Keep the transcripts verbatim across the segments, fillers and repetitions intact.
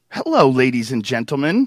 Hello, ladies and gentlemen.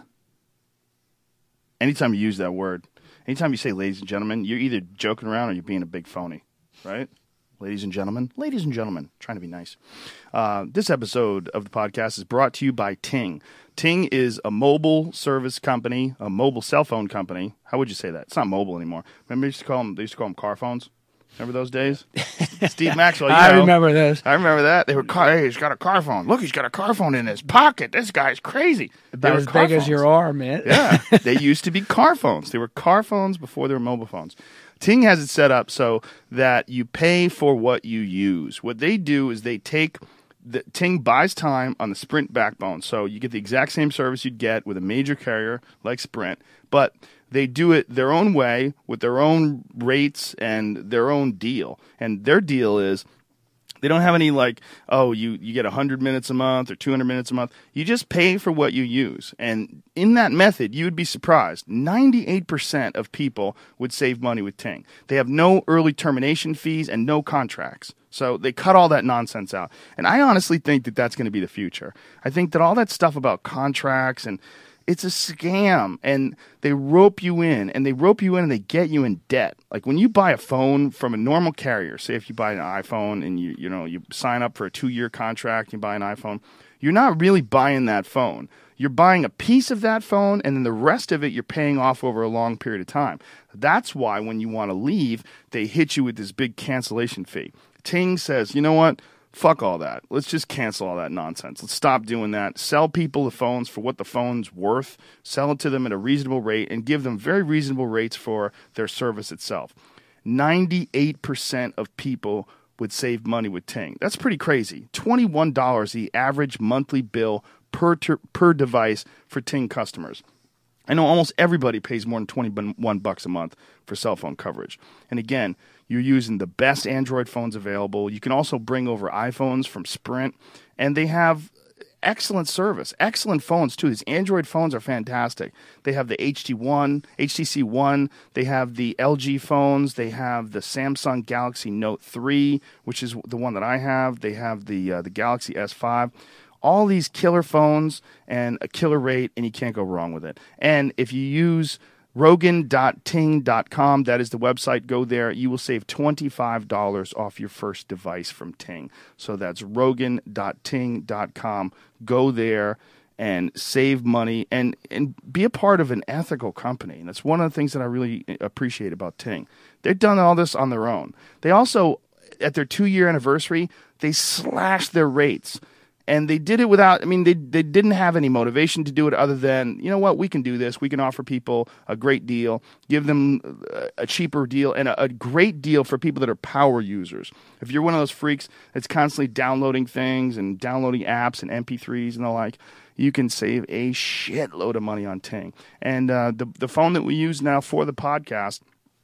Anytime you use that word, anytime you say ladies and gentlemen, you're either joking around or you're being a big phony, right? Ladies and gentlemen, ladies and gentlemen, trying to be nice. Uh, this episode of the podcast is brought to you by Ting. Ting is a mobile service company, a mobile cell phone company. How would you say that? It's not mobile anymore. Remember, they used to call them, they used to call them car phones? Remember those days? Steve Maxwell, you know. I remember this. I remember that. They were car. Hey, he's got a car phone. Look, he's got a car phone in his pocket. This guy's crazy. About as big as your arm, man. Yeah, they used to be car phones. They were car phones before they were mobile phones. Ting has it set up so that you pay for what you use. What they do is they take the Ting buys time on the Sprint backbone, so you get the exact same service you'd get with a major carrier like Sprint, but they do it their own way with their own rates and their own deal. And their deal is they don't have any like, oh, you, you get one hundred minutes a month or two hundred minutes a month. You just pay for what you use. And in that method, you would be surprised. ninety-eight percent of people would save money with Ting. They have no early termination fees and no contracts. So they cut all that nonsense out. And I honestly think that that's going to be the future. I think that all that stuff about contracts and it's a scam, and they rope you in, and they rope you in, and they get you in debt. Like when you buy a phone from a normal carrier, say if you buy an iPhone and you you know you sign up for a two-year contract, you buy an iPhone, you're not really buying that phone. You're buying a piece of that phone, and then the rest of it you're paying off over a long period of time. That's why when you want to leave, they hit you with this big cancellation fee. Ting says, you know what? Fuck all that. Let's just cancel all that nonsense. Let's stop doing that. Sell people the phones for what the phone's worth. Sell it to them at a reasonable rate and give them very reasonable rates for their service itself. ninety-eight percent of people would save money with Ting. That's pretty crazy. twenty-one dollars the average monthly bill per ter- per device for Ting customers. I know almost everybody pays more than twenty-one bucks a month for cell phone coverage. And again, you're using the best Android phones available. You can also bring over iPhones from Sprint, and they have excellent service, excellent phones too. These Android phones are fantastic. They have the H T one, H T C One, they have the L G phones, they have the Samsung Galaxy Note three, which is the one that I have. They have the uh, the Galaxy S five. All these killer phones and a killer rate, and you can't go wrong with it. And if you use Rogan dot ting dot com, that is the website. Go there. You will save twenty-five dollars off your first device from Ting. So that's Rogan dot ting dot com. Go there and save money and, and be a part of an ethical company. And that's one of the things that I really appreciate about Ting. They've done all this on their own. They also, at their two-year anniversary, they slashed their rates. And they did it without, I mean, they they didn't have any motivation to do it other than, you know what, we can do this. We can offer people a great deal, give them a cheaper deal, and a, a great deal for people that are power users. If you're one of those freaks that's constantly downloading things and downloading apps and M P threes and the like, you can save a shitload of money on Ting. And uh, the, the phone that we use now for the podcast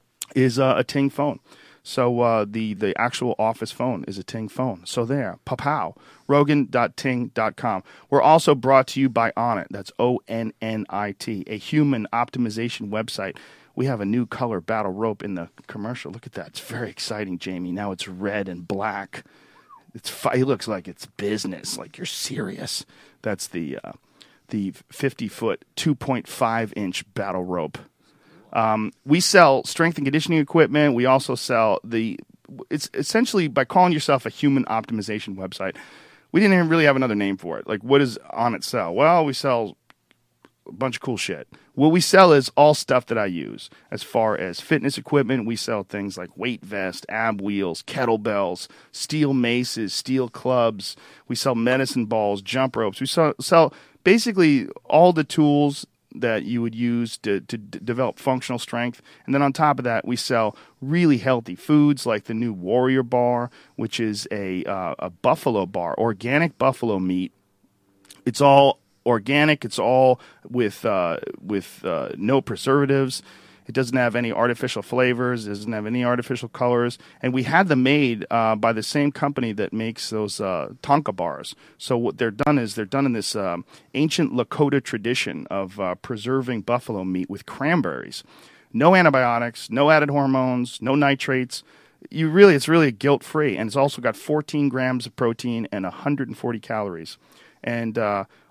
is uh, a Ting phone. So uh, the, the actual office phone is a Ting phone. So there, pa-pow, Rogan dot ting dot com. We're also brought to you by Onnit. That's O N N I T, a human optimization website. We have a new color battle rope in the commercial. Look at that. It's very exciting, Jamie. Now it's red and black. It's fi- It looks like it's business, like you're serious. That's the uh, the fifty-foot, two point five inch battle rope. Um, we sell strength and conditioning equipment. We also sell the, it's essentially by calling yourself a human optimization website. We didn't even really have another name for it. Like, what does Onnit sell? Well, we sell a bunch of cool shit. What we sell is all stuff that I use. As far as fitness equipment, we sell things like weight vest, ab wheels, kettlebells, steel maces, steel clubs. We sell medicine balls, jump ropes. We sell, sell basically all the tools that you would use to, to d- develop functional strength. And then on top of that, we sell really healthy foods like the new Warrior Bar, which is a uh, a buffalo bar, organic buffalo meat. It's all organic. It's all with uh, with uh, no preservatives. It doesn't have any artificial flavors. It doesn't have any artificial colors. And we had them made uh, by the same company that makes those uh, Tonka bars. So what they're done is they're done in this um, ancient Lakota tradition of uh, preserving buffalo meat with cranberries. No antibiotics, no added hormones, no nitrates. You really, it's really guilt-free. And it's also got fourteen grams of protein and one hundred forty calories. And uh,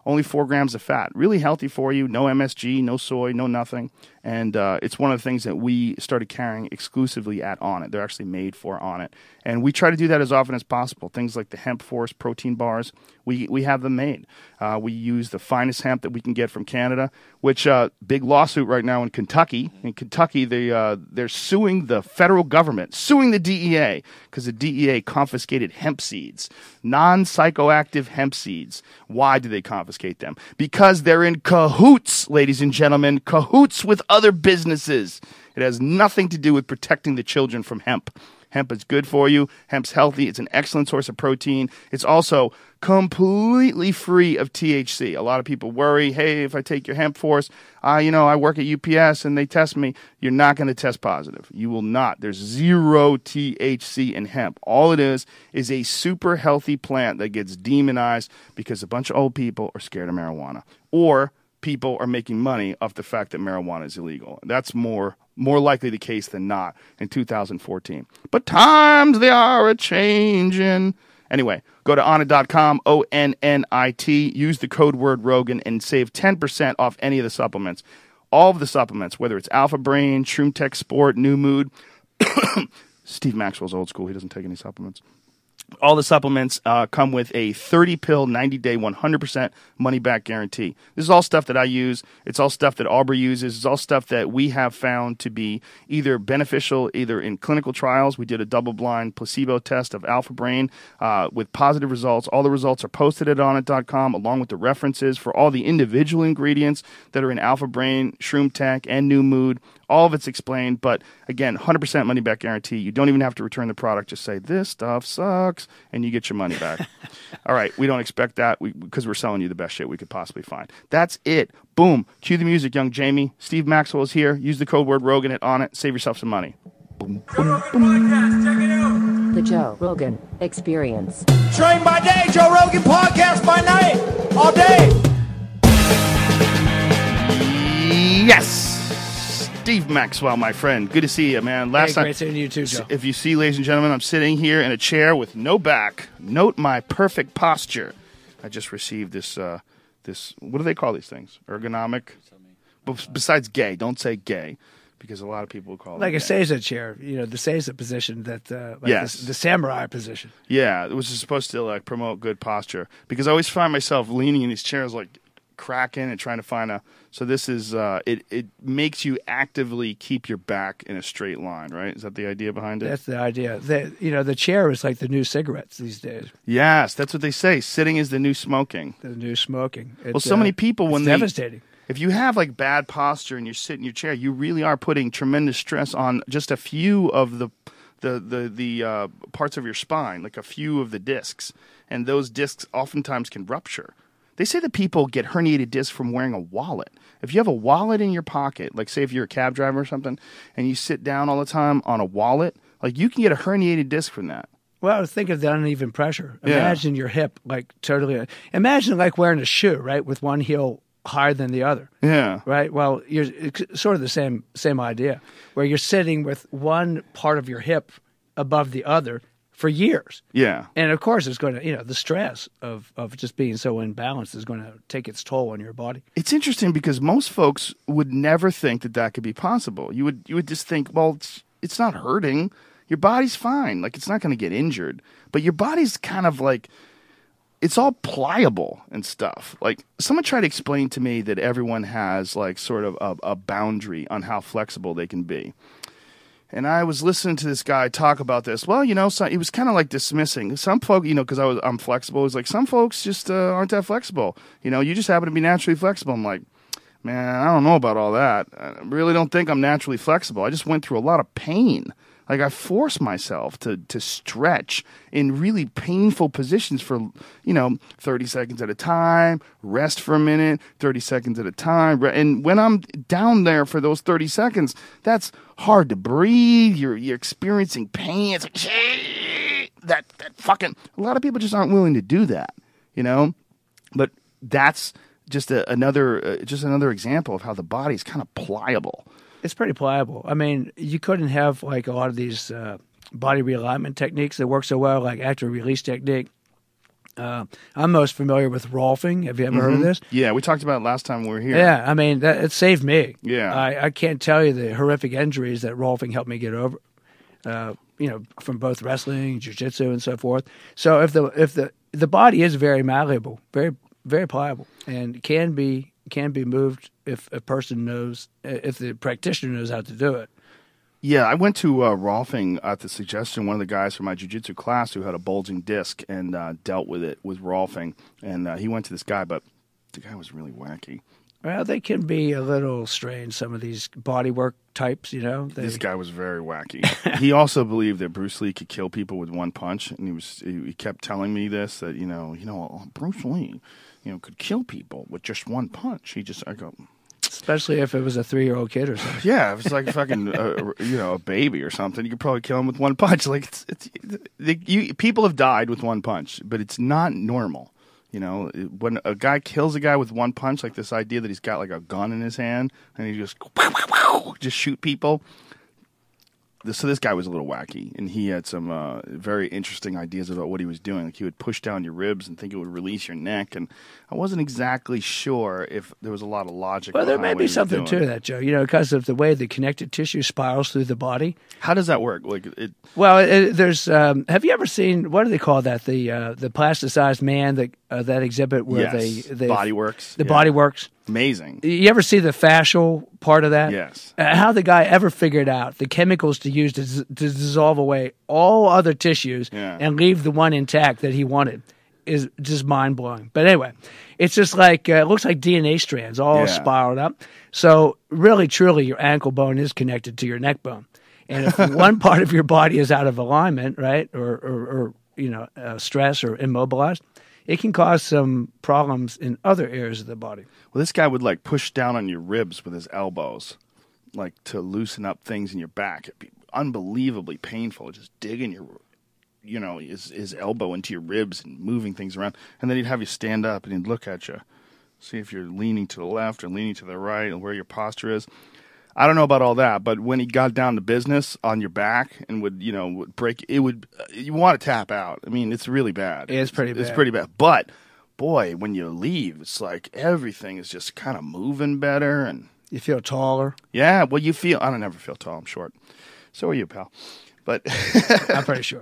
only four grams of fat. Really healthy for you. No M S G, no soy, no nothing. And uh, it's one of the things that we started carrying exclusively at Onnit. They're actually made for Onnit. And we try to do that as often as possible. Things like the Hemp Force protein bars, we, we have them made. Uh, we use the finest hemp that we can get from Canada, which uh, big lawsuit right now in Kentucky. In Kentucky, they, uh, they're suing the federal government, suing the D E A, because the D E A confiscated hemp seeds, non-psychoactive hemp seeds. Why do they confiscate them? Because they're in cahoots, ladies and gentlemen, cahoots with other businesses. It has nothing to do with protecting the children from hemp. Hemp is good for you. Hemp's healthy. It's an excellent source of protein. It's also completely free of T H C. A lot of people worry, hey, if I take your Hemp Force, uh, you know, I work at U P S and they test me. You're not going to test positive. You will not. There's zero T H C in hemp. All it is is a super healthy plant that gets demonized because a bunch of old people are scared of marijuana. Or people are making money off the fact that marijuana is illegal. That's more more likely the case than not in two thousand fourteen. But times they are a-changin'. Anyway, go to onnit dot com, O N N I T. Use the code word Rogan and save ten percent off any of the supplements. All of the supplements, whether it's Alpha Brain, Shroom Tech Sport, New Mood. Steve Maxwell's old school. He doesn't take any supplements. All the supplements uh, come with a thirty-pill, ninety-day, one hundred percent money-back guarantee. This is all stuff that I use. It's all stuff that Aubrey uses. It's all stuff that we have found to be either beneficial, either in clinical trials. We did a double-blind placebo test of Alpha Brain uh, with positive results. All the results are posted at onnit dot com, along with the references for all the individual ingredients that are in Alpha Brain, Shroom Tech, and New Mood. All of it's explained, but again, one hundred percent money-back guarantee. You don't even have to return the product. Just say, this stuff sucks, and you get your money back. All right, we don't expect that because we, we're selling you the best shit we could possibly find. That's it. Boom. Cue the music, young Jamie. Steve Maxwell is here. Use the code word Rogan at Onnit. Save yourself some money. Boom, boom, boom. The Joe Rogan Experience. Train by day, Joe Rogan podcast by night, all day. Yes. Steve Maxwell, my friend. Good to see you, man. Last hey, time, great seeing you too, Joe. If you see, ladies and gentlemen, I'm sitting here in a chair with no back. Note my perfect posture. I just received this, uh, this, what do they call these things? Ergonomic? B- besides gay. Don't say gay, because a lot of people call like it a gay. Seiza chair, you know, the Seiza position, that uh, like Yes. the, the samurai position. Yeah, it was supposed to like promote good posture, because I always find myself leaning in these chairs like cracking and trying to find a, so this is, uh, it, it makes you actively keep your back in a straight line, right? Is that the idea behind it? That's the idea. The, you know, the chair is like the new cigarettes these days. Yes, that's what they say. Sitting is the new smoking. The new smoking. It, Well, so uh, many people, when it's they, devastating. if you have like bad posture and you sit in your chair, you really are putting tremendous stress on just a few of the the the the uh, parts of your spine, like a few of the discs, and those discs oftentimes can rupture. They say that people get herniated discs from wearing a wallet. If you have a wallet in your pocket, like say if you're a cab driver or something, and you sit down all the time on a wallet, like you can get a herniated disc from that. Well, think of the uneven pressure. Yeah. Imagine your hip like totally. Imagine like wearing a shoe, right, with one heel higher than the other. Yeah. Right. Well, you're it's sort of the same same idea, where you're sitting with one part of your hip above the other for years. Yeah. And of course, it's going to, you know, the stress of, of just being so imbalanced is going to take its toll on your body. It's interesting because most folks would never think that that could be possible. You would you would just think, well, it's, it's not hurting. Your body's fine. Like, it's not going to get injured. But your body's kind of like, it's all pliable and stuff. Like, someone tried to explain to me that everyone has like sort of a, a boundary on how flexible they can be. And I was listening to this guy talk about this. Well, you know, so he was kind of like dismissing some folk, you know, because I was I'm flexible. It was like some folks just uh, aren't that flexible. You know, you just happen to be naturally flexible. I'm like, man, I don't know about all that. I really don't think I'm naturally flexible. I just went through a lot of pain. Like, I forced myself to to stretch in really painful positions for, you know, thirty seconds at a time, rest for a minute, thirty seconds at a time. And when I'm down there for those thirty seconds, that's hard to breathe. You're you're experiencing pain. It's like, that, that fucking, a lot of people just aren't willing to do that, you know? But that's just a, another uh, just another example of how the body's kind of pliable. It's pretty pliable. I mean, you couldn't have like a lot of these uh, body realignment techniques that work so well, like active release technique, Uh, I'm most familiar with Rolfing. Have you ever heard of this? Yeah, we talked about it last time we were here. Yeah, I mean, that, it saved me. Yeah. I, I can't tell you the horrific injuries that Rolfing helped me get over, uh, you know, from both wrestling, jiu-jitsu, and so forth. So if the if the the body is very malleable, very very pliable, and can be can be moved if a person knows, if the practitioner knows how to do it. Yeah, I went to uh, Rolfing at the suggestion of one of the guys from my jiu-jitsu class who had a bulging disc and uh, dealt with it with Rolfing. And uh, he went to this guy, but the guy was really wacky. Well, they can be a little strange, some of these bodywork types, you know. They... This guy was very wacky. He also believed that Bruce Lee could kill people with one punch, and he was he kept telling me this, that, you know, you know, Bruce Lee, you know, could kill people with just one punch. He just, I go... Especially if it was a three-year-old kid or something. Yeah, if it's like fucking, uh, you know, a baby or something, you could probably kill him with one punch. Like, it's, it's the, you, people have died with one punch, but it's not normal. You know, when a guy kills a guy with one punch, like this idea that he's got like a gun in his hand and he just just shoot people. So this guy was a little wacky, and he had some uh, very interesting ideas about what he was doing. Like he would push down your ribs and think it would release your neck, and I wasn't exactly sure if there was a lot of logic. Well, there behind may what be he was something doing. to that, Joe. You know, because of the way the connective tissue spirals through the body. How does that work? Like it. Well, it, there's. Um, have you ever seen what do they call that? The uh, the plasticized man that uh, that exhibit where Yes. they they Body Works. The Yeah. Body Works. Amazing. You ever see the fascial part of that? Yes. Uh, how the guy ever figured out the chemicals to use to, z- to dissolve away all other tissues Yeah. and leave the one intact that he wanted is just mind blowing. But anyway, it's just like uh, it looks like D N A strands all Yeah. spiraled up. So really, truly, your ankle bone is connected to your neck bone, and if one part of your body is out of alignment, right, or or, or you know, uh, stress or immobilized, it can cause some problems in other areas of the body. Well, this guy would like push down on your ribs with his elbows, like to loosen up things in your back. It'd be unbelievably painful, just digging your, you know, his, his elbow into your ribs and moving things around. And then he'd have you stand up and he'd look at you, see if you're leaning to the left or leaning to the right and where your posture is. I don't know about all that, but when he got down to business on your back and would, you know, would break, it would, you want to tap out. I mean, it's really bad. It's pretty It's bad. pretty bad. But, boy, when you leave, it's like everything is just kind of moving better. And, You feel taller. yeah, well, you feel, I don't ever feel tall. I'm short. So are you, pal. But, I'm pretty sure.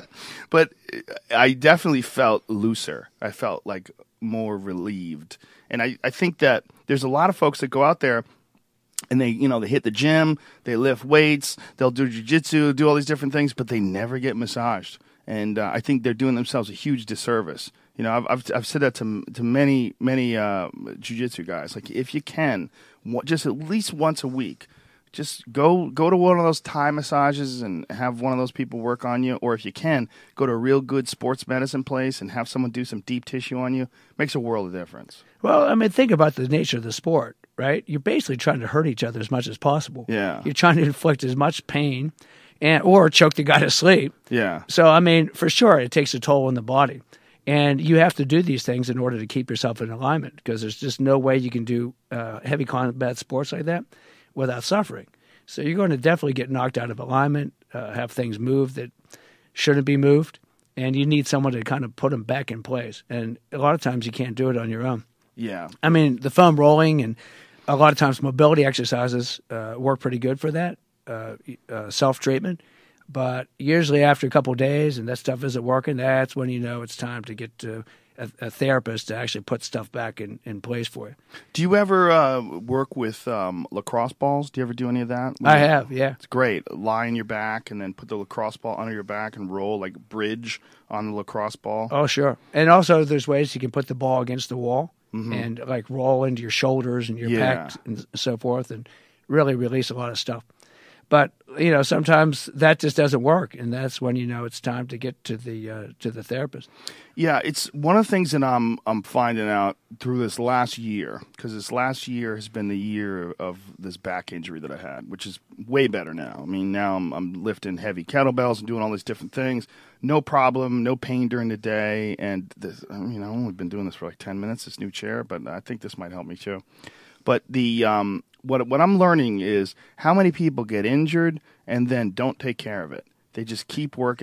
but I definitely felt looser. I felt like more relieved. And I, I think that there's a lot of folks that go out there and they, you know, they hit the gym, they lift weights, they'll do jiu-jitsu, do all these different things, but they never get massaged. And uh, I think they're doing themselves a huge disservice. You know, I've I've, I've said that to to many many uh, jiu-jitsu guys. Like, if you can, w- just at least once a week, just go go to one of those Thai massages and have one of those people work on you. Or if you can, go to a real good sports medicine place and have someone do some deep tissue on you. Makes a world of difference. Well, I mean, think about the nature of the sport, right? You're basically trying to hurt each other as much as possible. Yeah. You're trying to inflict as much pain and or choke the guy to sleep. Yeah. So, I mean, for sure, it takes a toll on the body. And you have to do these things in order to keep yourself in alignment because there's just no way you can do uh, heavy combat sports like that without suffering. So you're going to definitely get knocked out of alignment, uh, have things move that shouldn't be moved, and you need someone to kind of put them back in place. And a lot of times you can't do it on your own. Yeah. I mean, the foam rolling and a lot of times mobility exercises uh, work pretty good for that, uh, uh, self-treatment. But usually after a couple of days and that stuff isn't working, that's when you know it's time to get to a, a therapist to actually put stuff back in, in place for you. Do you ever uh, work with um, lacrosse balls? Do you ever do any of that? I have, yeah. It's great. Lie on your back and then put the lacrosse ball under your back and roll like bridge on the lacrosse ball. Oh, sure. And also there's ways you can put the ball against the wall and like roll into your shoulders and your Yeah. pecs and so forth and really release a lot of stuff. But, you know, sometimes that just doesn't work, and that's when you know it's time to get to the uh, to the therapist. Yeah, it's one of the things that I'm I'm finding out through this last year, because this last year has been the year of this back injury that I had, which is way better now. I mean, now I'm, I'm lifting heavy kettlebells and doing all these different things. No problem, no pain during the day, and this, I mean, I've only been doing this for like ten minutes, this new chair, but I think this might help me too. But the um, what what I'm learning is how many people get injured and then don't take care of it. They just keep working,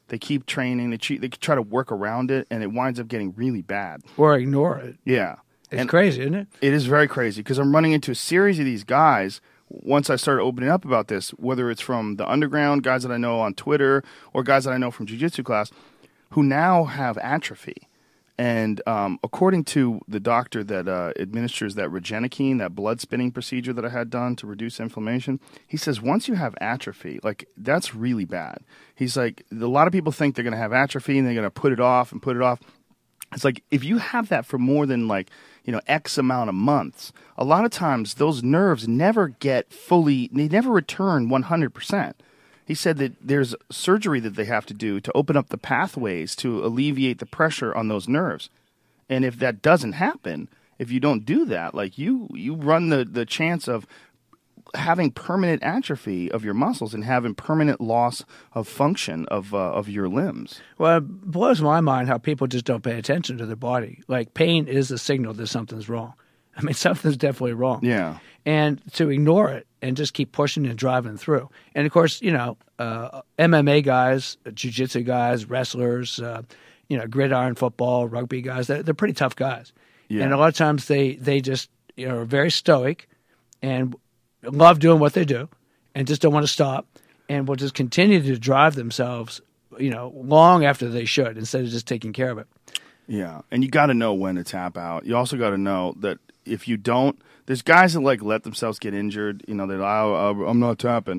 They keep training. They cheat, they try to work around it, and it winds up getting really bad. Or ignore it. Yeah. It's and crazy, isn't it? It is very crazy because I'm running into a series of these guys once I started opening up about this, whether it's from the underground, guys that I know on Twitter, or guys that I know from jiu-jitsu class, who now have atrophy. And um, according to the doctor that uh, administers that Regenikine, that blood spinning procedure that I had done to reduce inflammation, he says once you have atrophy, like that's really bad. He's like, a lot of people think they're going to have atrophy and they're going to put it off and put it off. It's like if you have that for more than like, you know, X amount of months, a lot of times those nerves never get fully, they never return one hundred percent. He said that there's surgery that they have to do to open up the pathways to alleviate the pressure on those nerves. And if that doesn't happen, if you don't do that, like you you run the, the chance of having permanent atrophy of your muscles and having permanent loss of function of uh, of your limbs. Well, it blows my mind how people just don't pay attention to their body. Like pain is a signal that something's wrong. I mean, something's definitely wrong. Yeah. And to ignore it and just keep pushing and driving through. And, of course, you know, uh, M M A guys, jiu-jitsu guys, wrestlers, uh, you know, gridiron football, rugby guys, they're, they're pretty tough guys. Yeah. And a lot of times they, they just, you know, are very stoic and love doing what they do and just don't want to stop and will just continue to drive themselves, you know, long after they should instead of just taking care of it. Yeah. And you got to know when to tap out. You also got to know that if you don't, there's guys that like let themselves get injured. You know, they're like, oh, I'm not tapping.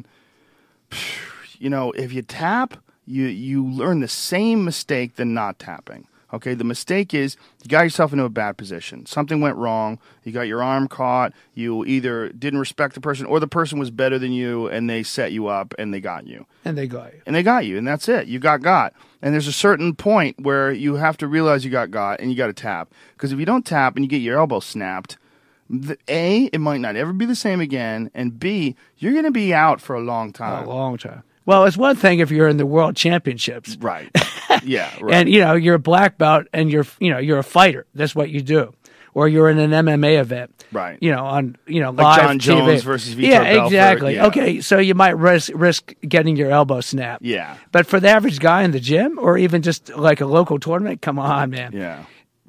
You know, if you tap, you you learn the same mistake than not tapping. Okay, the mistake is you got yourself into a bad position. Something went wrong. You got your arm caught. You either didn't respect the person or the person was better than you and they set you up and they got you. And they got you. And they got you, and that's it. You got got. And there's a certain point where you have to realize you got got and you got to tap. Because if you don't tap and you get your elbow snapped, the, A, it might not ever be the same again, and B, you're going to be out for a long time. A long time. Well, it's one thing if you're in the world championships. Right. Yeah, right. And, you know, you're a black belt and you're, you know, you're a fighter. That's what you do. Or you're in an M M A event. Right. You know, on, you know, like live John T V. Jones versus Vitor Yeah, Belfort. exactly. Yeah. Okay, so you might risk risk getting your elbow snapped. Yeah. But for the average guy in the gym or even just like a local tournament, come on, man. Yeah.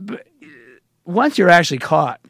Once you're actually caught,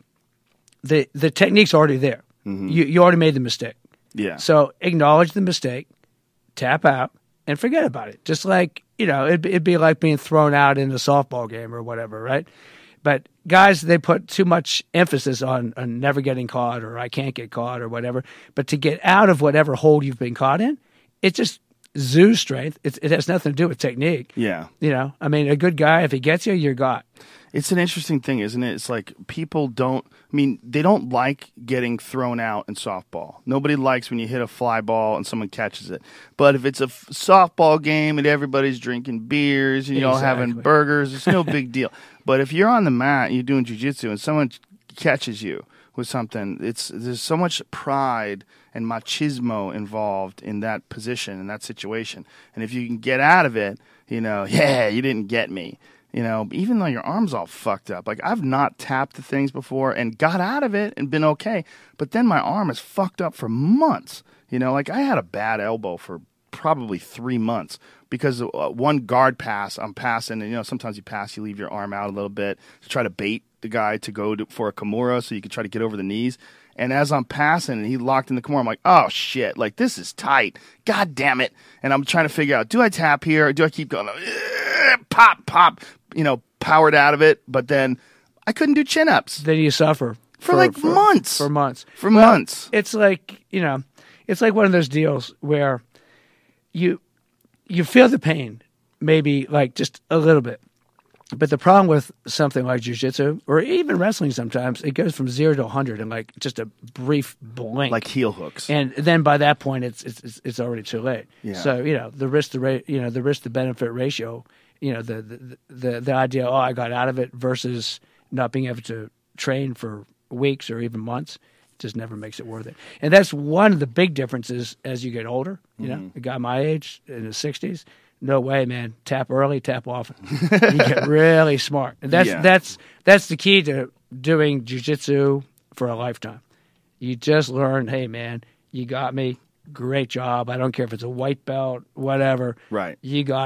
the the technique's already there. Mm-hmm. You you already made the mistake. Yeah. So acknowledge the mistake, tap out, and forget about it. Just like, you know, it'd, it'd be like being thrown out in a softball game or whatever, right? But guys, they put too much emphasis on, on never getting caught or I can't get caught or whatever. But to get out of whatever hole you've been caught in, it's just zoo strength. It's, it has nothing to do with technique. Yeah. You know, I mean, a good guy, if he gets you, you're got. It's an interesting thing, isn't it? It's like people don't, I mean, they don't like getting thrown out in softball. Nobody likes when you hit a fly ball and someone catches it. But if it's a f- softball game and everybody's drinking beers and you're all Exactly. having burgers, it's no big deal. But if you're on the mat and you're doing jiu-jitsu and someone catches you with something, it's there's so much pride and machismo involved in that position, in that situation. And if you can get out of it, you know, yeah, you didn't get me. You know, even though your arm's all fucked up. Like, I've not tapped the things before and got out of it and been okay. But then my arm is fucked up for months. You know, like I had a bad elbow for probably three months because of, uh, one guard pass, I'm passing. And, you know, sometimes you pass, you leave your arm out a little bit to try to bait the guy to go to, for a Kimura so you can try to get over the knees. And as I'm passing and he locked in the Kimura, I'm like, oh, shit, like this is tight. God damn it. And I'm trying to figure out, do I tap here or do I keep going? Pop, pop, you know, powered out of it. But then I couldn't do chin-ups. Then you suffer. For, for like for, months. For months. For well, months. It's like, you know, it's like one of those deals where you you feel the pain, maybe like just a little bit. But the problem with something like jiu-jitsu or even wrestling sometimes, it goes from zero to one hundred in like just a brief blink. Like heel hooks. And then by that point, it's it's it's already too late. Yeah. So, you know, the risk to ra- you know, the risk to benefit ratio, you know, the, the the the idea, oh, I got out of it versus not being able to train for weeks or even months just never makes it worth it. And that's one of the big differences as you get older. You Mm-hmm. know, a guy my age in his sixties, no way, man. Tap early, tap often. You get really smart. And that's Yeah. that's that's the key to doing jiu-jitsu for a lifetime. You just learn, hey, man, you got me. Great job. I don't care if it's a white belt, whatever. Right. You got it.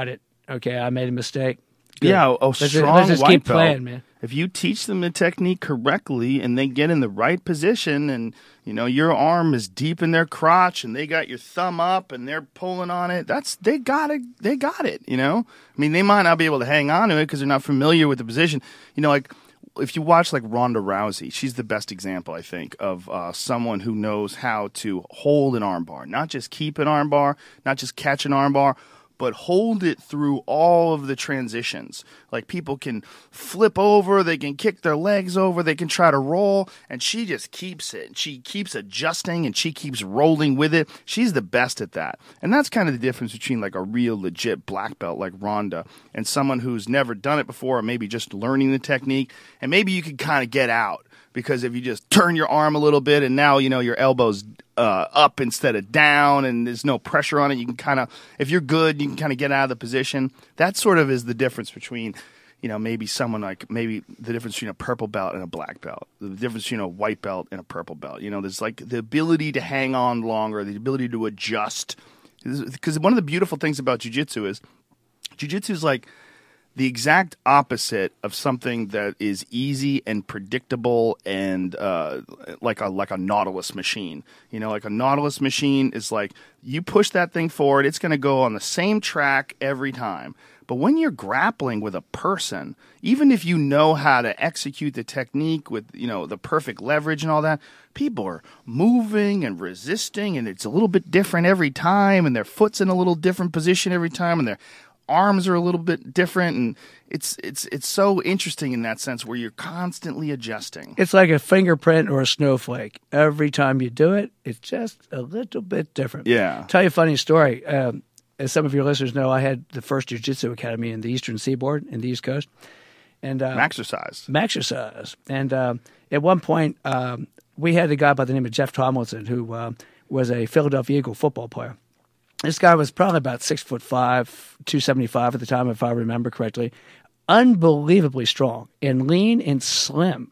Okay, I made a mistake. Good. Yeah, a, a let's strong just, let's just white keep belt. playing, man. If you teach them the technique correctly and they get in the right position and, you know, your arm is deep in their crotch and they got your thumb up and they're pulling on it, that's, they got it, they got it, you know? I mean, they might not be able to hang on to it because they're not familiar with the position. You know, like, if you watch like Ronda Rousey, she's the best example, I think, of uh, someone who knows how to hold an armbar, not just keep an armbar, not just catch an armbar, but hold it through all of the transitions. Like people can flip over, they can kick their legs over, they can try to roll, and she just keeps it. She keeps adjusting and she keeps rolling with it. She's the best at that. And that's kind of the difference between like a real legit black belt like Ronda and someone who's never done it before or maybe just learning the technique. And maybe you can kind of get out. Because if you just turn your arm a little bit and now, you know, your elbow's uh, up instead of down and there's no pressure on it, you can kind of, if you're good, you can kind of get out of the position. That sort of is the difference between, you know, maybe someone like, maybe the difference between a purple belt and a black belt. The difference between a white belt and a purple belt. You know, there's like the ability to hang on longer, the ability to adjust. Because one of the beautiful things about jiu-jitsu is, jiu-jitsu is like, the exact opposite of something that is easy and predictable and uh, like a like a Nautilus machine. You know, like a Nautilus machine is like you push that thing forward, it's going to go on the same track every time. But when you're grappling with a person, even if you know how to execute the technique with, you know, the perfect leverage and all that, people are moving and resisting, and it's a little bit different every time, and their foot's in a little different position every time, and they're arms are a little bit different, and it's it's it's so interesting in that sense where you're constantly adjusting. It's like a fingerprint or a snowflake. Every time you do it, it's just a little bit different. Yeah. Tell you a funny story. Um, as some of your listeners know, I had the first jiu-jitsu academy in the Eastern Seaboard in the East Coast. And uh, Maxercise. Maxercise. And um, at one point, um, we had a guy by the name of Jeff Tomlinson who uh, was a Philadelphia Eagle football player. This guy was probably about six foot five, two seventy five at the time, if I remember correctly. Unbelievably strong and lean and slim.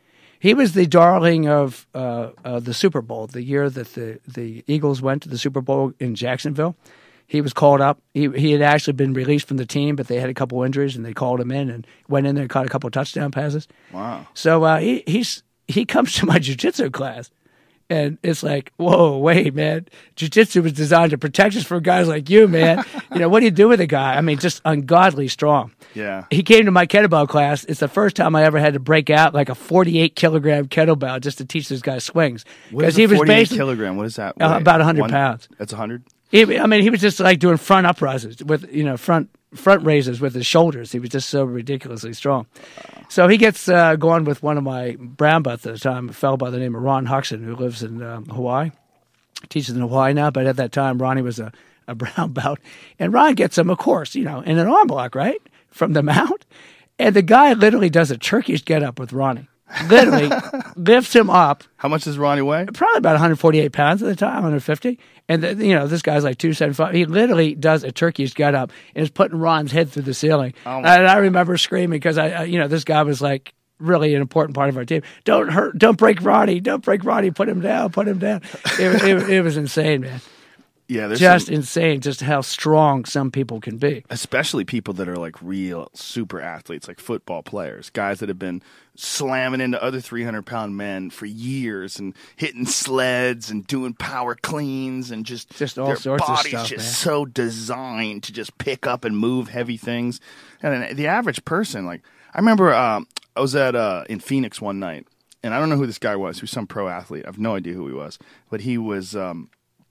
He was the darling of uh, uh, the Super Bowl, the year that the, the Eagles went to the Super Bowl in Jacksonville. He was called up. He he had actually been released from the team, but they had a couple injuries, and they called him in and went in there and caught a couple of touchdown passes. Wow! So uh, he he's he comes to my jiu-jitsu class. And it's like, whoa, wait, man. Jiu-jitsu was designed to protect us from guys like you, man. You know, what do you do with a guy? I mean, just ungodly strong. Yeah. He came to my kettlebell class. It's the first time I ever had to break out like a forty-eight kilogram kettlebell just to teach this guy swings. Because he was basically kilogram. What is that? Uh, about one hundred One, pounds. That's one hundred? He, I mean, he was just like doing front uprises with, you know, front front raises with his shoulders. He was just so ridiculously strong. So he gets uh, going with one of my brown belts at the time, a fellow by the name of Ron Huxon, who lives in um, Hawaii. Teaches in Hawaii now, but at that time, Ronnie was a, a brown belt. And Ron gets him, of course, you know, in an arm block, right, from the mount. And the guy literally does a Turkish get-up with Ronnie. Literally lifts him up. How much does Ronnie weigh? Probably about one hundred forty-eight pounds at the time, one hundred fifty. And, the, you know, this guy's like two seventy-five. He literally does a Turkish get up and is putting Ron's head through the ceiling. Oh and I remember screaming because, I, I, you know, this guy was like really an important part of our team. Don't hurt, don't break Ronnie. Don't break Ronnie. Put him down. Put him down. It, it, it was insane, man. Yeah, there's just some, insane just how strong some people can be. Especially people that are like real super athletes, like football players, guys that have been slamming into other three hundred pound men for years and hitting sleds and doing power cleans and just, just all their sorts of body's stuff, just man. so designed to just pick up and move heavy things. And the average person, like I remember um, I was at uh, in Phoenix one night, and I don't know who this guy was. He was some pro athlete. I have no idea who he was, but he was um,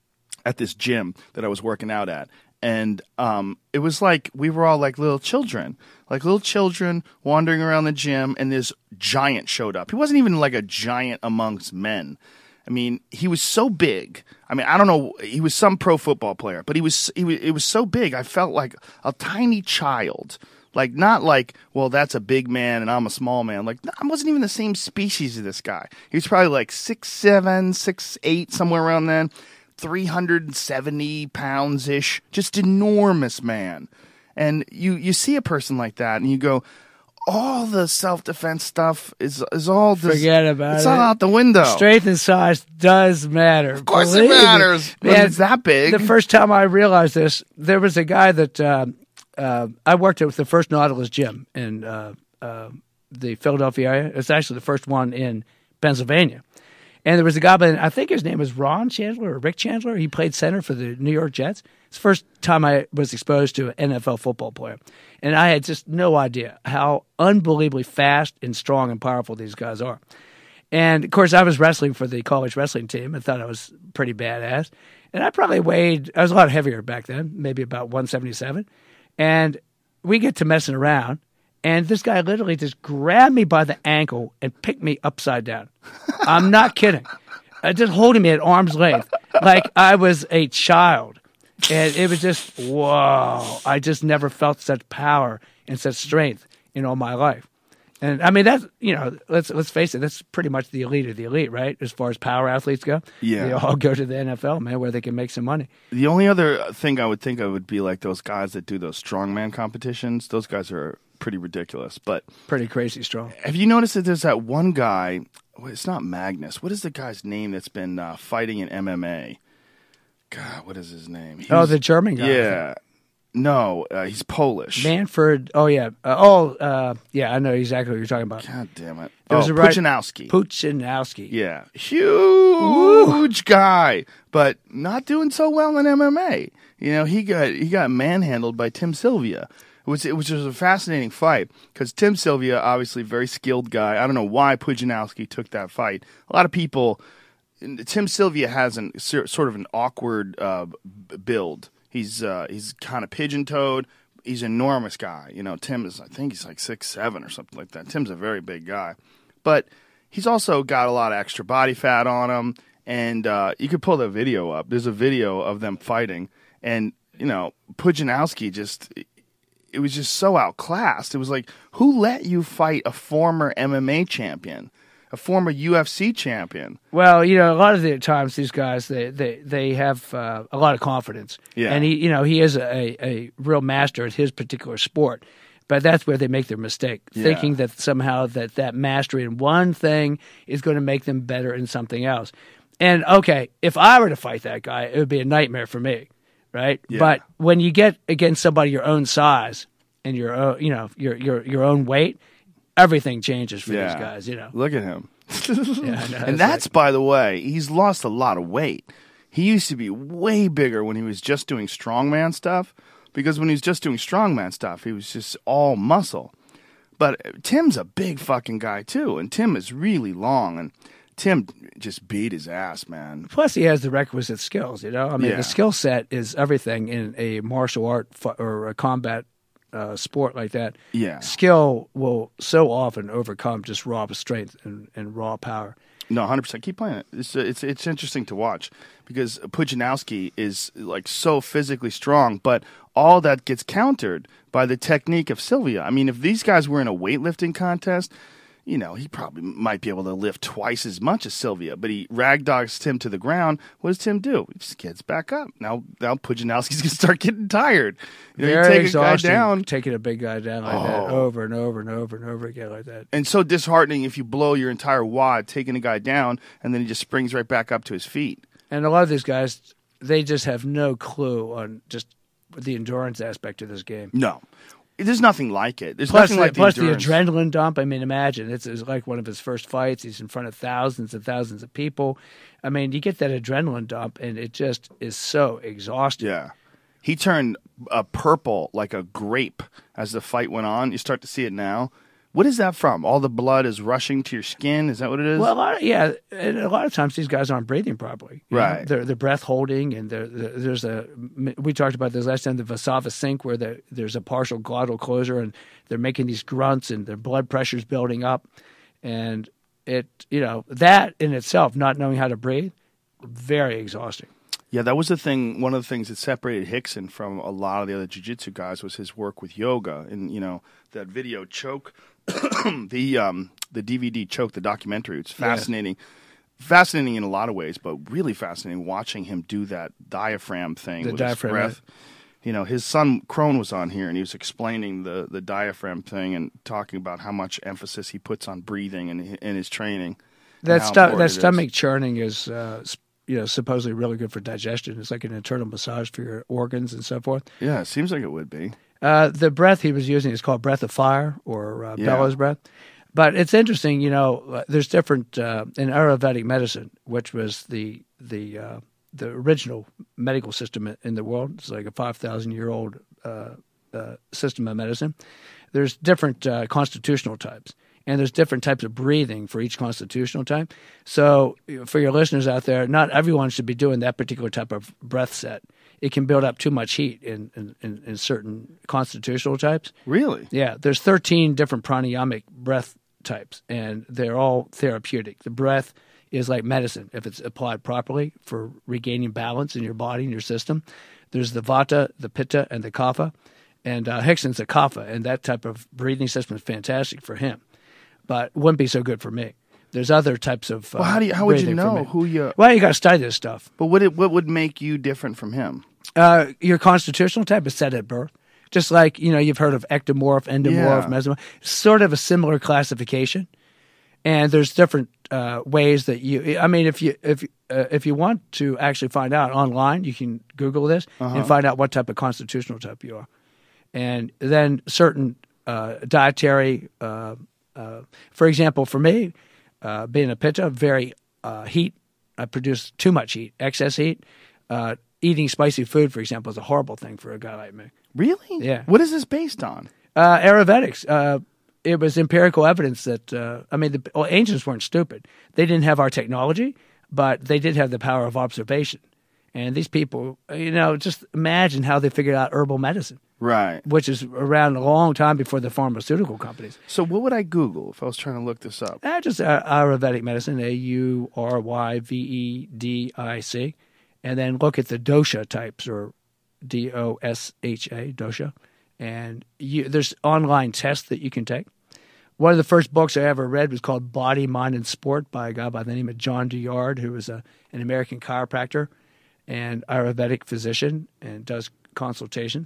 at this gym that I was working out at. And um, it was like we were all like little children, like little children wandering around the gym, and this giant showed up. He wasn't even like a giant amongst men. I mean, he was so big. I mean, I don't know. He was some pro football player, but he was, he was, it was so big. I felt like a tiny child. Like, not like, well, that's a big man and I'm a small man. Like, I wasn't even the same species as this guy. He was probably like six seven, six eight, somewhere around then. three hundred seventy pounds-ish, just enormous man. And you, you see a person like that and you go, all the self-defense stuff is is all just, forget about it's it. all out the window. Strength and size does matter. Of course Believe it matters. Me. When Man, it's that big. The first time I realized this, there was a guy that uh, uh, I worked at the first Nautilus gym in uh, uh, the Philadelphia area. It's actually the first one in Pennsylvania. And there was a guy, by, I think his name was Ron Chandler or Rick Chandler. He played center for the New York Jets. It's the first time I was exposed to an N F L football player. And I had just no idea how unbelievably fast and strong and powerful these guys are. And, of course, I was wrestling for the college wrestling team. I thought I was pretty badass. And I probably weighed, I was a lot heavier back then, maybe about one seventy-seven. And we get to messing around, and this guy literally just grabbed me by the ankle and picked me upside down. I'm not kidding. Uh, just holding me at arm's length like I was a child. And it was just, whoa. I just never felt such power and such strength in all my life. And I mean, that's, you know, let's let's face it, that's pretty much the elite of the elite, right? As far as power athletes go. Yeah. They all go to the N F L, man, where they can make some money. The only other thing I would think of would be like those guys that do those strongman competitions. Those guys are pretty ridiculous. But Pretty crazy strong. have you noticed that there's that one guy, well, it's not Magnus. What is the guy's name that's been uh, fighting in M M A? God, what is his name? He Oh, was- the German guy. Yeah. No, uh, he's Polish. Manfred, oh, yeah. Uh, oh, uh, yeah, I know exactly what you're talking about. God damn it. There Oh, was a right- Puchanowski. Puchanowski. Yeah, huge guy, but not doing so well in M M A. You know, he got he got manhandled by Tim Sylvia, which which was a fascinating fight because Tim Sylvia, obviously very skilled guy. I don't know why Puchanowski took that fight. A lot of people, Tim Sylvia has an sort of an awkward uh, build. He's uh, he's kind of pigeon-toed. He's an enormous guy. You know, Tim is, I think he's like six seven or something like that. Tim's a very big guy. But he's also got a lot of extra body fat on him. And uh, you could pull the video up. There's a video of them fighting. And, you know, Puchanowski just, it was just so outclassed. It was like, who let you fight a former M M A champion? A former U F C champion. Well, you know, a lot of the times these guys they they they have uh, a lot of confidence. Yeah. And he, you know, he is a, a real master at his particular sport. But that's where they make their mistake, Yeah. thinking that somehow that that mastery in one thing is going to make them better in something else. And okay, if I were to fight that guy, it would be a nightmare for me, right? Yeah. But when you get against somebody your own size and your own, you know, your your your own weight, everything changes for Yeah. these guys, you know. Look at him. Yeah, I know. And It's that's, like- by the way, he's lost a lot of weight. He used to be way bigger when he was just doing strongman stuff, because when he was just doing strongman stuff, he was just all muscle. But Tim's a big fucking guy, too, and Tim is really long, and Tim just beat his ass, man. Plus, he has the requisite skills. You know, I mean, Yeah. the skill set is everything in a martial art fu- or a combat uh, sport like that. Yeah. Skill will so often overcome just raw strength and, and raw power. No, one hundred percent. Keep playing it. It's, it's, it's interesting to watch because Puchanowski is like so physically strong, but all that gets countered by the technique of Sylvia. I mean, if these guys were in a weightlifting contest, you know, he probably might be able to lift twice as much as Sylvia, but he ragdogs Tim to the ground. What does Tim do? He just gets back up. Now, now Puchanowski's going to start getting tired. You know, you Very take a guy exhausting, down. taking a big guy down like that Oh. over and over and over and over again like that. And so disheartening if you blow your entire wad taking a guy down and then he just springs right back up to his feet. And a lot of these guys, they just have no clue on just the endurance aspect of this game. No. There's nothing like it. There's Plus, nothing the, like the plus the endurance. adrenaline dump. I mean, imagine it's, it's like one of his first fights. He's in front of thousands and thousands of people. I mean, you get that adrenaline dump, and it just is so exhausting. Yeah. He turned uh, purple like a grape as the fight went on. You start to see it now. What is that from? All the blood is rushing to your skin? Is that what it is? Well, a lot of, yeah, and a lot of times these guys aren't breathing properly. you know? Right. They're, they're breath holding, and they're, they're- there's a. We talked about this last time, the Vasava sink, where the, there's a partial glottal closure, and they're making these grunts, and their blood pressure's building up, and it, you know, that in itself, not knowing how to breathe, very exhausting. Yeah, that was the thing. One of the things that separated Hickson from a lot of the other jiu-jitsu guys was his work with yoga. And, you know, that video Choke, the um, the D V D Choke, the documentary, it's fascinating. Fascinating in a lot of ways, but really fascinating watching him do that diaphragm thing The with diaphragm, his breath. You know, his son Crone was on here, and he was explaining the, the diaphragm thing and talking about how much emphasis he puts on breathing in, in his training. and That how stu- important that it is. stomach churning is, uh, s- you know, supposedly really good for digestion. It's like an internal massage for your organs and so forth. Yeah, it seems like it would be. Uh, the breath he was using is called breath of fire or uh, Yeah. bellows breath. But it's interesting, you know, uh, there's different, uh, in Ayurvedic medicine, which was the the uh, the original medical system in- in the world. It's like a five thousand year old uh, uh, system of medicine. There's different uh, constitutional types. And there's different types of breathing for each constitutional type. So for your listeners out there, not everyone should be doing that particular type of breath set. It can build up too much heat in, in, in, in certain constitutional types. Really? Yeah, there's thirteen different pranayamic breath types, and they're all therapeutic. The breath is like medicine if it's applied properly for regaining balance in your body and your system. There's the Vata, the Pitta, and the Kapha. And uh, Hickson's a Kapha, and that type of breathing system is fantastic for him. But wouldn't be so good for me. There's other types of. Uh, Well, how do you, how would you breathing for know me. who you? Well, you got to study this stuff. But what it, what would make you different from him? Uh, your constitutional type is set at birth. Just like, you know, you've heard of ectomorph, endomorph, Yeah. mesomorph. Sort of a similar classification. And there's different uh, ways that you. I mean, if you if uh, if you want to actually find out online, you can Google this Uh-huh. and find out what type of constitutional type you are. And then certain uh, dietary. Uh, Uh, for example, for me, uh, being a Pitta, very uh, heat, I produce too much heat, excess heat. Uh, eating spicy food, for example, is a horrible thing for a guy like me. Really? Yeah. What is this based on? Uh, Ayurvedics, uh, it was empirical evidence that, uh, I mean, the well, ancients weren't stupid. They didn't have our technology, but they did have the power of observation. And these people, you know, just imagine how they figured out herbal medicine. Right. Which is around a long time before the pharmaceutical companies. So what would I Google if I was trying to look this up? Uh, just uh, Ayurvedic medicine, A U R Y V E D I C, and then look at the dosha types, or D O S H A, dosha. And you, there's online tests that you can take. One of the first books I ever read was called Body, Mind, and Sport by a guy by the name of John Duyard, who was a, an American chiropractor and Ayurvedic physician and does consultation.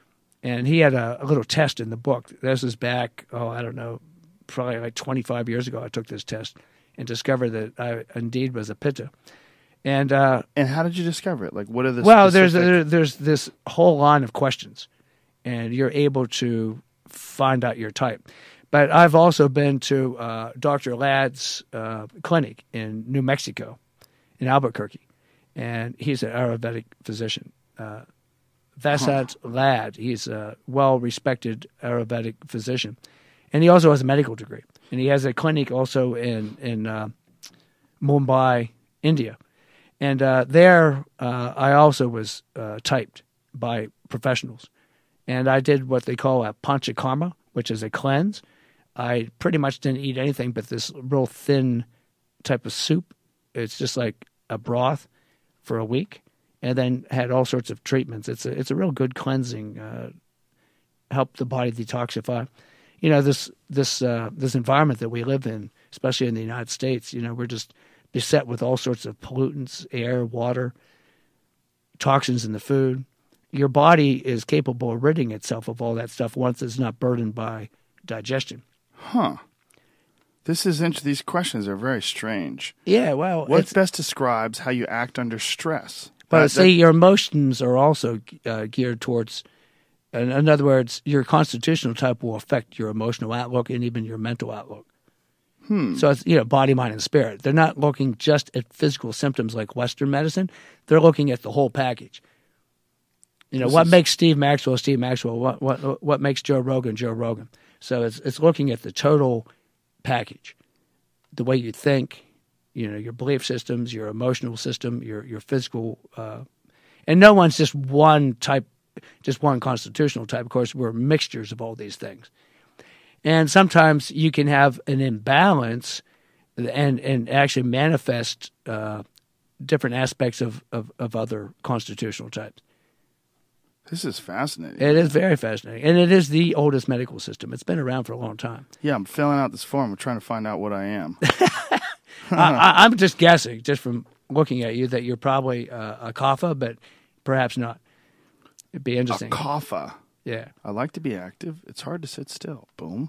And he had a, a little test in the book. This was back, oh, I don't know, probably like twenty-five years ago I took this test and discovered that I indeed was a Pitta. And uh, And how did you discover it? Like, what are the well, there's specific- there, there's this whole line of questions, and you're able to find out your type. But I've also been to uh, Doctor Ladd's uh, clinic in New Mexico, in Albuquerque, and he's an Ayurvedic physician. Uh, Vasant Ladd, he's a well-respected Ayurvedic physician, and he also has a medical degree. And he has a clinic also in in uh, Mumbai, India. And uh, there, uh, I also was uh, typed by professionals. And I did what they call a panchakarma, which is a cleanse. I pretty much didn't eat anything but this real thin type of soup. It's just like a broth for a week, and then had all sorts of treatments. It's a, it's a real good cleansing, uh, help the body detoxify. You know, this this uh, this environment that we live in, especially in the United States, you know, we're just beset with all sorts of pollutants, air, water, toxins in the food. Your body is capable of ridding itself of all that stuff once it's not burdened by digestion. Huh. This is interesting. These questions are very strange. Yeah, well, What it's, best describes how you act under stress? but That- see, your emotions are also uh, geared towards, in, in other words, your constitutional type will affect your emotional outlook and even your mental outlook. Hmm. So it's, you know, body, mind, and spirit. They're not looking just at physical symptoms like Western medicine. They're looking at the whole package. You know, This what is- makes Steve Maxwell Steve Maxwell? What what what makes Joe Rogan Joe Rogan? So it's it's looking at the total package, the way you think, you know, your belief systems, your emotional system, your your physical, uh, and no one's just one type, just one constitutional type. Of course, we're mixtures of all these things, and sometimes you can have an imbalance, and and actually manifest uh, different aspects of, of of other constitutional types. This is fascinating. It is very fascinating, and it is the oldest medical system. It's been around for a long time. Yeah, I'm filling out this form. I'm trying to find out what I am. I, I, I'm just guessing, just from looking at you, that you're probably uh, a kapha, but perhaps not. It'd be A interesting. kapha. Yeah. I like to be active. It's hard to sit still. Boom.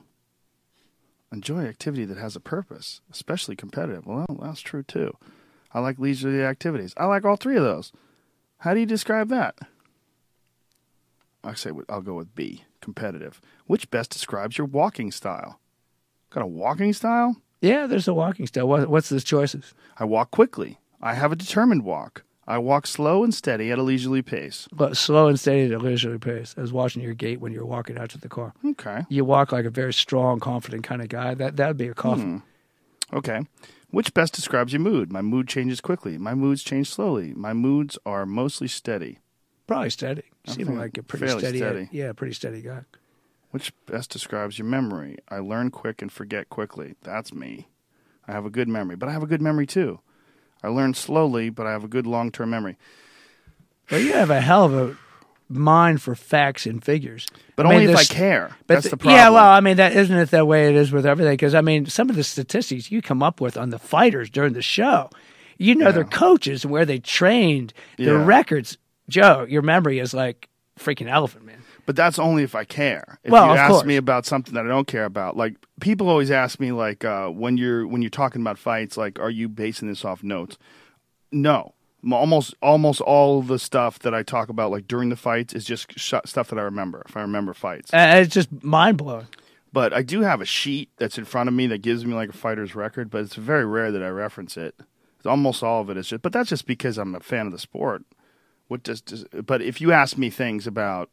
Enjoy activity that has a purpose, especially competitive. Well, that's true too. I like leisurely activities. I like all three of those. How do you describe that? I say I'll go with B. competitive. Which best describes your walking style? Got a walking style? Yeah, there's a walking style. What, what's the choices? I walk quickly. I have a determined walk. I walk slow and steady at a leisurely pace. But slow and steady at a leisurely pace. I was watching your gait when you were walking out to the car. Okay. You walk like a very strong, confident kind of guy. That that would be a coffin. Hmm. Okay. Which best describes your mood? My mood changes quickly. My moods change slowly. My moods are mostly steady. Probably steady. You I seem think like a pretty fairly steady, steady. Yeah, pretty steady guy. Which best describes your memory? I learn quick and forget quickly. That's me. I have a good memory, but I have a good memory too. I learn slowly, but I have a good long-term memory. Well, you have a hell of a mind for facts and figures. But I mean, only if I this- care. But That's the- the problem. Yeah, well, I mean, that isn't it that way it is with everything? Because I mean, some of the statistics you come up with on the fighters during the show, you know, Yeah. their coaches and where they trained, their Yeah. records. Joe, your memory is like freaking elephant, man. But that's only if I care. If Well, you of ask course. me about something that I don't care about, like people always ask me, like uh, when you're when you're talking about fights, like, are you basing this off notes? No, M- almost almost all the stuff that I talk about, like during the fights, is just sh- stuff that I remember. If I remember fights, Uh, it's just mind blowing. but I do have a sheet that's in front of me that gives me like a fighter's record, but it's very rare that I reference it. Almost all of it is just, but that's just because I'm a fan of the sport. What does, does but if you ask me things about,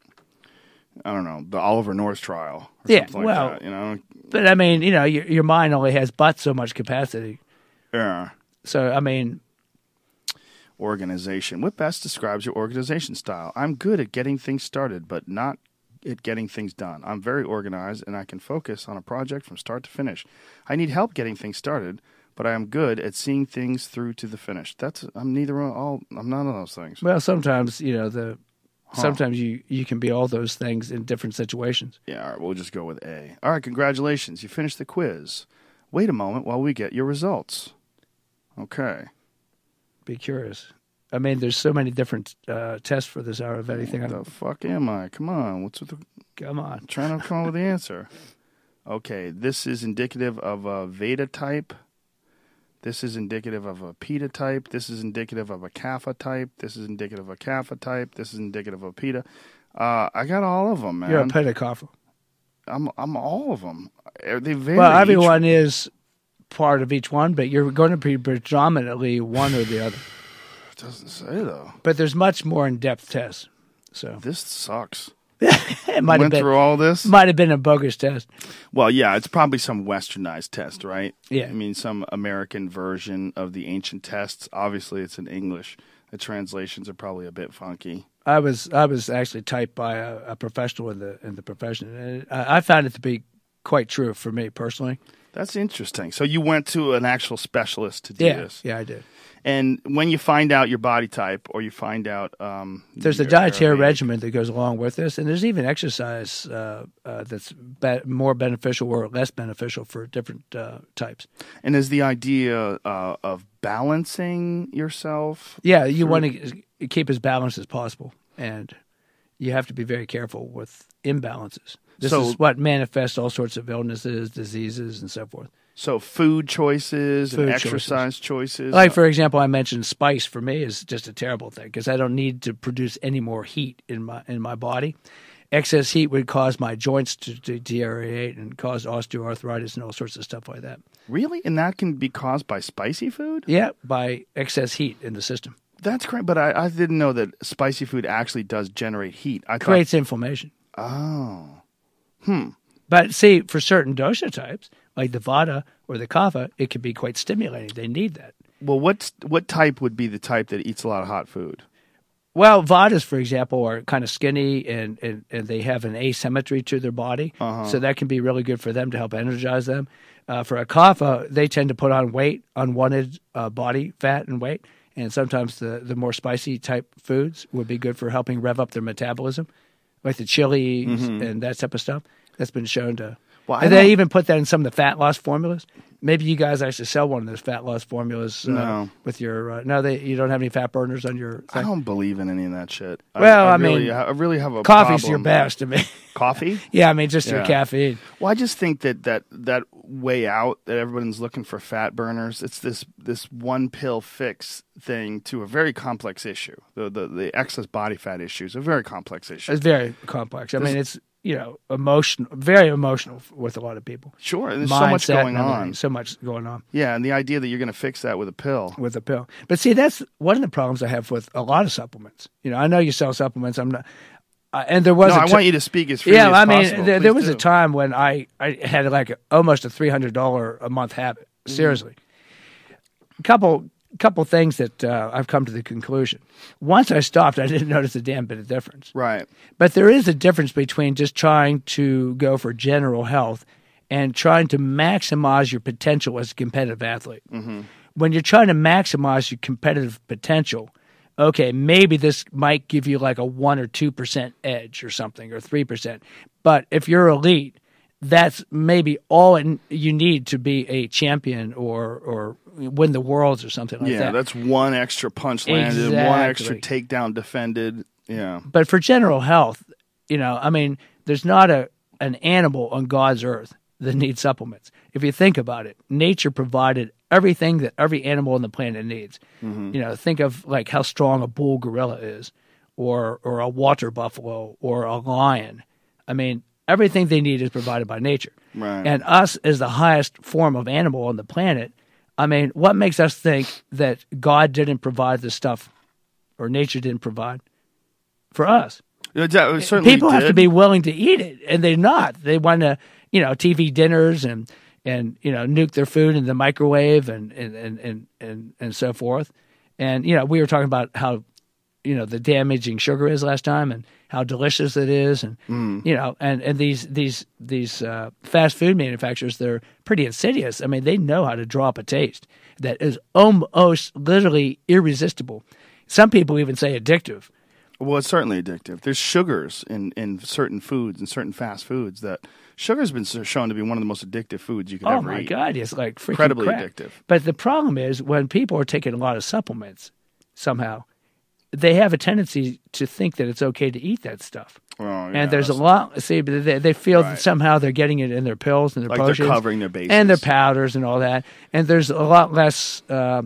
I don't know, the Oliver North trial, or Yeah, something like well- that, you know, But I mean, you know, your, your mind only has but so much capacity. yeah. So I mean, Organization. What best describes your organization style? I'm good at getting things started, but not at getting things done. I'm very organized, and I can focus on a project from start to finish. I need help getting things started, but I am good at seeing things through to the finish. That's I'm neither all. I'm none of those things. well, sometimes you know the. Sometimes you, you can be all those things in different situations. Yeah, all right, we'll just go with A. All right, congratulations. You finished the quiz. Wait a moment while we get your results. Okay. Be curious. I mean, there's so many different uh, tests for this hour of anything. I What don't. the fuck am I? Come on. What's with the Come on. trying to come up with the answer? Okay, this is indicative of a Veda type. This is indicative of a Pitta type. This is indicative of a Kapha type. This is indicative of a Kapha type. This is indicative of a Pitta. Uh, I got all of them, man. You're a pedicopher. I'm I'm all of them. They vary. Well, each- everyone is part of each one, but you're going to be predominantly one or the other. It doesn't say though. But there's much more in-depth tests. So This sucks. it might have Went been through all this. might have been a bogus test. Well, yeah, it's probably some westernized test, right? Yeah. I mean, some American version of the ancient tests. Obviously, it's in English. The translations are probably a bit funky. I was I was actually typed by a, a professional in the in the profession, and I, I found it to be quite true for me personally. That's interesting. So you went to an actual specialist to do Yeah, this. yeah, I did. And when you find out your body type, or you find out, um, There's a your dietary Arabic- regimen that goes along with this, and there's even exercise uh, uh, that's be- more beneficial or less beneficial for different uh, types. And is the idea uh, of balancing yourself? Yeah, you through- want to keep as balanced as possible, and you have to be very careful with imbalances. This So- is what manifests all sorts of illnesses, diseases, and so forth. So food choices Food and exercise choices. Like, for example, I mentioned spice for me is just a terrible thing because I don't need to produce any more heat in my in my body. Excess heat would cause my joints to, to deteriorate and cause osteoarthritis and all sorts of stuff like that. Really? And that can be caused by spicy food? Yeah, by excess heat in the system. That's great, but I, I didn't know that spicy food actually does generate heat. I Creates inflammation. thought, oh, But see, for certain dosha types, like the Vata or the Kapha, it can be quite stimulating. They need that. well, what's what type would be the type that eats a lot of hot food? Well, Vatas, for example, are kind of skinny and, and, and they have an asymmetry to their body. Uh-huh. So that can be really good for them to help energize them. Uh, for a Kapha, they tend to put on weight, unwanted uh, body fat and weight. And sometimes the, the more spicy type foods would be good for helping rev up their metabolism, like the chilies and that type of stuff. That's been shown to. Well, I and they don't- even put that in some of the fat loss formulas. Maybe you guys actually sell one of those fat loss formulas uh, No. with your. Uh, no, they you don't have any fat burners on your. I Thing? don't believe in any of that shit. Well, I really, mean, I really have a Coffee's your problem. best to me. Coffee? Yeah, I mean, just your Yeah. caffeine. Well, I just think that, that that way out that everyone's looking for fat burners. It's this this one pill fix thing to a very complex issue. The the, the excess body fat issue is a very complex issue. It's very complex. I mean, it's you know, emotional, very emotional with a lot of people. Sure, there's so much Mindset going and everything, on. So much going on Yeah, and the idea that you're going to fix that with a pill. with a pill. But see, that's one of the problems I have with a lot of supplements. You know, I know you sell supplements. I'm not, uh, and there was. No, a I t- want you to speak as freely Yeah, as I mean, possible. there, there Please was a do. time when I, I had like a, almost a three hundred dollars a month habit. Seriously, a couple couple things that uh, I've come to the conclusion. Once I stopped, I didn't notice a damn bit of difference. Right. But there is a difference between just trying to go for general health and trying to maximize your potential as a competitive athlete. Mm-hmm. When you're trying to maximize your competitive potential, okay, maybe this might give you like a one or two percent edge or something, or three percent. But if you're elite, that's maybe all in, you need to be a champion or or win the worlds or something like Yeah, that. that's one extra punch landed, one Exactly. extra takedown defended. Yeah. But for general health, you know, I mean, there's not a an animal on God's earth that needs supplements. If you think about it, nature provided everything that every animal on the planet needs. Mm-hmm. You know, think of like how strong a bull gorilla is, or or a water buffalo, or a lion. I mean, everything they need is provided by nature. Right. And us as the highest form of animal on the planet, I mean, what makes us think that God didn't provide the stuff or nature didn't provide for us? Yeah, that certainly People have did. to be willing to eat it, and they're not. They want to, you know, T V dinners and and you know, nuke their food in the microwave and and and and and, and so forth. And you know, we were talking about how, you know, the damaging sugar is last time, and how delicious it is, and Mm. you know, and and these these these uh, fast food manufacturers, they're pretty insidious. I mean, they know how to draw up a taste that is almost literally irresistible. Some people even say addictive. Well, it's certainly addictive. There's sugars in, in certain foods and certain fast foods that sugar's been shown to be one of the most addictive foods you could Oh ever my eat. God, it's like freaking Incredibly crack. addictive. But the problem is when people are taking a lot of supplements, somehow they have a tendency to think that it's okay to eat that stuff. Oh, yeah, And there's a that's- lot. See, they, they feel Right. that somehow they're getting it in their pills and their Like they're potions, covering their bases. and their powders and all that. And there's a lot less um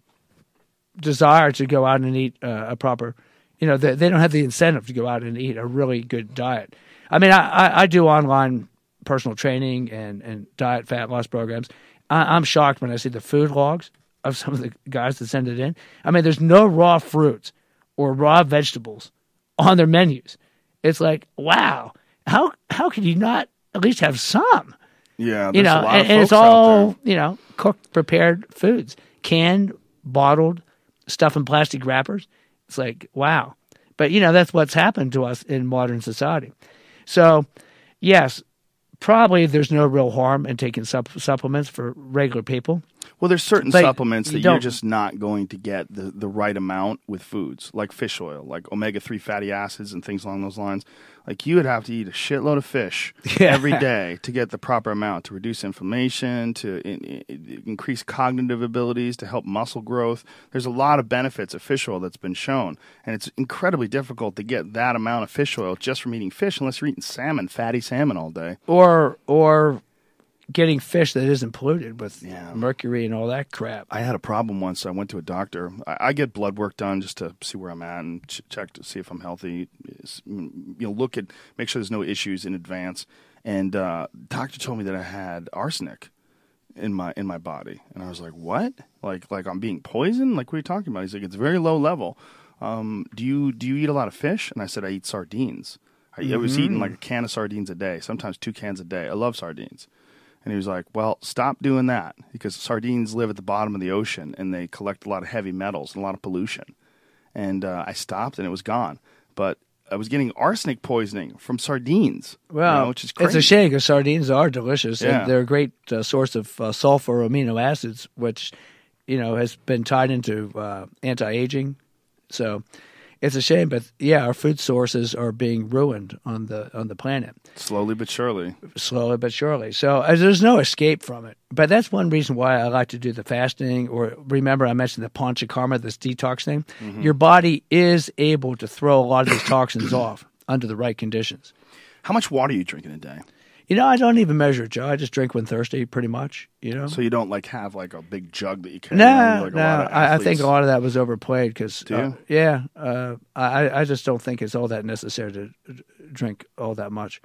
desire to go out and eat uh, a proper. You know, they, they don't have the incentive to go out and eat a really good diet. I mean, I, I, I do online personal training and, and diet fat loss programs. I, I'm shocked when I see the food logs of some of the guys that send it in. I mean, there's no raw fruits or raw vegetables on their menus. It's like, wow, how how can you not at least have some? Yeah, there's You know, a lot and, of and it's folks out all, there. you know, cooked, prepared foods, canned, bottled, stuff in plastic wrappers. It's like, wow. But, you know, that's what's happened to us in modern society. So, yes, probably there's no real harm in taking sup- supplements for regular people. Well, there's certain But supplements you that you're don't- just not going to get the, the right amount with foods, like fish oil, like omega three fatty acids and things along those lines. Like you would have to eat a shitload of fish Yeah. every day to get the proper amount to reduce inflammation, to in, in, increase cognitive abilities, to help muscle growth. There's a lot of benefits of fish oil that's been shown, and it's incredibly difficult to get that amount of fish oil just from eating fish unless you're eating salmon, fatty salmon all day. Or, or getting fish that isn't polluted with Yeah. mercury and all that crap. I had a problem once. I went to a doctor. I, I get blood work done just to see where I'm at and ch- check to see if I'm healthy. S- You know, look at, make sure there's no issues in advance. And uh, doctor told me that I had arsenic in my in my body, and I was like, "What? Like like I'm being poisoned? Like what are you talking about?" He's like, "It's very low level. Um, do you do you eat a lot of fish?" And I said, "I eat sardines. I, I was eating like a can of sardines a day, sometimes two cans a day. I love sardines." And he was like, well, stop doing that because sardines live at the bottom of the ocean and they collect a lot of heavy metals and a lot of pollution. And uh, I stopped and it was gone. But I was getting arsenic poisoning from sardines, Well, you know, which is crazy. it's a shame because sardines are delicious Yeah. and they're a great uh, source of uh, sulfur amino acids, which, you know, has been tied into uh, anti-aging. So it's a shame, but yeah, our food sources are being ruined on the on the planet. Slowly but surely. Slowly but surely. So uh, there's no escape from it. But that's one reason why I like to do the fasting. Or remember, I mentioned the panchakarma, this detox thing. Mm-hmm. Your body is able to throw a lot of these toxins off under the right conditions. How much water are you drinking a day? You know, I don't even measure it, Joe. I just drink when thirsty, pretty much. You know. So you don't like have like a big jug that you carry around No, like a no. lot of I, I think athletes? a lot of that was overplayed because, Do uh, you? yeah, uh, I I just don't think it's all that necessary to uh, drink all that much.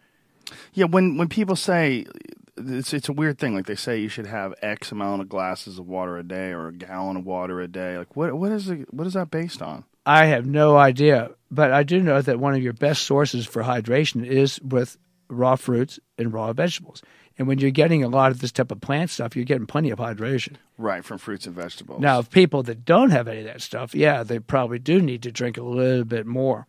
Yeah, when when people say it's it's a weird thing. Like they say you should have X amount of glasses of water a day or a gallon of water a day. Like what what is it, what is that based on? I have no idea, but I do know that one of your best sources for hydration is with raw fruits and raw vegetables. And when you're getting a lot of this type of plant stuff, you're getting plenty of hydration. Right, from fruits and vegetables. Now, if people that don't have any of that stuff, yeah, they probably do need to drink a little bit more.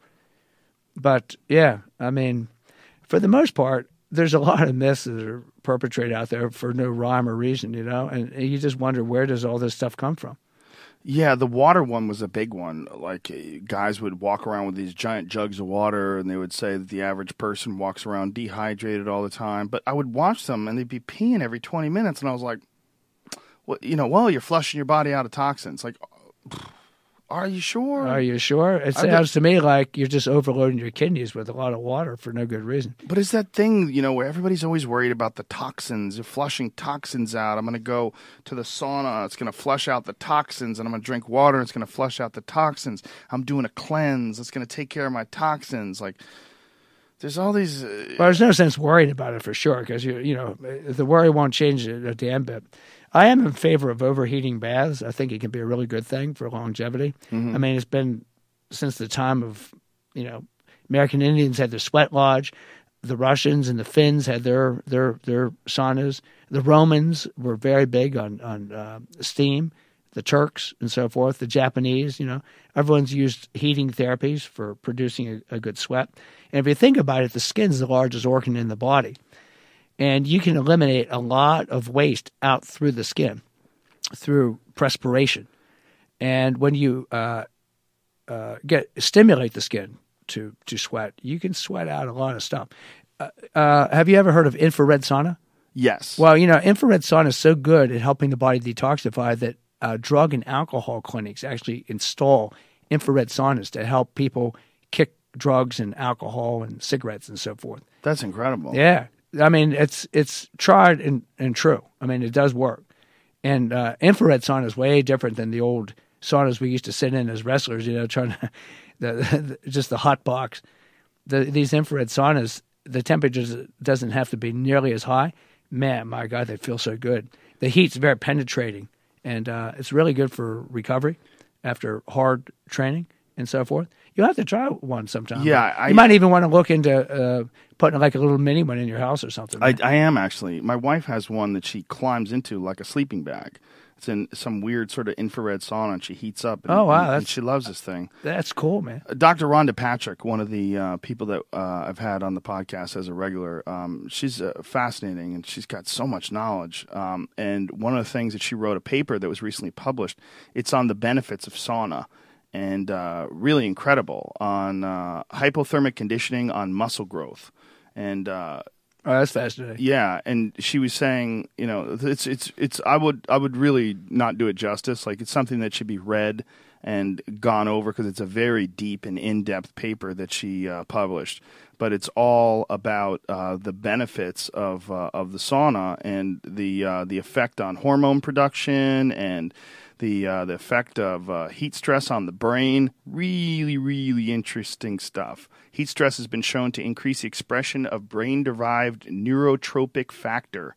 But, yeah, I mean, for the most part, there's a lot of myths that are perpetrated out there for no rhyme or reason, you know, and you just wonder, where does all this stuff come from? Yeah, the water one was a big one. Like, guys would walk around with these giant jugs of water, and they would say that the average person walks around dehydrated all the time. But I would watch them, and they'd be peeing every twenty minutes, and I was like, well, you know, well, you're flushing your body out of toxins. Like, are you sure? Are you sure? It sounds to me like you're just overloading your kidneys with a lot of water for no good reason. But it's that thing, you know, where everybody's always worried about the toxins. You're flushing toxins out. I'm going to go to the sauna. It's going to flush out the toxins. And I'm going to drink water. It's going to flush out the toxins. I'm doing a cleanse. It's going to take care of my toxins. Like, there's all these... Uh, well, there's no sense worrying about it for sure, because, you, you know, the worry won't change it a damn bit. I am in favor of overheating baths. I think it can be a really good thing for longevity. Mm-hmm. I mean, it's been since the time of, you know, American Indians had their sweat lodge. The Russians and the Finns had their their their saunas. The Romans were very big on, on uh, steam. The Turks and so forth. The Japanese, you know, everyone's used heating therapies for producing a, a good sweat. And if you think about it, the skin's the largest organ in the body. And you can eliminate a lot of waste out through the skin through perspiration. And when you uh, uh, get stimulate the skin to, to sweat, you can sweat out a lot of stuff. Uh, uh, have you ever heard of infrared sauna? Yes. Well, you know, infrared sauna is so good at helping the body detoxify that uh, drug and alcohol clinics actually install infrared saunas to help people kick drugs and alcohol and cigarettes and so forth. That's incredible. Yeah. I mean, it's it's tried and, and true. I mean, it does work. And uh, infrared sauna is way different than the old saunas we used to sit in as wrestlers, you know, trying to, the, the, just the hot box. The, these infrared saunas, the temperature doesn't have to be nearly as high. Man, my God, they feel so good. The heat's very penetrating, and uh, it's really good for recovery after hard training and so forth. You'll have to try one sometime. Yeah, I, you might even want to look into uh, putting like a little mini one in your house or something. I, I am actually. My wife has one that she climbs into like a sleeping bag. It's in some weird sort of infrared sauna, and she heats up. And, oh wow, and, that's, and she loves this thing. That's cool, man. Doctor Rhonda Patrick, one of the uh, people that uh, I've had on the podcast as a regular, um, she's uh, fascinating, and she's got so much knowledge. Um, and one of the things that she wrote a paper that was recently published. It's on the benefits of sauna. And uh, really incredible on uh, hypothermic conditioning on muscle growth, and uh, oh, that's fascinating. Yeah, and she was saying, you know, it's it's it's. I would I would really not do it justice. Like, it's something that should be read and gone over because it's a very deep and in-depth paper that she uh, published. But it's all about uh, the benefits of uh, of the sauna and the uh, the effect on hormone production and the uh, the effect of uh, heat stress on the brain. Really, really interesting stuff. Heat stress has been shown to increase the expression of brain-derived neurotropic factor.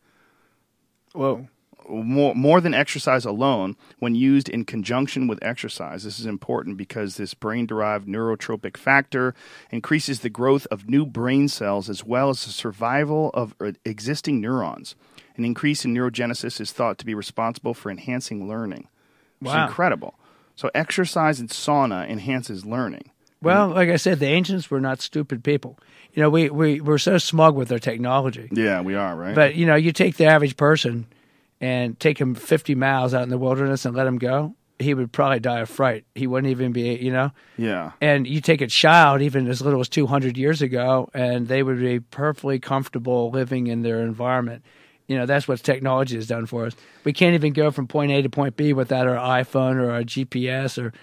Whoa. More, more than exercise alone, when used in conjunction with exercise. This is important because this brain-derived neurotropic factor increases the growth of new brain cells as well as the survival of existing neurons. An increase in neurogenesis is thought to be responsible for enhancing learning. Wow. It's incredible. So exercise and sauna enhances learning. Well, like I said, the ancients were not stupid people. You know, we, we, we're so smug with our technology. Yeah, we are, right? But, you know, you take the average person and take him fifty miles out in the wilderness and let him go, he would probably die of fright. He wouldn't even be, you know? Yeah. And you take a child, even as little as two hundred years ago, and they would be perfectly comfortable living in their environment. You know, that's what technology has done for us. We can't even go from point A to point B without our iPhone or our G P S or...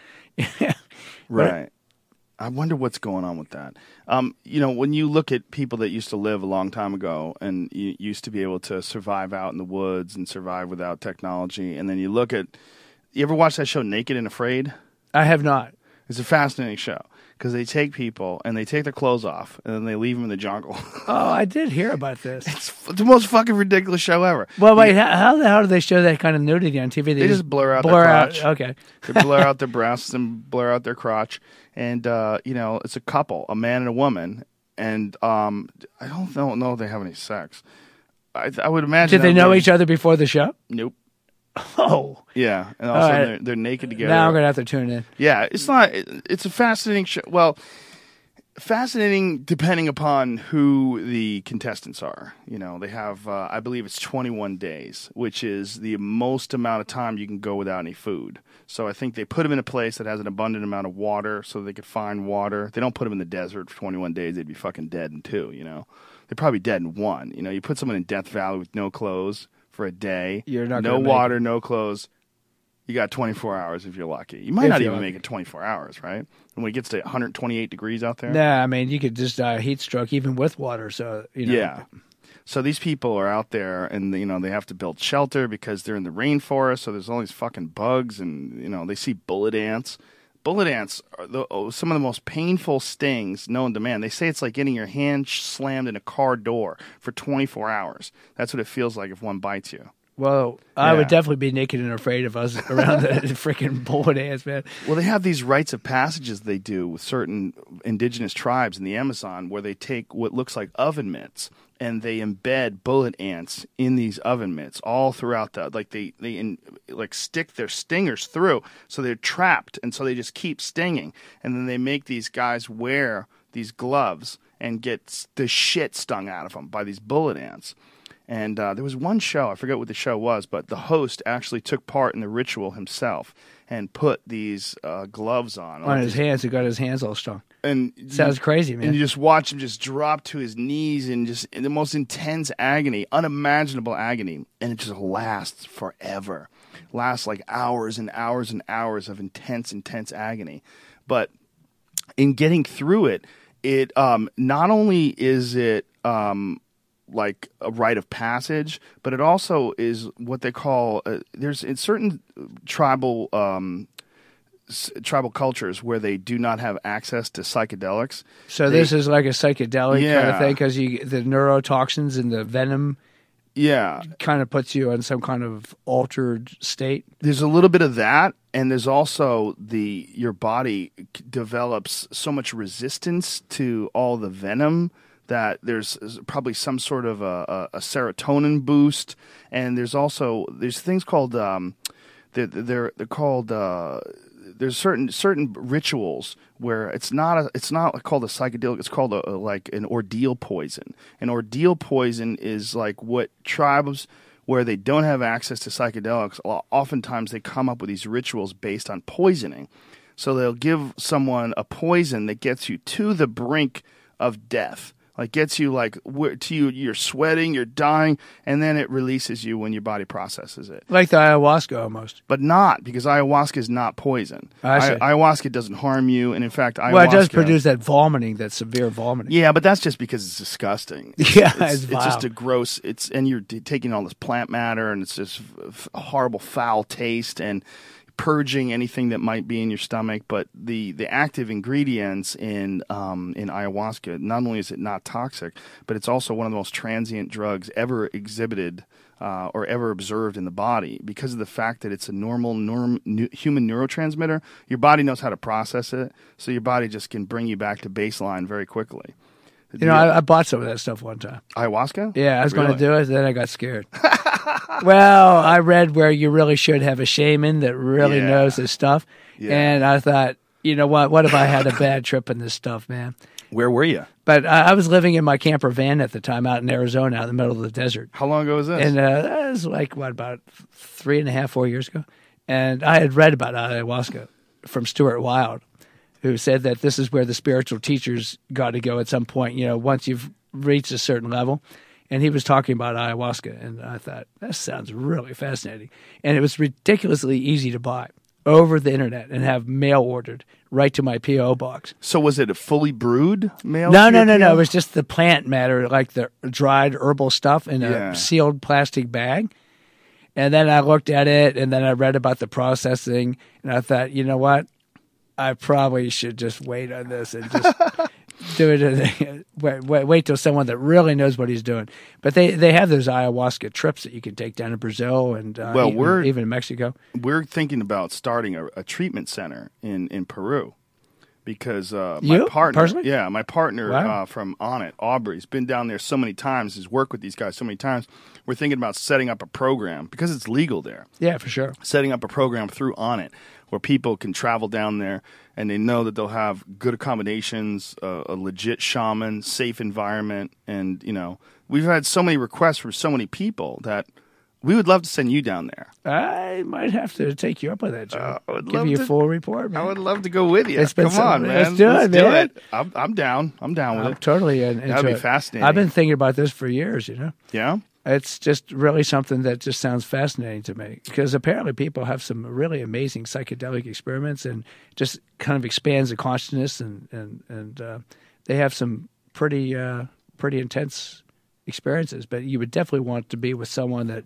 Right. I wonder what's going on with that. Um, you know, when you look at people that used to live a long time ago and you used to be able to survive out in the woods and survive without technology, and then you look at... You ever watch that show Naked and Afraid? I have not. It's a fascinating show because they take people and they take their clothes off and then they leave them in the jungle. Oh, I did hear about this. It's f- the most fucking ridiculous show ever. Well, wait, how, how the hell do they show that kind of nudity on T V? They just blur out blur their out. crotch. Okay. They blur out their breasts and blur out their crotch. And, uh, you know, it's a couple, a man and a woman. And um, I don't know, know if they have any sex. I, I would imagine. Did they that know they- each other before the show? Nope. Oh. Yeah. And also right. they're, they're naked together. Now I'm going to have to tune in. Yeah, it's not. It, it's a fascinating show. Well, fascinating depending upon who the contestants are. You know, they have. Uh, I believe it's twenty-one days, which is the most amount of time you can go without any food. So I think they put them in a place that has an abundant amount of water, so they could find water. They don't put them in the desert for twenty-one days; they'd be fucking dead in two. You know, they're probably dead in one. You know, you put someone in Death Valley with no clothes for a day, You're not no gonna make water, no clothes. You got twenty-four hours if you're lucky. You might If not you're even lucky. make it twenty-four hours, right? And when it gets to one hundred twenty-eight degrees out there. Nah, I mean, you could just die of heat stroke even with water. So, you know. Yeah. So these people are out there and, you know, they have to build shelter because they're in the rainforest. So there's all these fucking bugs and, you know, they see bullet ants. Bullet ants are the, oh, some of the most painful stings known to man. They say it's like getting your hand slammed in a car door for twenty-four hours. That's what it feels like if one bites you. Well, I Yeah. would definitely be naked and afraid of us around the freaking bullet ants, man. Well, they have these rites of passages they do with certain indigenous tribes in the Amazon where they take what looks like oven mitts and they embed bullet ants in these oven mitts all throughout the, like they, they in, like stick their stingers through. So they're trapped. And so they just keep stinging. And then they make these guys wear these gloves and get the shit stung out of them by these bullet ants. And uh, there was one show, I forget what the show was, but the host actually took part in the ritual himself and put these uh, gloves on. On his hands, he got his hands all strong. And Sounds you, crazy, man. And you just watch him just drop to his knees in just in the most intense agony, unimaginable agony. And it just lasts forever. Lasts like hours and hours and hours of intense, intense agony. But in getting through it, it um, not only is it... Um, like a rite of passage, but it also is what they call uh, there's in certain tribal um, s- tribal cultures where they do not have access to psychedelics. So They- this is like a psychedelic kind Yeah. of thing because you the neurotoxins and the venom yeah, kind of puts you in some kind of altered state. there's a little bit of that, and there's also the your body c- develops so much resistance to all the venom that there's probably some sort of a, a, a serotonin boost, and there's also there's things called um, they're they're, they're called uh, there's certain certain rituals where it's not a it's not called a psychedelic, it's called a, a, like an ordeal poison. An ordeal poison is like what tribes where they don't have access to psychedelics, oftentimes they come up with these rituals based on poisoning. So they'll give someone a poison that gets you to the brink of death. Like gets you like where, to you, you're sweating, you're dying, and then it releases you when your body processes it. Like the ayahuasca almost. But not, because ayahuasca is not poison. I see. I, ayahuasca doesn't harm you, and in fact, ayahuasca... Well, it does produce that vomiting, that severe vomiting. Yeah, but that's just because it's disgusting. Yeah, it's, it's it's vile. just a gross. It's and you're d- taking all this plant matter, and it's just f- a horrible, foul taste, and purging anything that might be in your stomach. But the, the active ingredients in um, in ayahuasca, not only is it not toxic, but it's also one of the most transient drugs ever exhibited uh, or ever observed in the body because of the fact that it's a normal norm, nu- human neurotransmitter. Your body knows how to process it, so your body just can bring you back to baseline very quickly. You know, I, I bought some of that stuff one time. Ayahuasca? Yeah, I was going Really? to do it, then I got scared. Well, I read where you really should have a shaman that really Yeah. knows this stuff. Yeah. And I thought, you know what? What if I had a bad trip in this stuff, man? Where were you? But I, I was living in my camper van at the time out in Arizona, out in the middle of the desert. How long ago was this? And uh, that was like, what, about three and a half, four years ago? And I had read about ayahuasca from Stuart Wilde, who said that this is where the spiritual teachers got to go at some point, you know, once you've reached a certain level. And he was talking about ayahuasca, and I thought, that sounds really fascinating. And it was ridiculously easy to buy over the internet and have mail ordered right to my P O box. So was it a fully brewed mail? No, to no, your no, P O? no. It was just the plant matter, like the dried herbal stuff in a Yeah. sealed plastic bag. And then I looked at it, and then I read about the processing, and I thought, you know what? I probably should just wait on this and just do it. Wait, wait, wait till someone that really knows what he's doing. But they, they have those ayahuasca trips that you can take down in Brazil and uh, Well, even, we're- even in Mexico. We're thinking about starting a, a treatment center in, in Peru because uh, my You? partner, Personally? yeah, my partner Wow. uh, from On It, Aubrey's been down there so many times. Has worked with these guys so many times. We're thinking about setting up a program because it's legal there. Yeah, for sure. Setting up a program through On It where people can travel down there and they know that they'll have good accommodations, uh, a legit shaman, safe environment, and you know we've had so many requests from so many people that we would love to send you down there. I might have to take you up on that, Joe. Uh, I would Give love you a to- full report, man. I would love to go with you. It's been Come so- on, man. let's do it, man. I'm, I'm down. I'm down with I'm it. totally in, That'd be into it. fascinating. I've been thinking about this for years, you know. Yeah. It's just really something that just sounds fascinating to me because apparently people have some really amazing psychedelic experiments and just kind of expands the consciousness and and and uh, they have some pretty uh, pretty intense experiences. But you would definitely want to be with someone that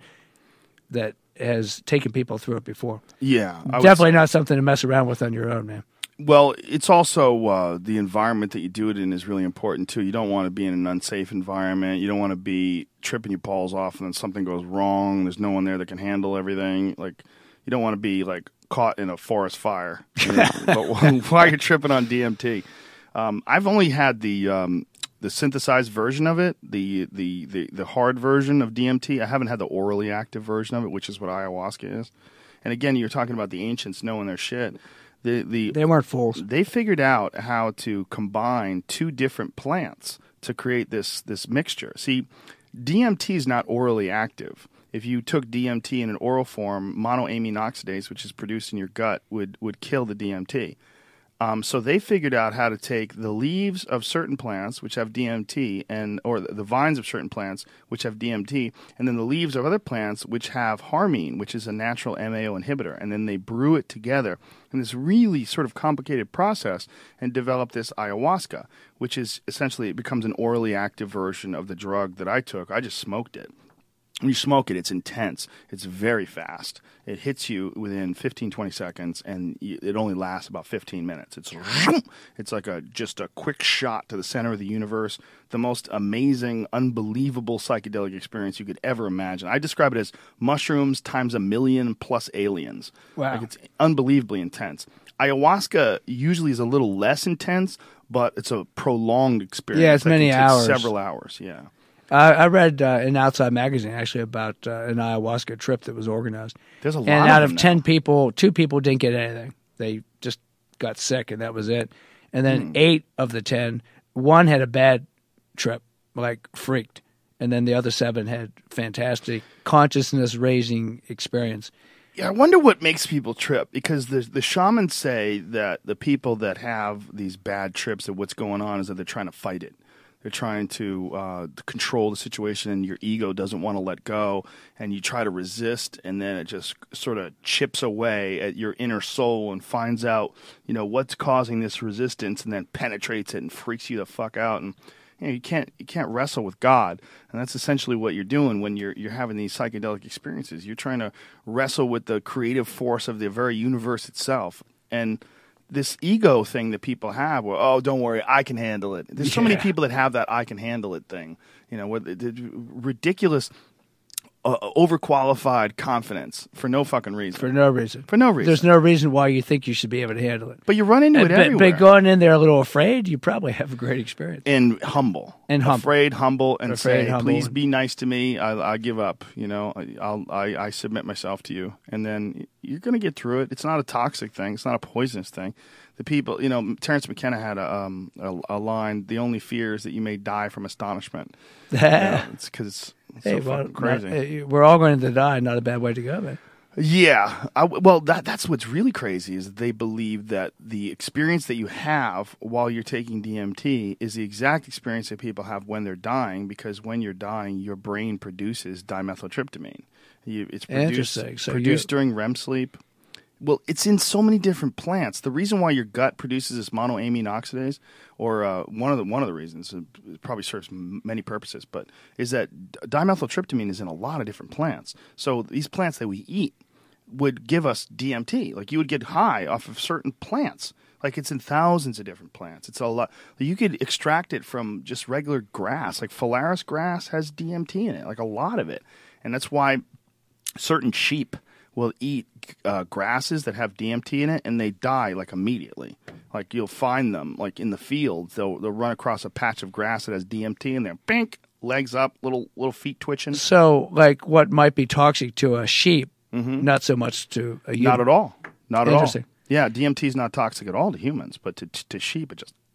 that has taken people through it before. Yeah. I would Definitely not something to mess around with on your own, man. Well, it's also uh, the environment that you do it in is really important too. You don't want to be in an unsafe environment. You don't want to be tripping your balls off and then something goes wrong. There's no one there that can handle everything. Like you don't want to be like caught in a forest fire you know, but while you're tripping on D M T. Um, I've only had the um, the synthesized version of it, the, the the the hard version of D M T. I haven't had the orally active version of it, which is what ayahuasca is. And again, you're talking about the ancients knowing their shit. The the They weren't fools. they figured out how to combine two different plants to create this this mixture. See, D M T is not orally active. If you took D M T in an oral form, monoamine oxidase, which is produced in your gut, would would kill the D M T. Um, so they figured out how to take the leaves of certain plants, which have D M T, and or the vines of certain plants, which have D M T, and then the leaves of other plants, which have harmine, which is a natural M A O inhibitor, and then they brew it together in this really sort of complicated process and develop this ayahuasca, which is essentially it becomes an orally active version of the drug that I took. I just smoked it. When you smoke it, it's intense. It's very fast. It hits you within fifteen, twenty seconds, and it only lasts about fifteen minutes. It's it's like a just a quick shot to the center of the universe. The most amazing, unbelievable psychedelic experience you could ever imagine. I describe it as mushrooms times a million plus aliens. Wow. Like it's unbelievably intense. Ayahuasca usually is a little less intense, but it's a prolonged experience. Yeah, it's that can many take hours. Several hours, yeah. I, I read uh, in Outside Magazine actually about uh, an ayahuasca trip that was organized. There's a lot and of out them of now. ten people, two people didn't get anything. They just got sick, and that was it. And then Hmm. eight of the ten, one had a bad trip, like freaked, and then the other seven had fantastic consciousness-raising experience. Yeah, I wonder what makes people trip because the the shamans say that the people that have these bad trips, that what's going on is that they're trying to fight it. They're trying to uh, control the situation, and your ego doesn't want to let go, and you try to resist, and then it just sort of chips away at your inner soul and finds out, you know, what's causing this resistance, and then penetrates it and freaks you the fuck out. And you know, you can't you can't wrestle with God, and that's essentially what you're doing when you're you're having these psychedelic experiences. You're trying to wrestle with the creative force of the very universe itself, and this ego thing that people have, where, oh, don't worry, I can handle it. There's so many Yeah. people that have that I can handle it thing. You know, with the, the ridiculous, uh, overqualified confidence for no fucking reason. For no reason. For no reason. There's no reason why you think you should be able to handle it. But you run into it but, everywhere. but going in there a little afraid, you probably have a great experience. And humble. And humble. Afraid, humble, and Afraid, say, humble, please and- be nice to me. I, I give up. You know, I, I'll, I, I submit myself to you. And then you're going to get through it. It's not a toxic thing. It's not a poisonous thing. The people, you know, Terrence McKenna had a, um, a, a line, the only fear is that you may die from astonishment. You know, it's because it's, it's Hey, so well, fucking crazy. not- uh, we're all going to die. Not a bad way to go, man. Yeah. I, well, that that's what's really crazy is they believe that the experience that you have while you're taking D M T is the exact experience that people have when they're dying, because when you're dying, your brain produces dimethyltryptamine. You, it's produced, Interesting. So produced you- during R E M sleep. Well, it's in so many different plants. The reason why your gut produces this monoamine oxidase, or uh, one of the one of the reasons, it probably serves m- many purposes, but is that d- dimethyltryptamine is in a lot of different plants. So these plants that we eat, would give us D M T. Like you would get high off of certain plants. Like it's in thousands of different plants. It's a lot. You could extract it from just regular grass. Like Phalaris grass has D M T in it, like a lot of it. And that's why certain sheep will eat uh, grasses that have D M T in it, and they die like immediately. Like you'll find them like in the fields. They'll they'll run across a patch of grass that has D M T in there. Bink, legs up, little little feet twitching. So, like, what might be toxic to a sheep, mm-hmm. not so much to a human. Not at all. Not at all. Interesting. Yeah, D M T is not toxic at all to humans, but to to sheep it just.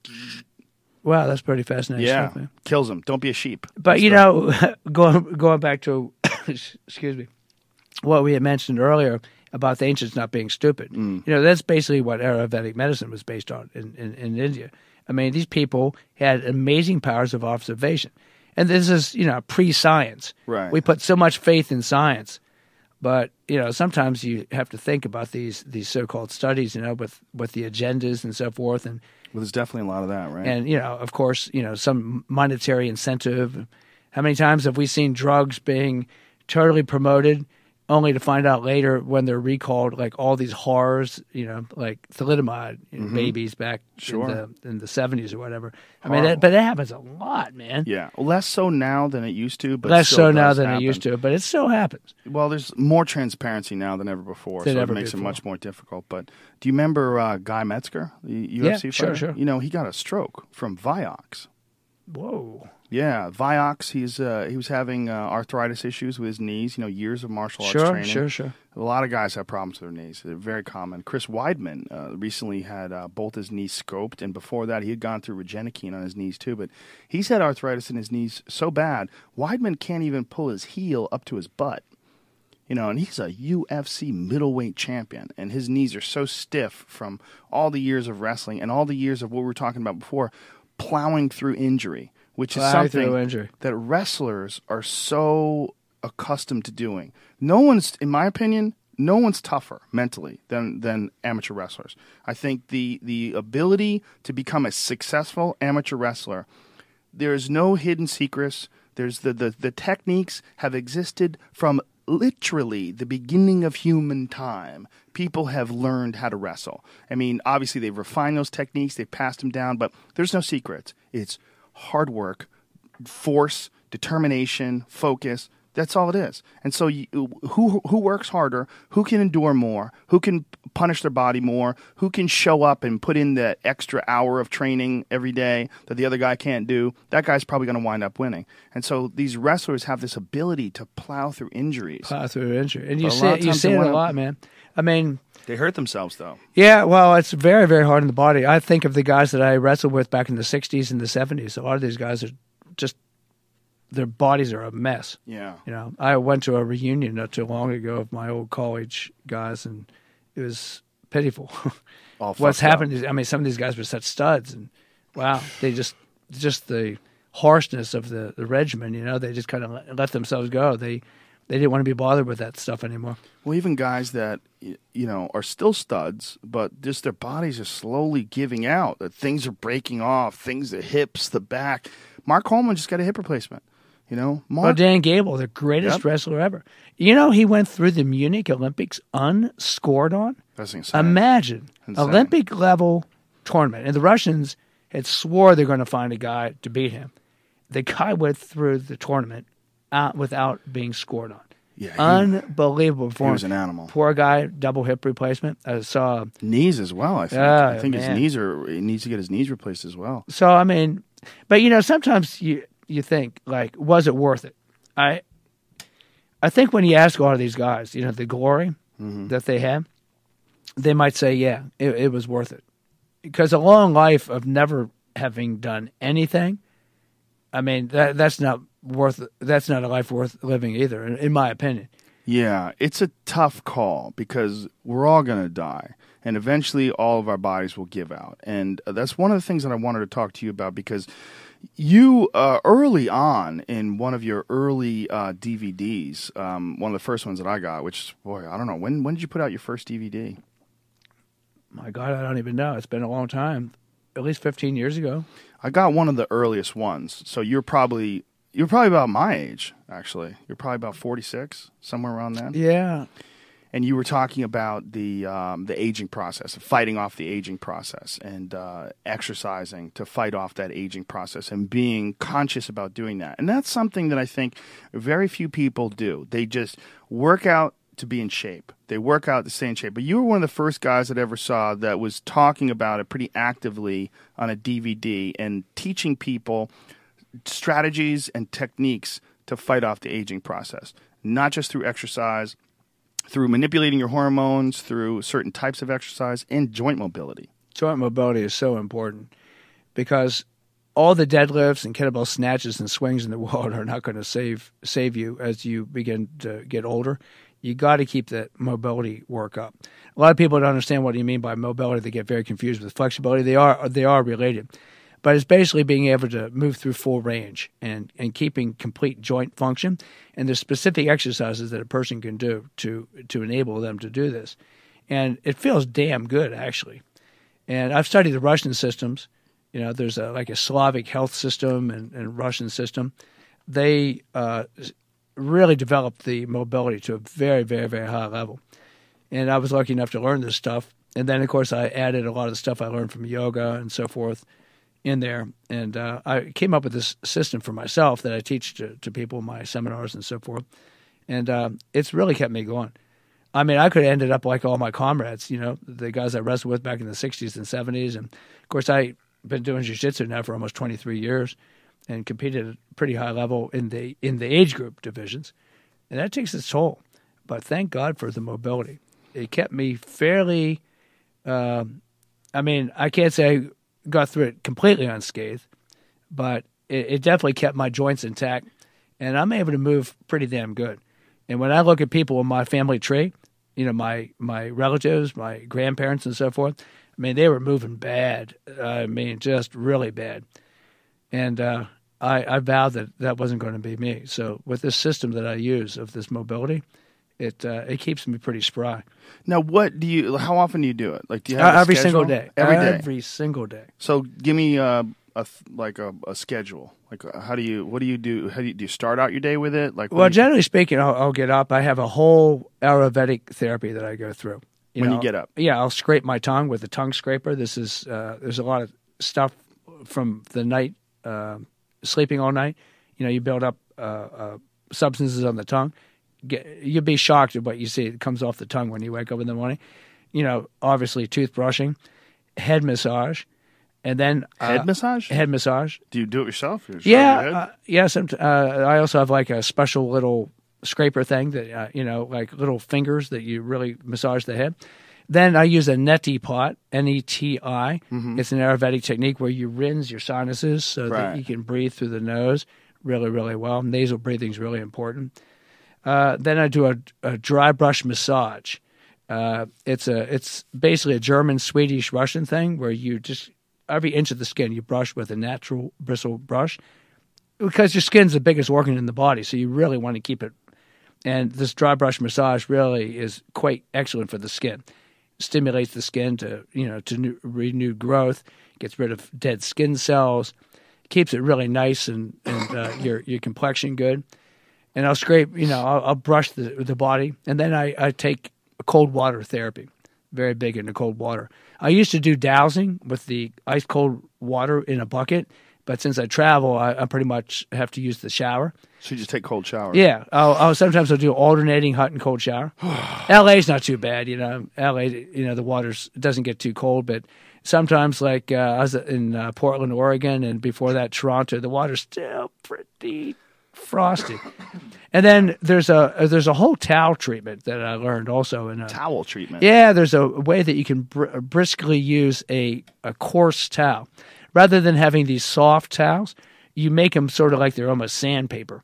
Wow, that's pretty fascinating Yeah, stuff, man. kills them. Don't be a sheep. But That's you the- know, going going back to excuse me, what we had mentioned earlier about the ancients not being stupid. Mm. You know, that's basically what Ayurvedic medicine was based on in, in, in India. I mean, these people had amazing powers of observation, and this is you know pre-science. Right. We put so much faith in science. But, you know, sometimes you have to think about these these so-called studies, you know, with, with the agendas and so forth. And, well, there's definitely a lot of that, right? and, you know, of course, you know, some monetary incentive. How many times have we seen drugs being totally promoted only to find out later when they're recalled, like all these horrors, you know, like thalidomide in Mm-hmm. babies back Sure. in the in the seventies or whatever. I mean, Horrible. that, but it happens a lot, man. yeah, well, less so now than it used to, but Less still so now does than happen. it used to, but it still happens. Well, there's more transparency now than ever before, Than so ever it makes before. it much more difficult. But do you remember uh, Guy Metzger, the U F C Yeah, sure, fighter? sure. You know, he got a stroke from Vioxx. Whoa. Yeah, Vioxx. He's uh, he was having uh, arthritis issues with his knees. You know, years of martial arts Sure, training. sure, sure. A lot of guys have problems with their knees. They're very common. Chris Weidman uh, recently had uh, both his knees scoped, and before that, he had gone through Regenikine on his knees too. But he's had arthritis in his knees so bad, Weidman can't even pull his heel up to his butt. You know, and he's a U F C middleweight champion, and his knees are so stiff from all the years of wrestling and all the years of what we were talking about before, plowing through injury, which is Plowing through something injury. that wrestlers are so accustomed to doing. No one's, in my opinion, no one's tougher mentally than than amateur wrestlers. I think the the ability to become a successful amateur wrestler, there is no hidden secrets. There's the, the, the techniques have existed from literally the beginning of human time. People have learned how to wrestle. I mean, obviously they've refined those techniques, they've passed them down, but there's no secrets. It's hard work, force, determination, focus. That's all it is. And so you, who who works harder, who can endure more, who can punish their body more, who can show up and put in the extra hour of training every day that the other guy can't do, that guy's probably going to wind up winning. And so these wrestlers have this ability to plow through injuries. Plow through injury. And you But a see lot it, of you times see they it a wanna- lot, man. I mean, They hurt themselves, though. yeah, well, it's very, very hard on the body. I think of the guys that I wrestled with back in the sixties and the seventies. A lot of these guys are just, their bodies are a mess. Yeah. You know, I went to a reunion not too long ago of my old college guys, and it was pitiful. All What's fucked up. happened is, I mean, some of these guys were such studs, and wow, they just, just the harshness of the, the regimen, you know, they just kind of let, let themselves go. They, they didn't want to be bothered with that stuff anymore. Well, even guys that, y- you know, are still studs, but just their bodies are slowly giving out. That things are breaking off, things, the hips, the back. Mark Coleman just got a hip replacement. You know, Well, Mark. Dan Gable, the greatest Yep. wrestler ever. You know, he went through the Munich Olympics unscored on. That's insane. Imagine Insane. Olympic level tournament, and the Russians had swore they're going to find a guy to beat him. The guy went through the tournament out without being scored on. Yeah, he- Unbelievable performance. an animal. Poor guy, double hip replacement. I saw. Knees as well, I think. Oh, I think his man. knees are, he needs to get his knees replaced as well. So I mean, but you know, sometimes you you think like, was it worth it? I I think when you ask a lot of these guys, you know, the glory Mm-hmm. that they had, they might say, yeah, it, it was worth it, because a long life of never having done anything, I mean, that that's not worth. That's not a life worth living either, in, in my opinion. Yeah, it's a tough call because we're all going to die, and eventually all of our bodies will give out. And uh, that's one of the things that I wanted to talk to you about, because you, uh, early on in one of your early uh, D V Ds, um, one of the first ones that I got, which, boy, I don't know, when when did you put out your first D V D? My God, I don't even know. It's been a long time, at least fifteen years ago. I got one of the earliest ones, so you're probably you're probably about my age, actually. You're probably about forty-six, somewhere around then. Yeah. and you were talking about the um, the aging process, fighting off the aging process, and uh, exercising to fight off that aging process, and being conscious about doing that. And that's something that I think very few people do. They just work out to be in shape. They work out to stay in shape. But you were one of the first guys that I ever saw that was talking about it pretty actively on a D V D and teaching people strategies and techniques to fight off the aging process, not just through exercise, through manipulating your hormones, through certain types of exercise, and joint mobility. Joint mobility is so important because all the deadlifts and kettlebell snatches and swings in the world are not going to save save you as you begin to get older. You got to keep that mobility work up. A lot of people don't understand what you mean by mobility. They get very confused with flexibility. They are they are related. But it's basically being able to move through full range and, and keeping complete joint function. And there's specific exercises that a person can do to to enable them to do this. And it feels damn good, actually. And I've studied the Russian systems. You know, there's a, like a Slavic health system and, and Russian system. They uh, really developed the mobility to a very, very, very high level. And I was lucky enough to learn this stuff. And then, of course, I added a lot of the stuff I learned from yoga and so forth in there. And uh, I came up with this system for myself that I teach to, to people in my seminars and so forth. And uh, it's really kept me going. I mean, I could have ended up like all my comrades, you know, the guys I wrestled with back in the sixties and seventies. And, of course, I've been doing jiu-jitsu now for almost twenty-three years and competed at a pretty high level in the in the age group divisions. And that takes its toll. But thank God for the mobility. It kept me fairly um, – I mean, I can't say I got through it completely unscathed, but it, it definitely kept my joints intact, and I'm able to move pretty damn good. And when I look at people in my family tree, you know, my, my relatives, my grandparents and so forth, I mean, they were moving bad. I mean, just really bad. And uh, I, I vowed that that wasn't going to be me. So with this system that I use of this mobility, it uh, it keeps me pretty spry. Now, what do you? How often do you do it? Like, do you have uh, a every schedule? single day? Every day. Every single day. So, give me uh, a like a, a schedule. Like, how do you? What do you do? How do you, do you start out your day with it? Like, well, you, generally speaking, I'll, I'll get up. I have a whole Ayurvedic therapy that I go through. You when know, you get up, yeah, I'll scrape my tongue with a tongue scraper. This is uh, there's a lot of stuff from the night uh, sleeping all night. You know, you build up uh, uh, substances on the tongue. Get, you'll be shocked at what you see. It comes off the tongue when you wake up in the morning. You know, obviously toothbrushing, head massage, and then head uh, massage. Head massage. Do you do it yourself? You Yeah, your head? uh, yeah. Some, uh, I also have like a special little scraper thing that uh, you know, like little fingers that you really massage the head. Then I use a neti pot, N E T I. Mm-hmm. It's an Ayurvedic technique where you rinse your sinuses so right. that you can breathe through the nose really, really well. Nasal breathing is really important. Uh, then I do a, a dry brush massage. Uh, it's a it's basically a German, Swedish, Russian thing where you just every inch of the skin you brush with a natural bristle brush because your skin's the biggest organ in the body, so you really want to keep it. And this dry brush massage really is quite excellent for the skin. Stimulates the skin to you know to new, renewed growth, gets rid of dead skin cells, keeps it really nice and and uh, your your complexion good. And I'll scrape, you know, I'll, I'll brush the the body, and then I, I take a cold water therapy. Very big into cold water. I used to do dowsing with the ice cold water in a bucket, but since I travel, I, I pretty much have to use the shower. So you just take cold showers. Yeah, I'll, I'll sometimes I'll do alternating hot and cold shower. L A's not too bad, you know. L A, you know, the water doesn't get too cold, but sometimes, like uh, I was in uh, Portland, Oregon, and before that, Toronto, the water's still pretty frosty. And then there's a there's a whole towel treatment that I learned also in a towel treatment. Yeah, there's a way that you can br- briskly use a a coarse towel rather than having these soft towels. You make them sort of like they're almost sandpaper.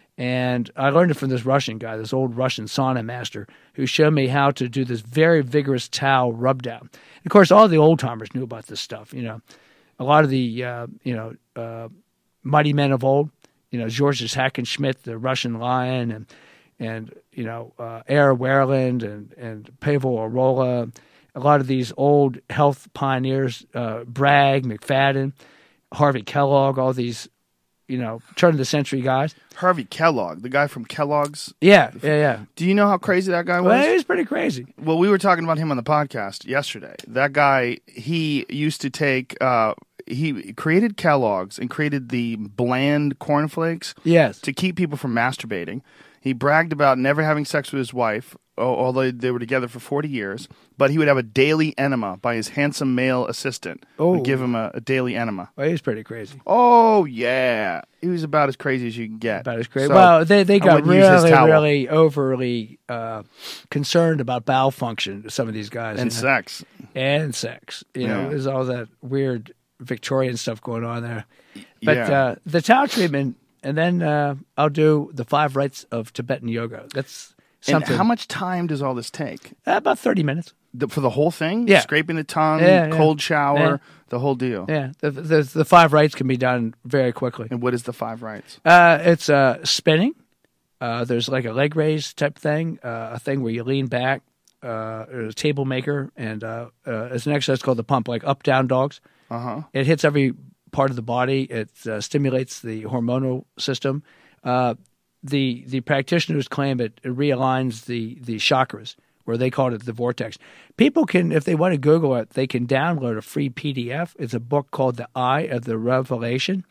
And I learned it from this Russian guy, this old Russian sauna master, who showed me how to do this very vigorous towel rub down. Of course, all the old timers knew about this stuff. You know, a lot of the uh, you know uh, mighty men of old. You know, Georges Hackenschmidt, the Russian lion, and and you know, uh, Air Wehrland and and Pavel Arola, a lot of these old health pioneers, uh, Bragg, McFadden, Harvey Kellogg, all these you know, turn of the century guys. Harvey Kellogg, the guy from Kellogg's. Yeah, yeah, yeah. Do you know how crazy that guy was? Well, he was pretty crazy. Well, we were talking about him on the podcast yesterday. That guy, he used to take, uh, he created Kellogg's and created the bland cornflakes Yes. to keep people from masturbating. He bragged about never having sex with his wife, although they were together for forty years. But he would have a daily enema by his handsome male assistant. Oh. Would give him a, a daily enema. Well, he was pretty crazy. Oh, yeah. He was about as crazy as you can get. About as crazy. So, well, they, they I got wouldn't use his really, towel. really overly uh, concerned about bowel function, some of these guys. And you know? sex. And sex. You know, Yeah. there's all that weird Victorian stuff going on there. But Yeah. uh, the towel treatment, and then uh, I'll do the five rites of Tibetan yoga. That's And something. how much time does all this take? Uh, about thirty minutes. The, for the whole thing? Yeah. Scraping the tongue, Yeah, yeah. cold shower, Yeah. the whole deal. Yeah, the, the, the five rites can be done very quickly. And what is the five rights? Uh, it's uh, spinning. Uh, there's like a leg raise type thing, uh, a thing where you lean back, uh, a table maker, and uh, uh, it's an exercise called the pump, like up down dogs. Uh-huh. It hits every part of the body. It uh, stimulates the hormonal system. Uh, the the practitioners claim it, it realigns the the chakras, where they called it the vortex. People can, if they want to Google it, they can download a free P D F. It's a book called The Eye of the Revelation,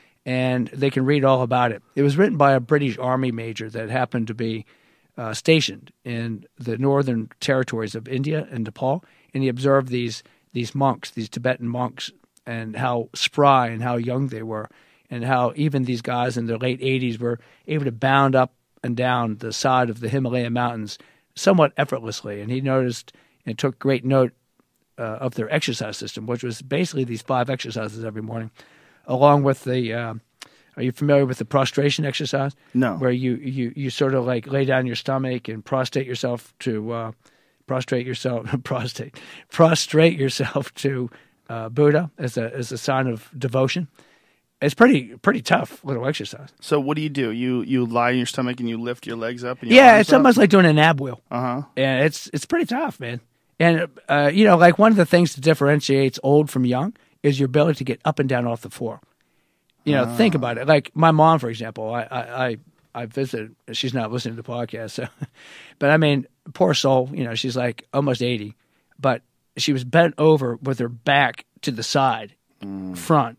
and they can read all about it. It was written by a British Army major that happened to be uh, stationed in the northern territories of India and Nepal, and he observed these these monks, these Tibetan monks, and how spry and how young they were, and how even these guys in their late eighties were able to bound up and down the side of the Himalayan mountains somewhat effortlessly. And he noticed and took great note uh, of their exercise system, which was basically these five exercises every morning, along with the, uh, are you familiar with the prostration exercise? No. Where you, you, you sort of like lay down your stomach and prostrate yourself to, uh, prostrate yourself, prostate, prostrate yourself to uh, Buddha as a, as a sign of devotion. It's pretty pretty tough little exercise. So what do you do? You you lie on your stomach and you lift your legs up? And your Yeah, arms it's up? almost like doing an ab wheel. Uh-huh. And it's it's pretty tough, man. And, uh, you know, like one of the things that differentiates old from young is your ability to get up and down off the floor. You know, think about it. Like my mom, for example, I, I, I, I visited, she's not listening to the podcast, so, but I mean, poor soul, you know, she's like almost eighty, but she was bent over with her back to the side, mm. front.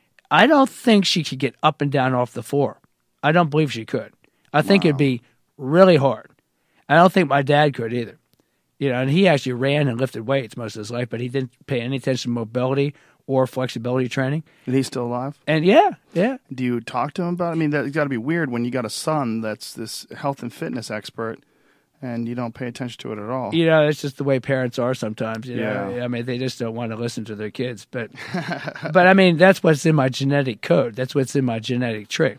I don't think she could get up and down off the floor. I don't believe she could. I think wow. it'd be really hard. I don't think my dad could either. You know, and he actually ran and lifted weights most of his life, but he didn't pay any attention to mobility or flexibility training. Is he still alive? And yeah, yeah. Do you talk to him about it? I mean, that's got to be weird when you got a son that's this health and fitness expert and you don't pay attention to it at all. You know, it's just the way parents are sometimes. You know, yeah. I mean, they just don't want to listen to their kids. But, but I mean, that's what's in my genetic code. That's what's in my genetic trait.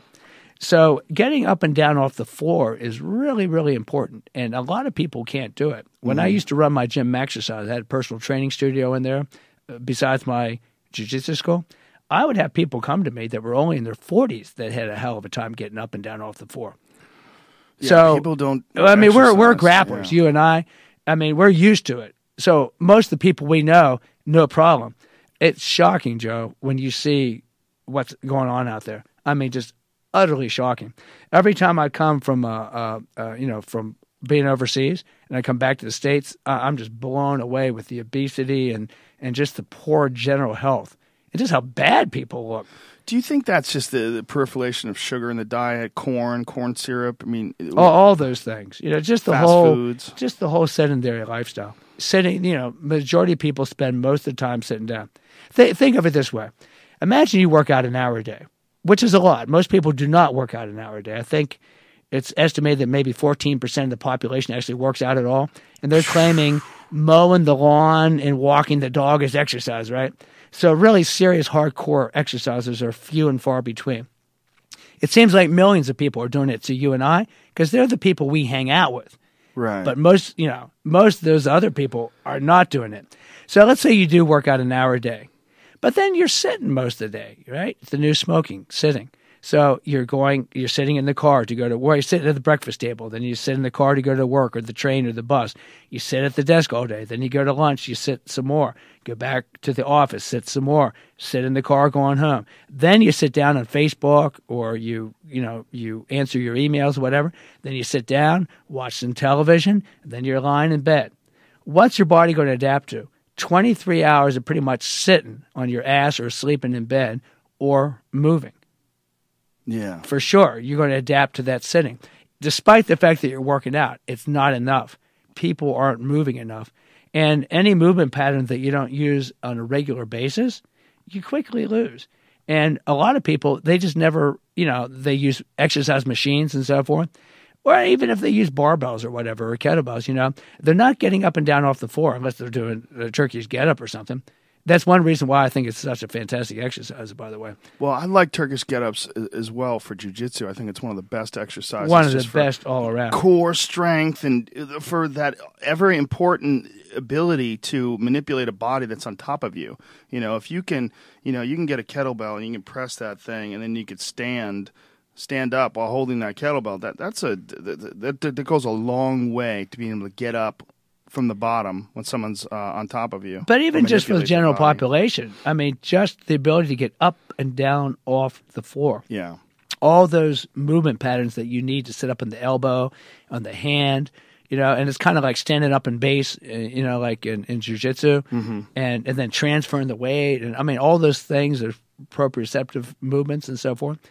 So getting up and down off the floor is really, really important. And a lot of people can't do it. When mm. I used to run my gym exercise, I had a personal training studio in there uh, besides my jiu-jitsu school. I would have people come to me that were only in their forties that had a hell of a time getting up and down off the floor. Yeah, so people don't. I mean, we're we're exercise, grapplers, yeah. you and I. I mean, we're used to it. So most of the people we know, no problem. It's shocking, Joe, when you see what's going on out there. I mean, just utterly shocking. Every time I come from, uh, uh, uh, you know, from being overseas and I come back to the States, uh, I'm just blown away with the obesity and, and just the poor general health and just how bad people look. Do you think that's just the, the proliferation of sugar in the diet, corn, corn syrup? I mean, all, all those things. You know, just the fast whole, foods. just the whole sedentary lifestyle. Sitting, you know, majority of people spend most of the time sitting down. Th- think of it this way: imagine you work out an hour a day, which is a lot. Most people do not work out an hour a day. I think it's estimated that maybe fourteen percent of the population actually works out at all, and they're claiming mowing the lawn and walking the dog is exercise, right? So really serious, hardcore exercises are few and far between. It seems like millions of people are doing it to you and I because they're the people we hang out with. Right. But most, you know, most of those other people are not doing it. So let's say you do work out an hour a day, but then you're sitting most of the day, right? It's the new smoking, sitting. So you're going, you're sitting in the car to go to work. You sit at the breakfast table, then you sit in the car to go to work or the train or the bus. You sit at the desk all day. Then you go to lunch. You sit some more. Go back to the office. Sit some more. Sit in the car going home. Then you sit down on Facebook or you, you know, you answer your emails, whatever. Then you sit down, watch some television, and then you're lying in bed. What's your body going to adapt to? twenty-three hours of pretty much sitting on your ass or sleeping in bed or moving. Yeah. For sure, you're going to adapt to that sitting. Despite the fact that you're working out, it's not enough. People aren't moving enough. And any movement pattern that you don't use on a regular basis, you quickly lose. And a lot of people, they just never, you know, they use exercise machines and so forth. Or even if they use barbells or whatever, or kettlebells, you know, they're not getting up and down off the floor unless they're doing a Turkish get-up or something. That's one reason why I think it's such a fantastic exercise, by the way. Well, I like Turkish get-ups as well for jiu-jitsu. I think it's one of the best exercises. One of the just best all around. Core strength and for that ever important ability to manipulate a body that's on top of you. You know, if you can, you know, you can get a kettlebell and you can press that thing and then you could stand stand up while holding that kettlebell. That that's a that, that, that goes a long way to being able to get up from the bottom when someone's uh, on top of you. But even just for the manipulate general their body. population, I mean, just the ability to get up and down off the floor. Yeah. All those movement patterns that you need to sit up on the elbow, on the hand, you know, and it's kind of like standing up in base, uh, you know, like in, in jiu-jitsu, Mm-hmm. and, and then transferring the weight. And I mean, all those things are proprioceptive movements and so forth.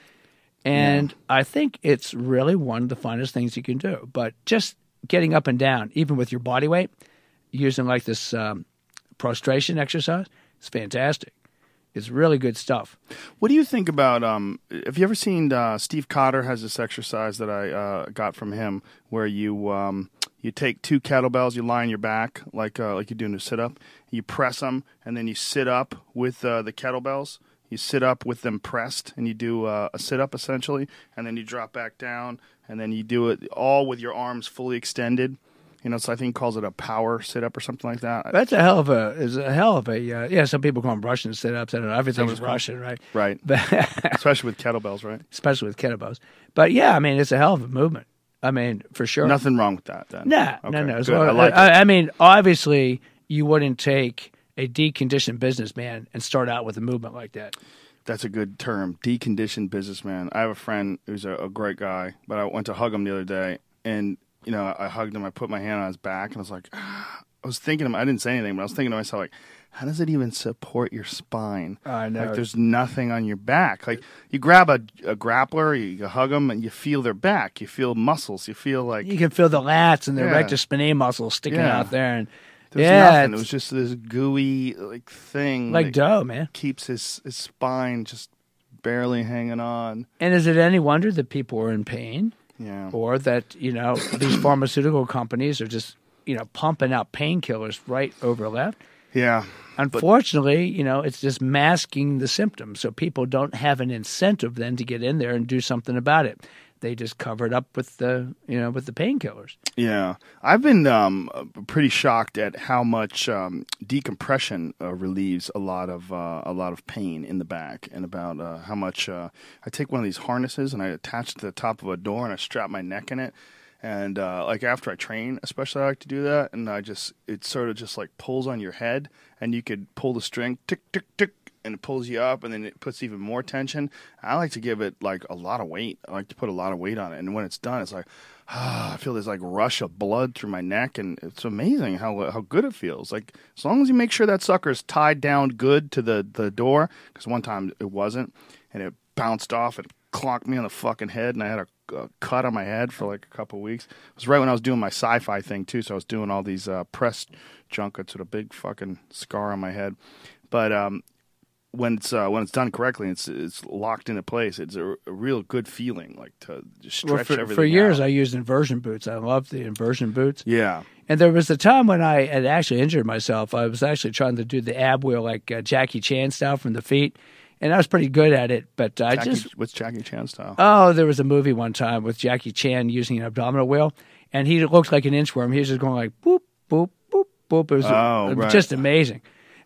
And yeah. I think it's really one of the funnest things you can do. But just getting up and down, even with your body weight, using like this um, prostration exercise, it's fantastic. It's really good stuff. What do you think about, um, have you ever seen uh, Steve Cotter has this exercise that I uh, got from him where you um, you take two kettlebells, you lie on your back like uh, like you do in a sit-up, you press them, and then you sit up with uh, the kettlebells. You sit up with them pressed, and you do uh, a sit-up essentially, and then you drop back down, and then you do it all with your arms fully extended. You know, so I think he calls it a power sit-up or something like that. That's a hell of a is a hell of a uh, yeah. Some people call them Russian sit-ups. I don't know. Everything's Russian, right? Right. Especially with kettlebells, right? Especially with kettlebells. But yeah, I mean, it's a hell of a movement. I mean, for sure. Nothing wrong with that, then. Nah, okay, no, no. Good. So, I like I, it. I mean, obviously, you wouldn't take a deconditioned businessman and start out with a movement like that. That's a good term, deconditioned businessman. I have a friend who's a, a great guy, but I went to hug him the other day, and you know, I hugged him. I put my hand on his back, and I was like, ah. I was thinking, of, I didn't say anything, but I was thinking to myself, like, how does it even support your spine? I know. Like, there's nothing on your back. Like, you grab a, a grappler, you, you hug them, and you feel their back. You feel muscles. You feel like You can feel the lats and the Yeah. rectus spinae muscles sticking Yeah. out there, and there's yeah, nothing. It it's was just this gooey like thing, like that dough, man. keeps his his spine just barely hanging on. And is it any wonder that people are in pain? Yeah. Or that, you know, these pharmaceutical companies are just, you know, pumping out painkillers right over left. Yeah. Unfortunately, you know, it's just masking the symptoms. So people don't have an incentive then to get in there and do something about it. They just cover it up with the, you know, with the painkillers. Yeah. I've been um, pretty shocked at how much um, decompression uh, relieves a lot of uh, a lot of pain in the back, and about uh, how much uh, I take one of these harnesses and I attach it to the top of a door and I strap my neck in it. And uh, like after I train, especially I like to do that, and I just it sort of just like pulls on your head, and you could pull the string, tick tick tick, and it pulls you up, and then it puts even more tension. I like to give it like a lot of weight. I like to put a lot of weight on it, and when it's done, it's like ah, I feel this like rush of blood through my neck, and it's amazing how how good it feels. Like as long as you make sure that sucker is tied down good to the the door, because one time it wasn't, and it bounced off and clonked me on the fucking head, and I had a Uh, cut on my head for like a couple of weeks. It was right when I was doing my sci-fi thing too, so I was doing all these uh, press junkets with a big fucking scar on my head. But um, when it's uh, when it's done correctly, it's it's locked into place. It's a, a real good feeling, like to just stretch Well, for, everything for years, out. I used inversion boots. I loved the inversion boots. Yeah. And there was a time when I had actually injured myself. I was actually trying to do the ab wheel like uh, Jackie Chan style from the feet. And I was pretty good at it, but I Jackie, just... what's Jackie Chan style? Oh, there was a movie one time with Jackie Chan using an abdominal wheel, and he looked like an inchworm. He was just going like, boop, boop, boop, boop. It was Oh, uh, right. just amazing.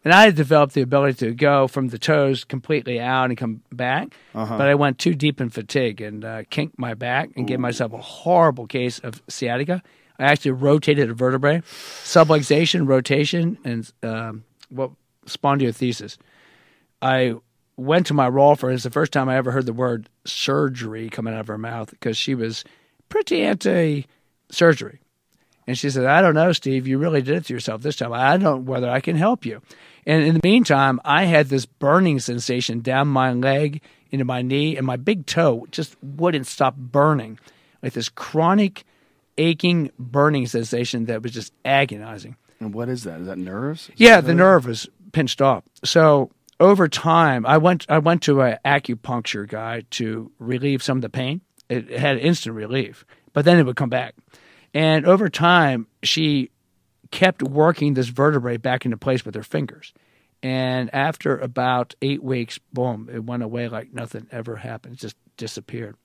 And I had developed the ability to go from the toes completely out and come back, Uh-huh. but I went too deep in fatigue and uh, kinked my back and gave myself a horrible case of sciatica. I actually rotated a vertebrae, subluxation, rotation, and um, what spondylolisthesis. I went to my rolfer. It's the first time I ever heard the word surgery coming out of her mouth because she was pretty anti-surgery. And she said, I don't know, Steve, you really did it to yourself this time. I don't know whether I can help you. And in the meantime, I had this burning sensation down my leg, into my knee, and my big toe just wouldn't stop burning. Like this chronic, aching, burning sensation that was just agonizing. And what is that? Is that nerves? Is Yeah, that the nerve was pinched off. So over time, I went I went to an acupuncture guy to relieve some of the pain. It had instant relief, but then it would come back. And over time, she kept working this vertebrae back into place with her fingers. And after about eight weeks, boom, it went away like nothing ever happened. It just disappeared.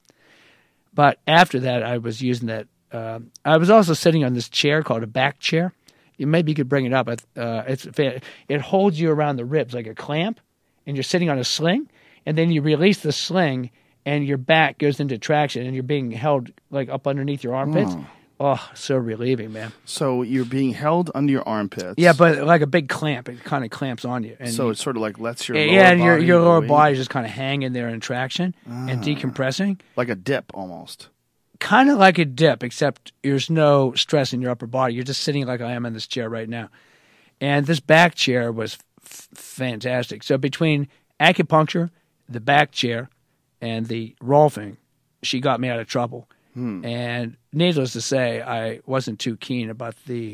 But after that, I was using that. Uh, I was also sitting on this chair called a back chair. You, maybe you could bring it up. Uh, it's It holds you around the ribs like a clamp, and you're sitting on a sling, and then you release the sling, and your back goes into traction, and you're being held like up underneath your armpits. Oh. Oh, so relieving, man. So you're being held under your armpits. Yeah, but like a big clamp. It kind of clamps on you. And so you, it sort of like lets your yeah, lower yeah, and your body your lower weight- body is just kind of hanging there in traction and decompressing. like a dip almost. Kind of like a dip, except there's no stress in your upper body. You're just sitting like I am in this chair right now. And this back chair was f- fantastic. So between acupuncture, the back chair, and the rolfing, she got me out of trouble. Hmm. And needless to say, I wasn't too keen about the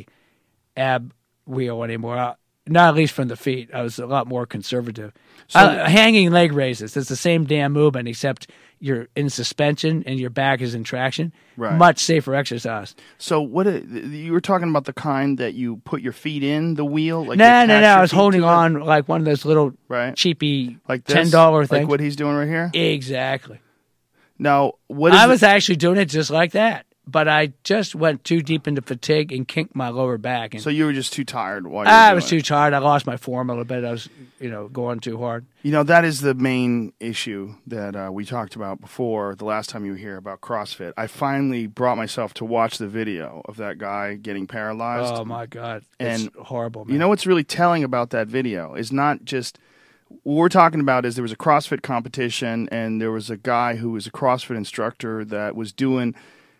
ab wheel anymore. Uh, Not at least from the feet. I was a lot more conservative. So- uh, hanging leg raises. It's the same damn movement, except you're in suspension and your back is in traction. Right. Much safer exercise. So what it, you were talking about the kind that you put your feet in the wheel? Like no, you no, attach no. your I was feet holding to it? on like one of those little Right. cheapy like this? ten dollar things. Like what he's doing right here? Exactly. Now, what is I it- was actually doing it just like that. But I just went too deep into fatigue and kinked my lower back. And So you were just too tired while you were I doing was it. too tired. I lost my form a little bit. I was, you know, going too hard. You know, that is the main issue that uh, we talked about before the last time you were here about CrossFit. I finally brought myself to watch the video of that guy getting paralyzed. Oh, my God. It's And horrible, man. You know what's really telling about that video is not just what we're talking about is there was a CrossFit competition and there was a guy who was a CrossFit instructor that was doing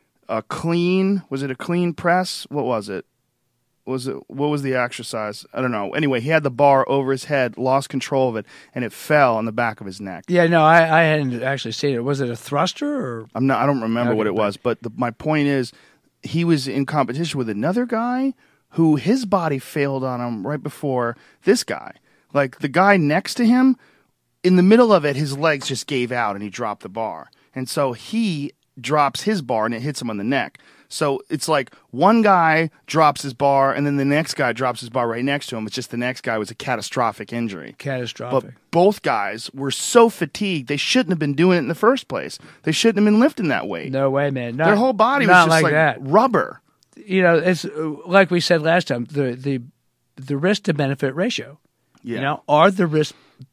a clean, was it a clean press? What was it? Was it what was the exercise? I don't know. Anyway, he had the bar over his head, lost control of it, and it fell on the back of his neck. Yeah, no, I, I hadn't actually seen it. Was it a thruster or? I'm not I don't remember Okay, what it but- was, but the, my point is he was in competition with another guy who his body failed on him right before this guy. Like the guy next to him, in the middle of it, his legs just gave out and he dropped the bar. And so he drops his bar and it hits him on the neck. So it's like one guy drops his bar and then the next guy drops his bar right next to him. It's just the next guy was a catastrophic injury. Catastrophic. But both guys were so fatigued, they shouldn't have been doing it in the first place. They shouldn't have been lifting that weight. No way, man. Not, Their whole body was not just like, like, that. rubber. You know, it's uh, like we said last time. The the the risk to benefit ratio. Yeah. You know, are the risks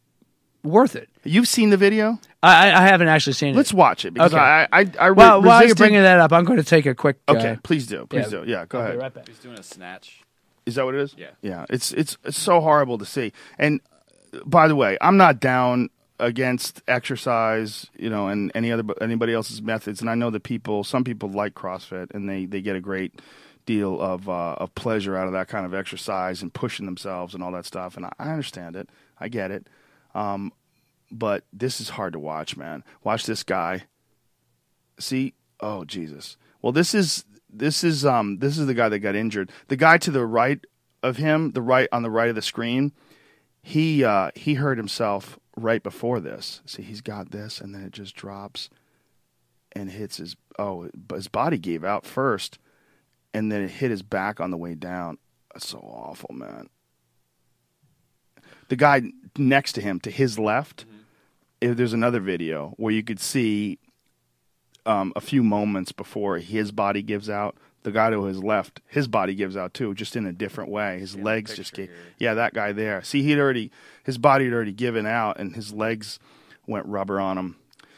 worth it? You've seen the video? I, I haven't actually seen Let's it. watch it because Okay. I I, I re- Well, while you're resisted- bringing that up, I'm going to take a quick. Okay, Uh, please do. Please yeah. do. Yeah, go I'll ahead. be right back. He's doing a snatch. Is that what it is? Yeah. Yeah. It's it's it's so horrible to see. And uh, by the way, I'm not down against exercise, you know, and any other anybody else's methods. And I know that people, some people like CrossFit, and they they get a great deal of uh, of pleasure out of that kind of exercise and pushing themselves and all that stuff. And I, I understand it. I get it. Um, but this is hard to watch, man. Watch this guy. See, oh Jesus. Well, this is this is um this is the guy that got injured. The guy to the right of him, the right on the right of the screen, he uh, he hurt himself right before this. See, he's got this, and then it just drops and hits his oh, but his body gave out first, and then it hit his back on the way down. That's so awful, man. The guy next to him, to his left, if there's another video where you could see um, a few moments before his body gives out, the guy to his left, his body gives out too, just in a different way. His Yeah, legs just picture gave. here. Yeah, that guy there. See, he'd already his body had already given out, and his legs went rubber on him.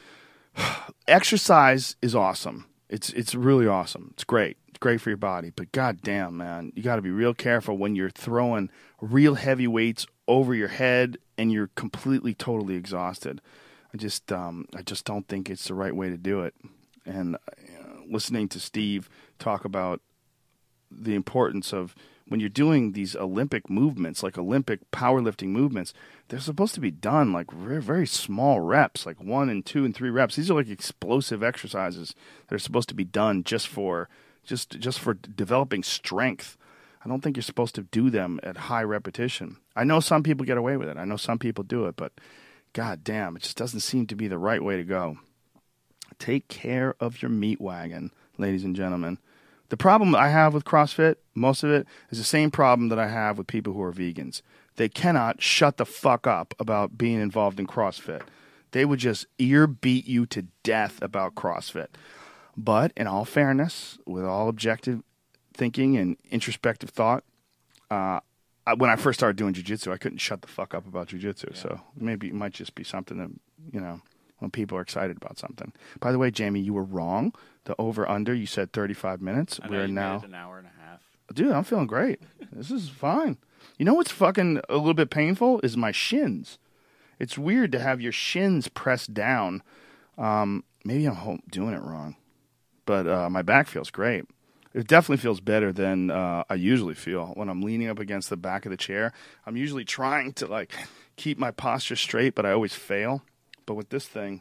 Exercise is awesome. It's it's really awesome. It's great. It's great for your body. But goddamn, man, you got to be real careful when you're throwing real heavy weights over your head and you're completely, totally exhausted. I just um, I just don't think it's the right way to do it. And uh, listening to Steve talk about the importance of when you're doing these Olympic movements, like Olympic powerlifting movements, they're supposed to be done like very, very small reps, like one and two and three reps. These are like explosive exercises that are supposed to be done just for just just for developing strength. I don't think you're supposed to do them at high repetition. I know some people get away with it. I know some people do it, but god damn, it just doesn't seem to be the right way to go. Take care of your meat wagon, ladies and gentlemen. The problem I have with CrossFit, most of it, is the same problem that I have with people who are vegans. They cannot shut the fuck up about being involved in CrossFit. They would just ear beat you to death about CrossFit. But in all fairness, with all objective thinking and introspective thought, uh, I, when I first started doing jiu-jitsu, I couldn't shut the fuck up about jiu-jitsu. Yeah. So maybe it might just be something that, you know, when people are excited about something. By the way, Jamie, you were wrong. The over-under, you said thirty-five minutes. I know, We're you now made it an hour and a half. Dude, I'm feeling great. This is fine. You know what's fucking a little bit painful is my shins. It's weird to have your shins pressed down. Um, maybe I'm ho- doing it wrong. But uh, my back feels great. It definitely feels better than uh, I usually feel when I'm leaning up against the back of the chair. I'm usually trying to like keep my posture straight, but I always fail. But with this thing,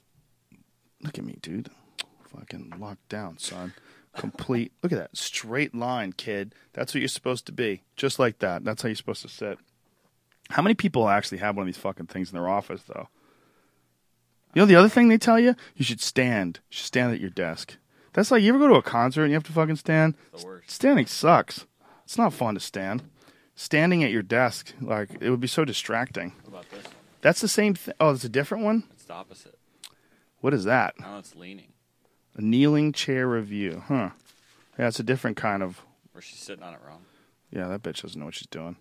look at me, dude. Fucking locked down, son. Complete. Look at that. Straight line, kid. That's what you're supposed to be. Just like that. That's how you're supposed to sit. How many people actually have one of these fucking things in their office, though? You know the other thing they tell you? You should stand. You should stand at your desk. That's like, you ever go to a concert and you have to fucking stand? It's the worst. Standing sucks. It's not fun to stand. Standing at your desk, like, it would be so distracting. What about this one? That's the same thing. Oh, it's a different one? It's the opposite. What is that? Now it's leaning. A kneeling chair review. Huh. Yeah, it's a different kind of... Or she's sitting on it wrong. Yeah, that bitch doesn't know what she's doing.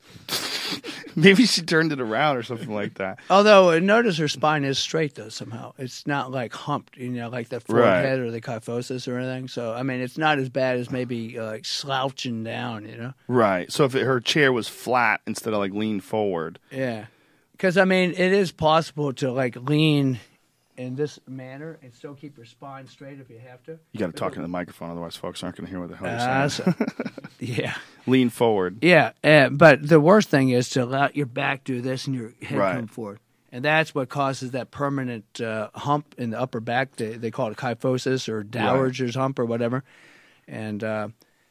Maybe she turned it around or something like that. Although, uh, notice her spine is straight, though, somehow. It's not, like, humped, you know, like the forehead Right. or the kyphosis or anything. So, I mean, it's not as bad as maybe, uh, like, slouching down, you know? Right. So if it, her chair was flat instead of, like, lean forward. Yeah. Because, I mean, it is possible to, like, lean in this manner and still keep your spine straight if you have to. You got to talk into the microphone, otherwise folks aren't going to hear what the hell you're Uh, saying. so, yeah. Lean forward. Yeah, uh, but the worst thing is to let your back do this and your head Right. come forward. And that's what causes that permanent uh, hump in the upper back. They, they call it kyphosis or dowager's hump or whatever. And uh,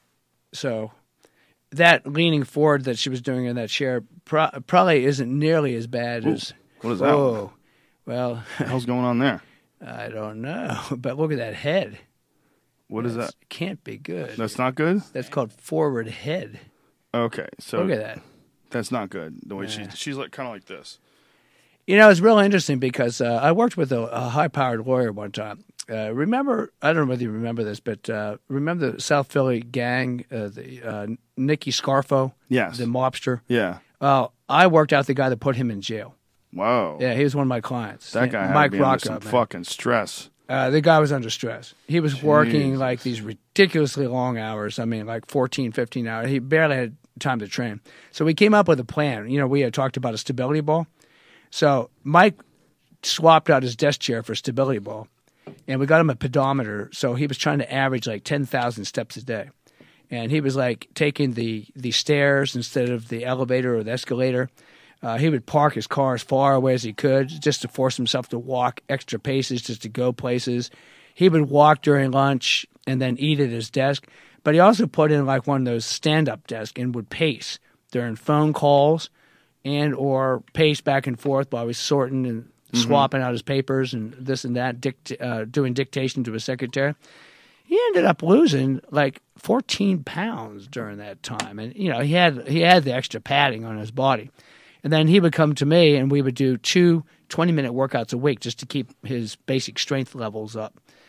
so that leaning forward that she was doing in that chair pro- probably isn't nearly as bad Ooh, as... what is that? Whoa. Well, What the hell's going on there? I don't know. But look at that head. What is That's- that? Can't be good. That's not good? That's called forward head. Okay. So Look at that. That's not good. The way Yeah. she's she's like kind of like this. You know, it's real interesting because uh, I worked with a, a high-powered lawyer one time. Uh, remember, I don't know whether you remember this, but uh, remember the South Philly gang, uh, the uh, Nicky Scarfo, Yes. the mobster? Yeah. Well, I worked out the guy that put him in jail. Wow. Yeah, he was one of my clients. That guy had Mike to be under Rocco, some man. fucking stress. Uh, the guy was under stress. He was working Jesus. like these ridiculously long hours. I mean, like fourteen, fifteen hours. He barely had time to train. So we came up with a plan. You know, we had talked about a stability ball. So Mike swapped out his desk chair for a stability ball, and we got him a pedometer. So he was trying to average like ten thousand steps a day. And he was like taking the, the stairs instead of the elevator or the escalator. Uh, he would park his car as far away as he could just to force himself to walk extra paces just to go places. He would walk during lunch and then eat at his desk. But he also put in like one of those stand-up desks and would pace during phone calls and or pace back and forth while he was sorting and swapping out his papers and this and that, dict- uh, doing dictation to his secretary. He ended up losing like fourteen pounds during that time. And, you know, he had he had the extra padding on his body. And then he would come to me, and we would do two twenty-minute workouts a week just to keep his basic strength levels up.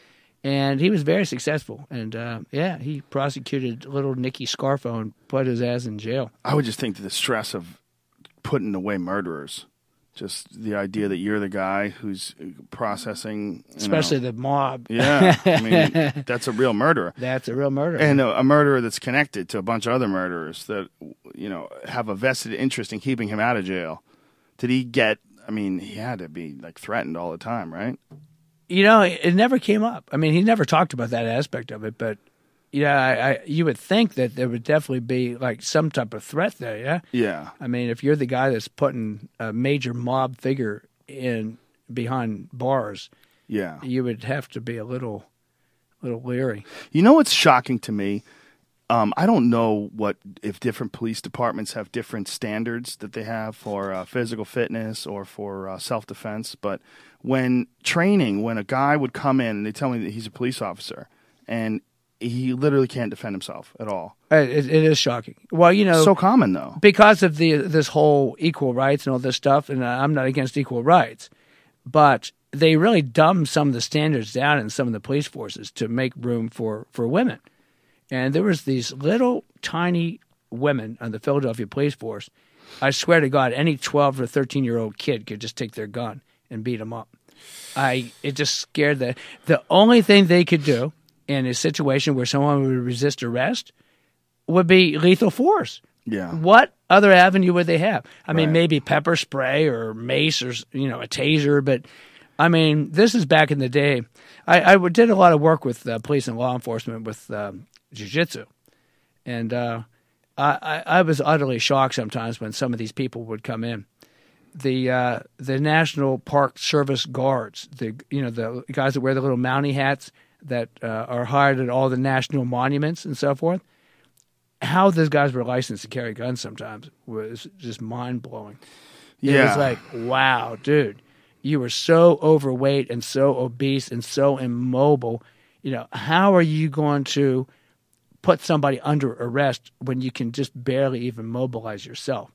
And he was very successful. And, uh, yeah, he prosecuted little Nicky Scarfo and put his ass in jail. I would just think that the stress of putting away murderers, just the idea that you're the guy who's processing. You Especially know, the mob. Yeah. I mean, that's a real murderer. That's a real murder. And a, a murderer that's connected to a bunch of other murderers that, you know, have a vested interest in keeping him out of jail. Did he get, I mean, he had to be, like, threatened all the time, right? You know, it never came up. I mean, he never talked about that aspect of it, but yeah, I, I, you would think that there would definitely be like some type of threat there, yeah? Yeah. I mean, if you're the guy that's putting a major mob figure in behind bars, Yeah. you would have to be a little, little leery. You know what's shocking to me? Um, I don't know what if different police departments have different standards that they have for uh, physical fitness or for uh, self-defense, but when training, when a guy would come in and they tell me that he's a police officer and he literally can't defend himself at all. It, it is shocking. Well, you know, So common, though. because of the this whole equal rights and all this stuff, and I'm not against equal rights, but they really dumb some of the standards down in some of the police forces to make room for, for women. And there was these little tiny women on the Philadelphia police force. I swear to God, any twelve or thirteen-year-old kid could just take their gun and beat them up. I It just scared the The only thing they could do in a situation where someone would resist arrest would be lethal force. Yeah. What other avenue would they have? I mean, Right. maybe pepper spray or mace or, you know, a taser, but I mean, this is back in the day. I, I did a lot of work with uh, police and law enforcement with um, jiu-jitsu. And uh, I, I, I was utterly shocked sometimes when some of these people would come in. The uh, the National Park Service guards, the you know the guys that wear the little Mountie hats that uh, are hired at all the national monuments and so forth, how those guys were licensed to carry guns sometimes was just mind-blowing. It Yeah. was like, wow, dude, you were so overweight and so obese and so immobile. You know, how are you going to put somebody under arrest when you can just barely even mobilize yourself?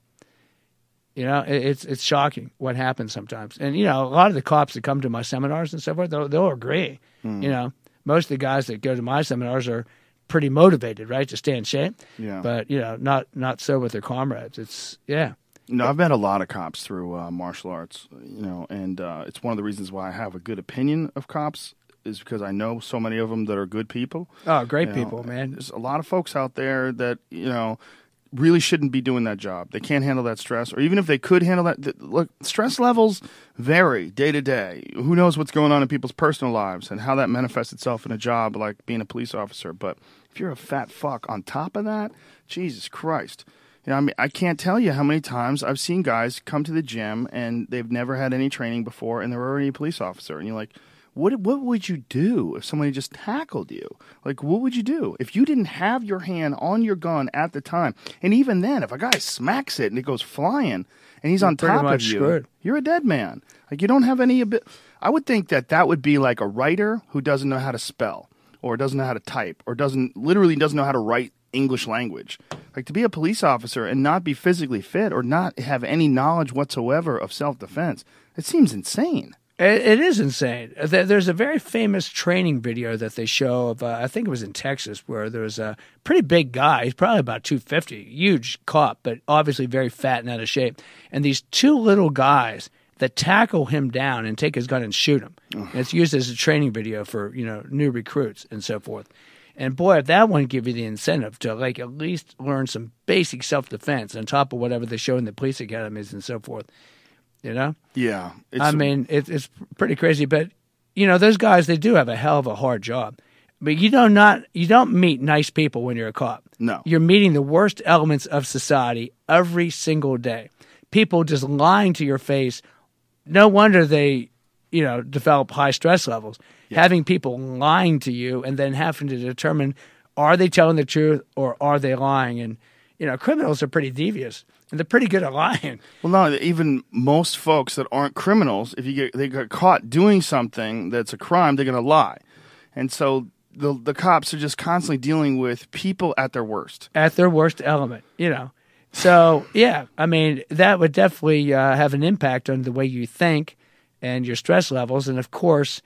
You know, it, it's it's shocking what happens sometimes. And, you know, a lot of the cops that come to my seminars and so forth, they'll, they'll agree. Mm. You know, most of the guys that go to my seminars are pretty motivated, right, to stay in shape. Yeah. But, you know, not, not so with their comrades. It's, yeah. No, I've met a lot of cops through uh, martial arts, you know, and uh, it's one of the reasons why I have a good opinion of cops is because I know so many of them that are good people. Oh, great You know, people, man. There's a lot of folks out there that, you know, really shouldn't be doing that job. They can't handle that stress, or even if they could handle that, th- look, stress levels vary day to day. Who knows what's going on in people's personal lives and how that manifests itself in a job like being a police officer. But if you're a fat fuck on top of that, Jesus Christ. You know, I mean, I can't tell you how many times I've seen guys come to the gym and they've never had any training before and they're already a police officer. And you're like, what what would you do if somebody just tackled you? Like, what would you do if you didn't have your hand on your gun at the time? And even then, if a guy smacks it and it goes flying and he's You're on pretty top of much you, screwed. you're a dead man. Like, you don't have any abi- I would think that that would be like a writer who doesn't know how to spell or doesn't know how to type or doesn't literally doesn't know how to write English language. Like, to be a police officer and not be physically fit or not have any knowledge whatsoever of self-defense, it seems insane. It, it is insane. There- There's a very famous training video that they show of, uh, I think it was in Texas, where there was a pretty big guy. He's probably about two fifty, huge cop, but obviously very fat and out of shape. And these two little guys that tackle him down and take his gun and shoot him. And it's used as a training video for, you know, new recruits and so forth. And boy, if that wouldn't give you the incentive to like at least learn some basic self-defense on top of whatever they show in the police academies and so forth, you know? Yeah. It's, I mean, it, it's pretty crazy, but you know, those guys, they do have a hell of a hard job. But you don't not you don't meet nice people when you're a cop. No. You're meeting the worst elements of society every single day. People just lying to your face. No wonder they, you know, develop high stress levels. Yeah. Having people lying to you and then having to determine, are they telling the truth or are they lying? And, you know, criminals are pretty devious and they're pretty good at lying. Well, no, even most folks that aren't criminals, if you get they get caught doing something that's a crime, they're going to lie. And so the the cops are just constantly dealing with people at their worst. At their worst element, you know. So, yeah, I mean, that would definitely uh, have an impact on the way you think and your stress levels. And, of course,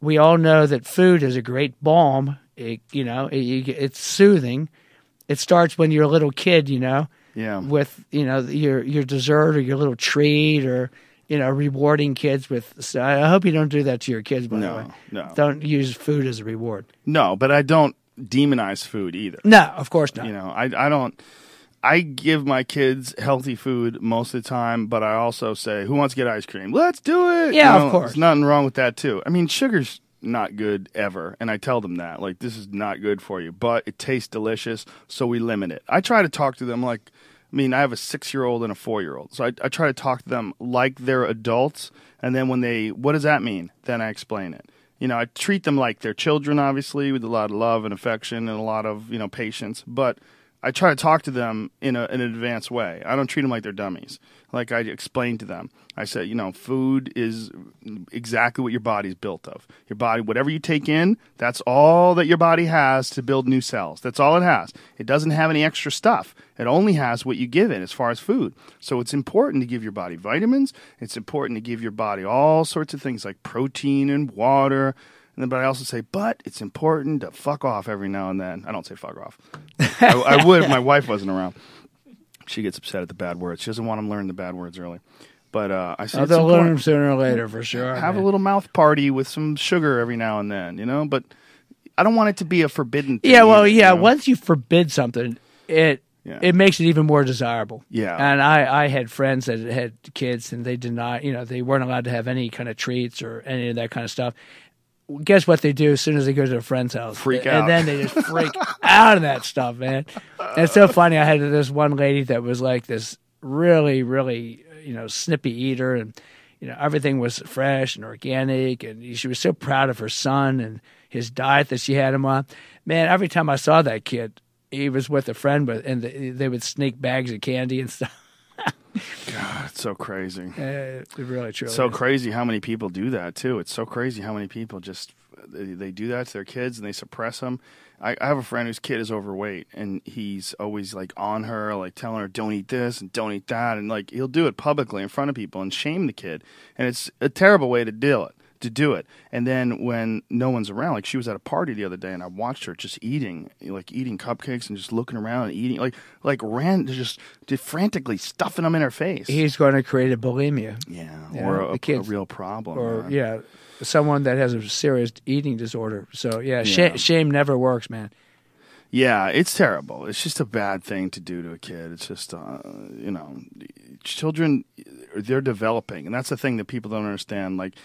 we all know that food is a great balm. It, you know, it, you, it's soothing. It starts when you're a little kid, you know, Yeah. with, you know, your your dessert or your little treat or, you know, rewarding kids with. So I hope you don't do that to your kids, by No, the way. no. Don't use food as a reward. No, but I don't demonize food either. No, of course not. You know, I I don't. I give my kids healthy food most of the time, but I also say, "Who wants to get ice cream? Let's do it." Yeah, You know, of course. There's nothing wrong with that too. I mean, sugar's not good ever, and I tell them that, like, this is not good for you, but it tastes delicious, so we limit it. I try to talk to them like, I mean, I have a six-year-old and a four-year-old, so I, I try to talk to them like they're adults, and then when they, what does that mean? Then I explain it. You know, I treat them like they're children, obviously, with a lot of love and affection and a lot of, you know, patience, but I try to talk to them in, a, in an advanced way. I don't treat them like they're dummies. Like I explained to them, I said, you know, food is exactly what your body's built of. Your body, whatever you take in, that's all that your body has to build new cells. That's all it has. It doesn't have any extra stuff. It only has what you give it as far as food. So it's important to give your body vitamins. It's important to give your body all sorts of things like protein and water. And then, but I also say, but it's important to fuck off every now and then. I don't say fuck off. I, I would if my wife wasn't around. She gets upset at the bad words. She doesn't want them learning the bad words early. But uh, I say, Oh, it's they'll learn them important. sooner or later for sure. Have man. a little mouth party with some sugar every now and then, you know. But I don't want it to be a forbidden thing. Yeah, well, either, yeah. you know? Once you forbid something, it Yeah. it makes it even more desirable. Yeah. And I, I had friends that had kids, and they did not, you know, they weren't allowed to have any kind of treats or any of that kind of stuff. Guess what they do as soon as they go to a friend's house? Freak and out. then they just freak out of that stuff, man. And it's so funny. I had this one lady that was like this really, really, you know, snippy eater, and you know, everything was fresh and organic, and she was so proud of her son and his diet that she had him on. Man, every time I saw that kid, he was with a friend, with, and they, they would sneak bags of candy and stuff. God, it's so crazy. Uh, it really, truly, So is. crazy how many people do that too. It's so crazy how many people just they, they do that to their kids and they suppress them. I, I have a friend whose kid is overweight and he's always like on her, like telling her don't eat this and don't eat that, and like he'll do it publicly in front of people and shame the kid. And it's a terrible way to deal it. To do it. And then when no one's around, like she was at a party the other day and I watched her just eating, like eating cupcakes and just looking around and eating, like like ran just, just frantically stuffing them in her face. He's going to create a bulimia. yeah, Yeah, or the a, a kids- real problem. Or man. yeah, someone that has a serious eating disorder. So yeah, Yeah. Shame, shame never works, man. Yeah, it's terrible. It's just a bad thing to do to a kid. It's just, uh, you know, children, they're developing. And that's the thing that people don't understand. Like,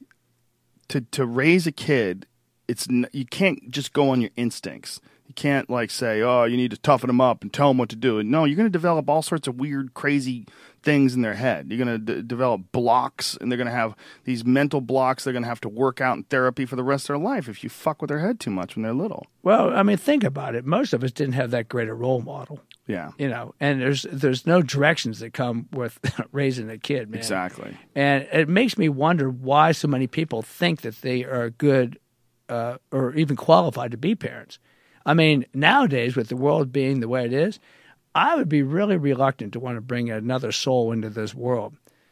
to to raise a kid, it's n- you can't just go on your instincts. You can't, like, say, oh, you need to toughen them up and tell them what to do. No, you're going to develop all sorts of weird, crazy things in their head. You're going to d- develop blocks, and they're going to have these mental blocks they're going to have to work out in therapy for the rest of their life if you fuck with their head too much when they're little. Well, I mean, think about it. Most of us didn't have that great a role model, Yeah, you know, and there's there's no directions that come with raising a kid, man. exactly. And it makes me wonder why so many people think that they are good uh, or even qualified to be parents. I mean, nowadays, with the world being the way it is, I would be really reluctant to want to bring another soul into this world.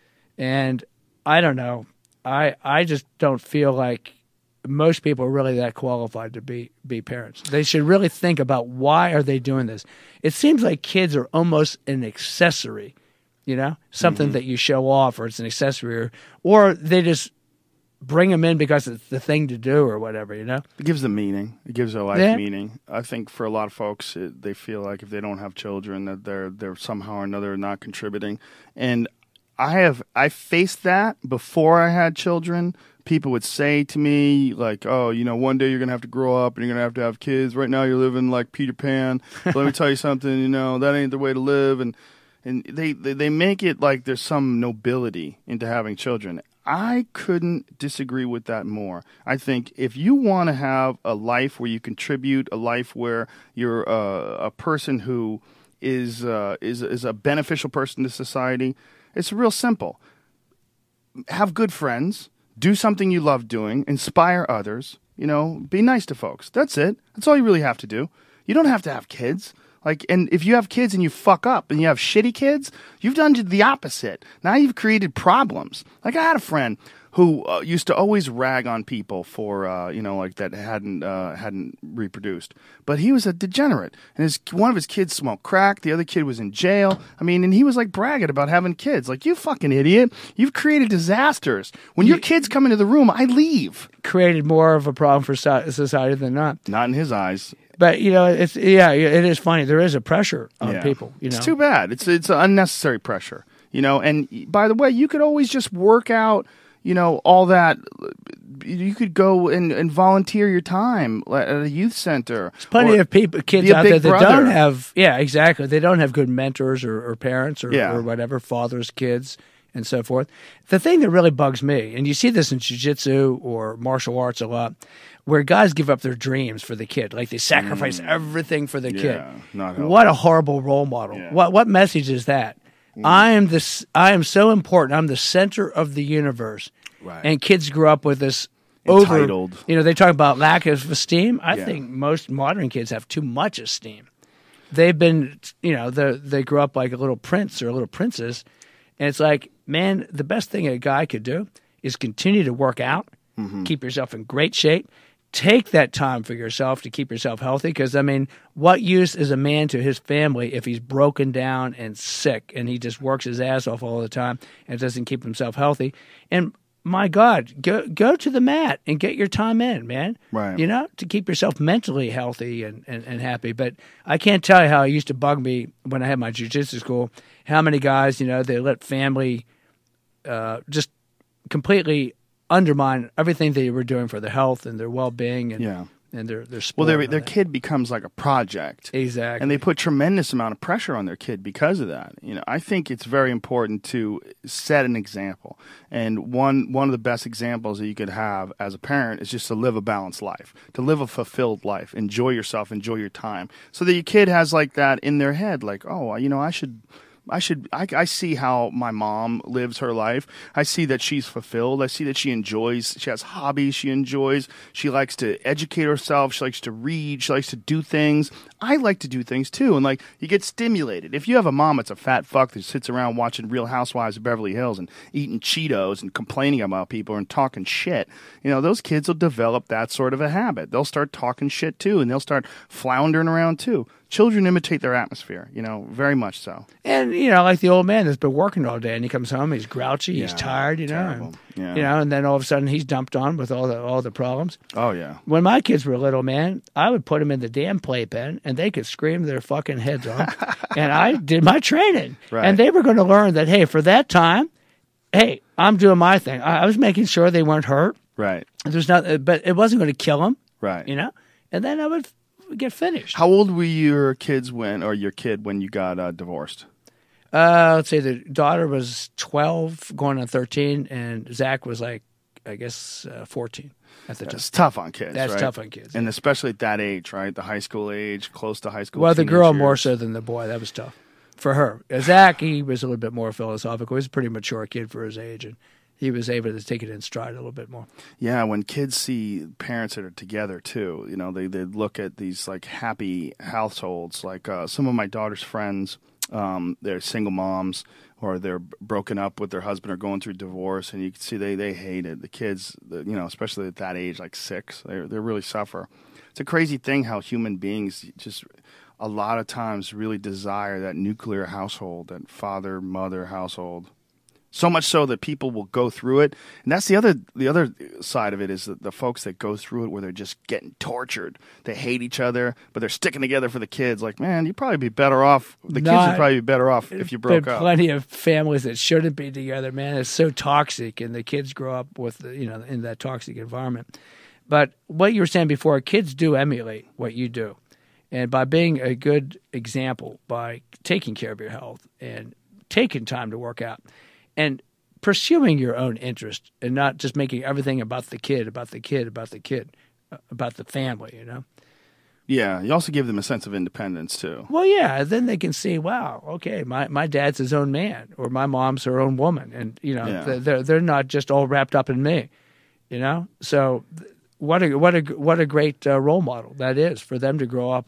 And I don't know. I I just don't feel like most people are really that qualified to be, be parents. They should really think about why are they doing this. It seems like kids are almost an accessory, you know, something that you show off, or it's an accessory, or, or they just bring them in because it's the thing to do or whatever, you know? It gives them meaning. It gives their life Yeah. meaning. I think for a lot of folks, it, they feel like if they don't have children, that they're they're somehow or another not contributing. And I have I faced that before I had children. People would say to me like, "Oh, you know, one day you're gonna have to grow up and you're gonna have to have kids. Right now, you're living like Peter Pan. But let me tell you something. You know, that ain't the way to live." And and they, they they make it like there's some nobility into having children. I couldn't disagree with that more. I think if you want to have a life where you contribute, a life where you're uh, a person who is uh, is is a beneficial person to society, it's real simple. Have good friends, do something you love doing, inspire others. You know, be nice to folks. That's it. That's all you really have to do. You don't have to have kids. Like, and if you have kids and you fuck up and you have shitty kids, you've done the opposite. Now you've created problems. Like, I had a friend who uh, used to always rag on people for uh, you know like that hadn't uh, hadn't reproduced, but he was a degenerate, and his one of his kids smoked crack, the other kid was in jail. I mean, and he was like bragging about having kids. Like, you fucking idiot, you've created disasters. When your kids come into the room, I leave. Created more of a problem for so- society than not. Not in his eyes. But you know, it's yeah, it is funny. There is a pressure on Yeah. people. You know, It's too bad. It's it's unnecessary pressure. You know, and by the way, you could always just work out, you know, all that. You could go and, and volunteer your time at a youth center. There's plenty or of people, kids be a out big there that brother. don't have, yeah, exactly. They don't have good mentors or, or parents or, Yeah. or whatever, fathers, kids, and so forth. The thing that really bugs me, and you see this in jiu-jitsu or martial arts a lot, where guys give up their dreams for the kid, like they sacrifice everything for the kid. Mm. Yeah, not helpful. What a horrible role model! Yeah. What what message is that? I am this. I am so important. I'm the center of the universe, Right. and kids grow up with this. Over, Entitled. you know, they talk about lack of esteem. I Yeah. think most modern kids have too much esteem. They've been, you know, they they grow up like a little prince or a little princess, and it's like, man, the best thing a guy could do is continue to work out, Mm-hmm. keep yourself in great shape, take that time for yourself to keep yourself healthy. Because I mean, what use is a man to his family if he's broken down and sick and he just works his ass off all the time and doesn't keep himself healthy? And my God, go go to the mat and get your time in, man. Right. You know, to keep yourself mentally healthy and, and, and happy. But I can't tell you how it used to bug me when I had my jiu-jitsu school, how many guys, you know, they let family uh, just completely undermine everything they were doing for their health and their well-being and, Yeah. and their, their Well, sport. their and their all that. kid becomes like a project. Exactly. And they put tremendous amount of pressure on their kid because of that. You know, I think it's very important to set an example. And one one of the best examples that you could have as a parent is just to live a balanced life, to live a fulfilled life, enjoy yourself, enjoy your time, so that your kid has like that in their head, like, oh, you know, I should. I should. I, I see how my mom lives her life. I see that she's fulfilled. I see that she enjoys. She has hobbies she enjoys. She likes to educate herself. She likes to read. She likes to do things. I like to do things too. And like, you get stimulated. If you have a mom that's a fat fuck that sits around watching Real Housewives of Beverly Hills and eating Cheetos and complaining about people and talking shit, you know, those kids will develop that sort of a habit. They'll start talking shit too, and they'll start floundering around too. Children imitate their atmosphere, you know, very much so. And, you know, like the old man that's been working all day and he comes home, he's grouchy, he's Yeah, tired, you know. terrible. And, Yeah. You know, and then all of a sudden he's dumped on with all the all the problems. Oh, yeah. When my kids were little, man, I would put them in the damn playpen and they could scream their fucking heads off. And I did my training. Right. And they were going to learn that, hey, for that time, hey, I'm doing my thing. I, I was making sure they weren't hurt. Right, There's not, but it wasn't going to kill them, right. you know. And then I would f- get finished. How old were your kids when, or your kid when you got uh, divorced? Uh, let's say the daughter was twelve, going on thirteen, and Zach was like, I guess, uh, fourteen at the time. It's tough on kids. That's right? tough on kids. And especially at that age, right? The high school age, close to high school. Well, the teenage girl years. more so than the boy. That was tough for her. Uh, Zach, he was a little bit more philosophical. He was a pretty mature kid for his age, and he was able to take it in stride a little bit more. Yeah, when kids see parents that are together too, you know, they they look at these like happy households. Like uh, some of my daughter's friends, um, they're single moms or they're broken up with their husband or going through divorce, and you can see they they hate it. The kids, the, you know, especially at that age, like six, they they really suffer. It's a crazy thing how human beings just a lot of times really desire that nuclear household, that father mother household. So much so that people will go through it, and that's the other the other side of it is that the folks that go through it where they're just getting tortured. They hate each other, but they're sticking together for the kids. Like, man, you'd probably be better off. The kids Not- would probably be better off if you broke There are up. plenty of families that shouldn't be together, man. It's so toxic, and the kids grow up with, the, you know, in that toxic environment. But what you were saying before, kids do emulate what you do. And by being a good example, by taking care of your health and taking time to work out and pursuing your own interest and not just making everything about the kid, about the kid, about the kid, uh, about the family, you know? Yeah, you also give them a sense of independence too. Well, yeah, then they can see, wow, okay, my, my dad's his own man or my mom's her own woman. And, you know, Yeah. they're, they're not just all wrapped up in me, you know? So th- what a, what a, what a great uh, role model that is for them to grow up and,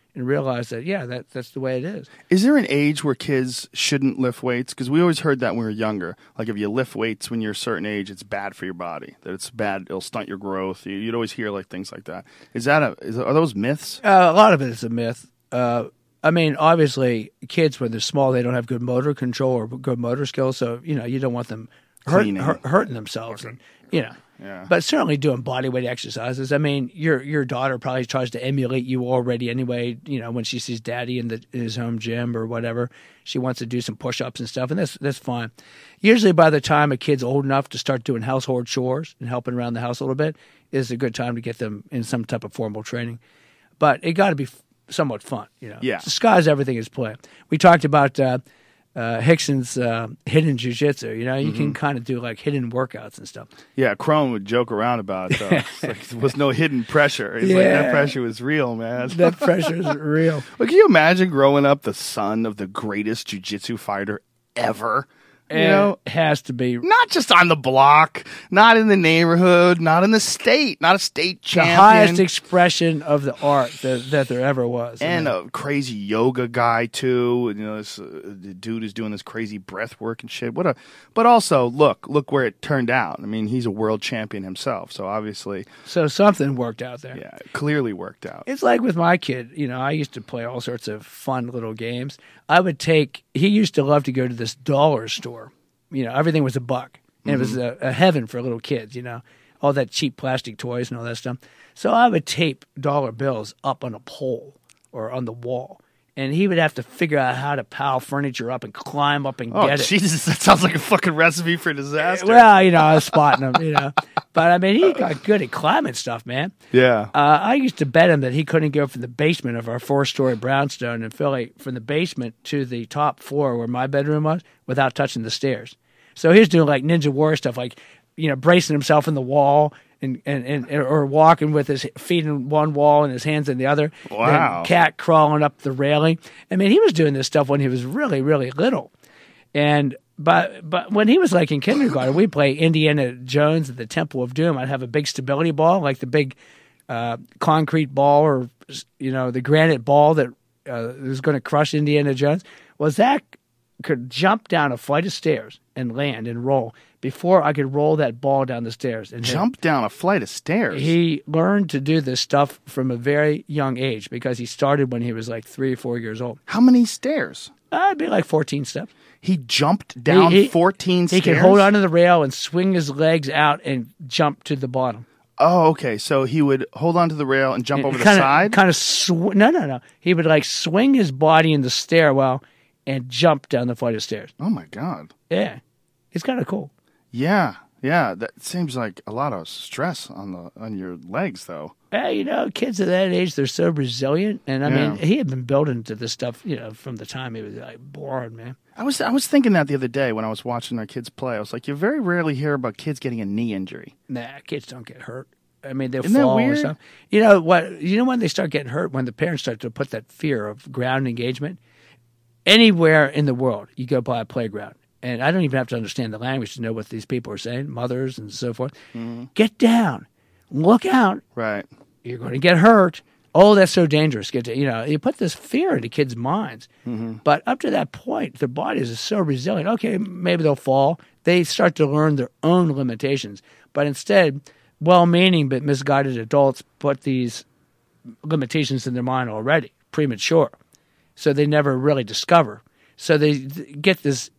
and realize that, yeah, that that's the way it is. Is there an age where kids shouldn't lift weights? Because we always heard that when we were younger. Like if you lift weights when you're a certain age, it's bad for your body. That it's bad. It'll stunt your growth. You- You'd always hear like things like that. Is that a? Is, are those myths? Uh, a lot of it is a myth. Uh, I mean, obviously, kids when they're small, they don't have good motor control or good motor skills. So you know, you don't want them hurt, Cleaning. hurt, hurting themselves, and you know. Yeah. But certainly doing body weight exercises. I mean, your your daughter probably tries to emulate you already anyway. You know, when she sees daddy in the in his home gym or whatever, she wants to do some push ups and stuff, and that's that's fine. Usually, by the time a kid's old enough to start doing household chores and helping around the house a little bit, is a good time to get them in some type of formal training. But it got to be f- somewhat fun. You know, Yeah. the sky's everything is play. We talked about. Uh, Uh, Hickson's uh, hidden jujitsu. You know, you can kind of do like hidden workouts and stuff. Yeah, Crone would joke around about it, though. It's like, there was no hidden pressure. It's like Yeah. that pressure was real, man. That pressure is real. Well, can you imagine growing up the son of the greatest jiu-jitsu fighter ever? You And know, it has to be not just on the block, not in the neighborhood, not in the state, not a state the champion. highest expression of the art that, that there ever was. And I mean, a crazy yoga guy too. You know, this uh, the dude is doing this crazy breath work and shit. What a! But also, look, look where it turned out. I mean, he's a world champion himself. So obviously, so something worked out there. yeah, it clearly worked out. It's like with my kid. You know, I used to play all sorts of fun little games. I would take. He used to love to go to this dollar store. You know, everything was a buck, and it was a, a heaven for little kids. You know, all that cheap plastic toys and all that stuff. So I would tape dollar bills up on a pole or on the wall, and he would have to figure out how to pile furniture up and climb up and Oh get it. Jesus, that sounds like a fucking recipe for disaster. Well, you know, I was spotting him. You know, but I mean, he got good at climbing stuff, man. yeah. Uh, I used to bet him that he couldn't go from the basement of our four-story brownstone in Philly, from the basement to the top floor where my bedroom was, without touching the stairs. So he was doing like Ninja Warrior stuff, like, you know, bracing himself in the wall and, and, and or walking with his feet in one wall and his hands in the other. Wow. Then cat crawling up the railing. I mean, he was doing this stuff when he was really, really little. And but but when he was like in kindergarten, we'd play Indiana Jones at the Temple of Doom. I'd have a big stability ball, like the big uh, concrete ball, or you know, the granite ball that uh, was going to crush Indiana Jones. Well, Zach could jump down a flight of stairs and land and roll before I could roll that ball down the stairs. And Jump down a flight of stairs. he learned to do this stuff from a very young age because he started when he was like three or four years old. How many stairs? Uh, it'd be like fourteen steps. He jumped down He- he- fourteen He stairs. could hold onto the rail and swing his legs out and jump to the bottom. Oh, okay. So he would hold onto the rail and jump over the kinda, side. Kind of sw- no, no, no. He would like swing his body in the stairwell and jump down the flight of stairs. Oh my god. Yeah, it's kind of cool. Yeah, yeah. That seems like a lot of stress on the on your legs, though. Hey, you know, kids at that age, they're so resilient. And I Yeah. mean, he had been building to this stuff, you know, from the time he was like born, man. I was I was thinking that the other day when I was watching our kids play. I was like, you very rarely hear about kids getting a knee injury. Nah, kids don't get hurt. I mean, they'll Isn't that fall and weird? stuff. You know what? You know when they start getting hurt? When the parents start to put that fear of ground engagement. Anywhere in the world, you go by a playground, and I don't even have to understand the language to know what these people are saying, mothers and so forth. Mm-hmm. Get down. Look out. Right. You're going to get hurt. Oh, that's so dangerous. Get to, you know, you put this fear into kids' minds. Mm-hmm. But up to that point, their bodies are so resilient. Okay, maybe they'll fall. They start to learn their own limitations. But instead, well-meaning but misguided adults put these limitations in their mind already, premature. So they never really discover. So they th- get this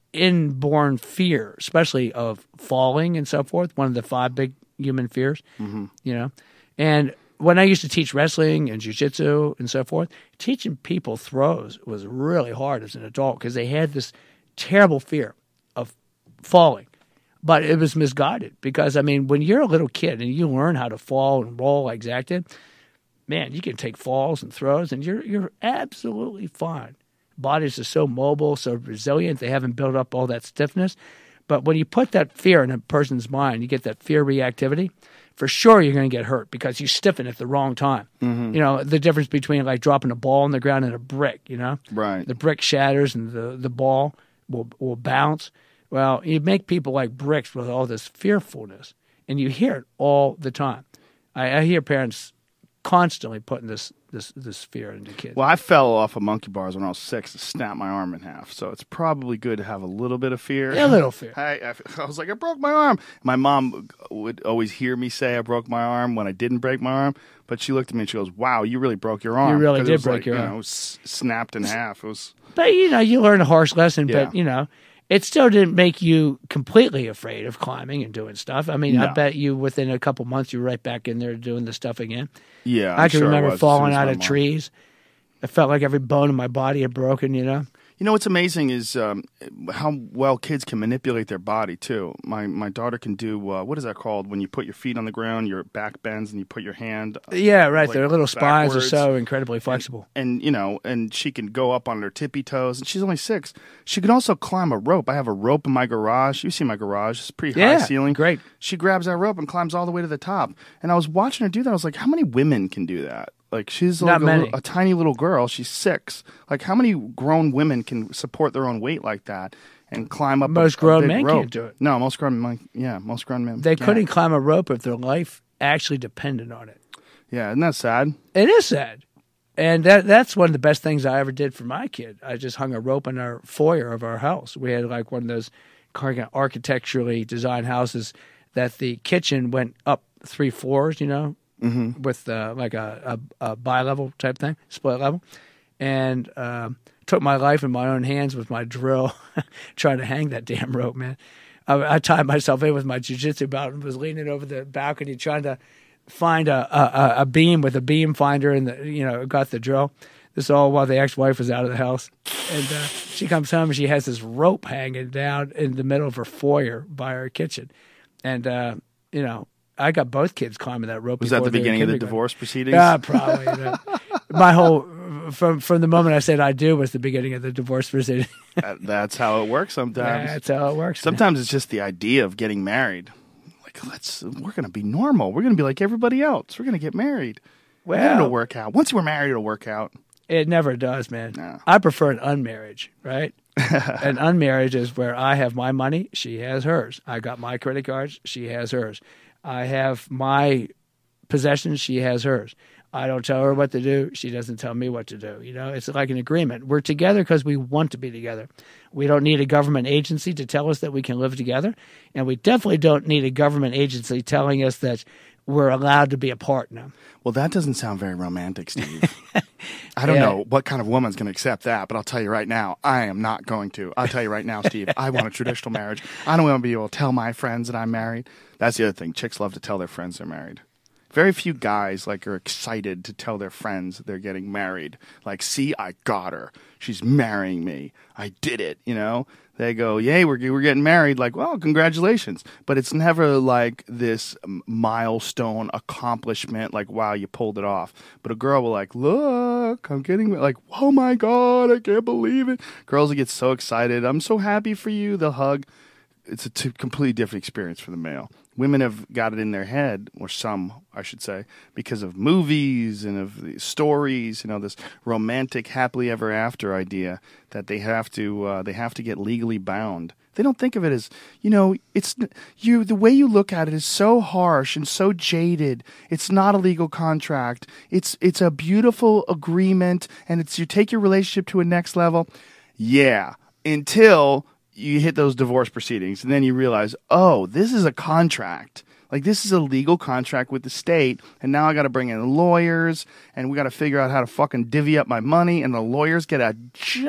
inborn fear, especially of falling and so forth, one of the five big human fears, Mm-hmm. you know. And when I used to teach wrestling and jiu-jitsu and so forth, teaching people throws was really hard as an adult because they had this terrible fear of falling. But it was misguided because, I mean, when you're a little kid and you learn how to fall and roll like Zach did, man, you can take falls and throws and you're you're absolutely fine. Bodies are so mobile, so resilient, they haven't built up all that stiffness. But when you put that fear in a person's mind, you get that fear reactivity, for sure you're going to get hurt because you stiffen at the wrong time. Mm-hmm. You know, the difference between like dropping a ball on the ground and a brick, you know? Right. The brick shatters and the, the ball will will bounce. Well, you make people like bricks with all this fearfulness, and you hear it all the time. I, I hear parents constantly putting this this this fear into kids. Well, I fell off of monkey bars when I was six and snapped my arm in half. So it's probably good to have a little bit of fear. Yeah, a little fear. I, I, I was like, I broke my arm. My mom would always hear me say I broke my arm when I didn't break my arm. But she looked at me and she goes, "Wow, you really broke your arm." You really 'Cause did it was break like, your you arm. know, it was snapped in half. It was. But, you know, you learn a harsh lesson, Yeah. but, you know, it still didn't make you completely afraid of climbing and doing stuff. I mean, I No. bet you within a couple months you're right back in there doing the stuff again. Yeah, I'm I can sure it remember was as soon falling as out my of mom- trees. I felt like every bone in my body had broken, you know? You know what's amazing is um, how well kids can manipulate their body too. My my daughter can do uh, what is that called when you put your feet on the ground, your back bends, and you put your hand. uh, Yeah, right. like Their little spines backwards. are so incredibly flexible. And you know, and she can go up on her tippy toes. And she's only six. She can also climb a rope. I have a rope in my garage. You see my garage? It's pretty high Yeah, ceiling. great. She grabs that rope and climbs all the way to the top. And I was watching her do that. I was like, how many women can do that? Like she's like Not a, many. little- a tiny little girl. She's six. Like how many grown women can support their own weight like that and climb up? Most a, a grown big men rope? can't do it. No, most grown men. Yeah, most grown men. They can't. couldn't climb a rope if their life actually depended on it. Yeah, isn't that sad? It is sad. And that that's one of the best things I ever did for my kid. I just hung a rope in our foyer of our house. We had like one of those kind of architecturally designed houses that the kitchen went up three floors, you know, mm-hmm. with uh, like a, a, a bi-level type thing, split level. And um, took my life in my own hands with my drill trying to hang that damn rope, man. I, I tied myself in with my jiu-jitsu belt and was leaning over the balcony trying to find a, a, a beam with a beam finder and, the, you know, got the drill. This all while the ex-wife was out of the house. And uh, she comes home and she has this rope hanging down in the middle of her foyer by her kitchen. And, uh, you know, I got both kids climbing that rope. Was that before the they were beginning of the kindergarten. divorce proceedings? Yeah, probably. You know. My whole from from the moment I said I do was the beginning of the divorce proceeding. That- that's how it works sometimes. That's how it works. man. Sometimes it's just the idea of getting married. Like, let's, we're going to be normal. We're going to be like everybody else. We're going to get married. Well, then it'll Well, work out. Once we're married, it'll work out. it never does, man. No. I prefer an unmarriage, right? An unmarriage is where I have my money, she has hers. I got my credit cards, she has hers. I have my possessions, she has hers. I don't tell her what to do. She doesn't tell me what to do. You know, it's like an agreement. We're together because we want to be together. We don't need a government agency to tell us that we can live together. And we definitely don't need a government agency telling us that we're allowed to be apart now. Well, that doesn't sound very romantic, Steve. I don't Yeah. know what kind of woman's going to accept that, but I'll tell you right now, I am not going to. I'll tell you right now, Steve, I want a traditional marriage. I don't want to be able to tell my friends that I'm married. That's the other thing. Chicks love to tell their friends they're married. Very few guys like are excited to tell their friends they're getting married. Like, see, I got her. She's marrying me. I did it. You know, they go, "Yay, we're we're getting married." Like, well, congratulations. But it's never like this milestone accomplishment. Like, wow, you pulled it off. But a girl will like, look, I'm getting like, oh my god, I can't believe it. Girls will get so excited. I'm so happy for you. They'll hug. It's a t- completely different experience for the male. Women have got it in their head, or some, I should say, because of movies and of the stories, you know, this romantic happily ever after idea that they have to uh, they have to get legally bound. They don't think of it as, you know, it's you. The way you look at it is so harsh and so jaded. It's not a legal contract. It's it's a beautiful agreement, and it's you take your relationship to a next level. Yeah, until you hit those divorce proceedings, and then you realize, oh, this is a contract. Like, this is a legal contract with the state, and now I got to bring in lawyers, and we got to figure out how to fucking divvy up my money, and the lawyers get a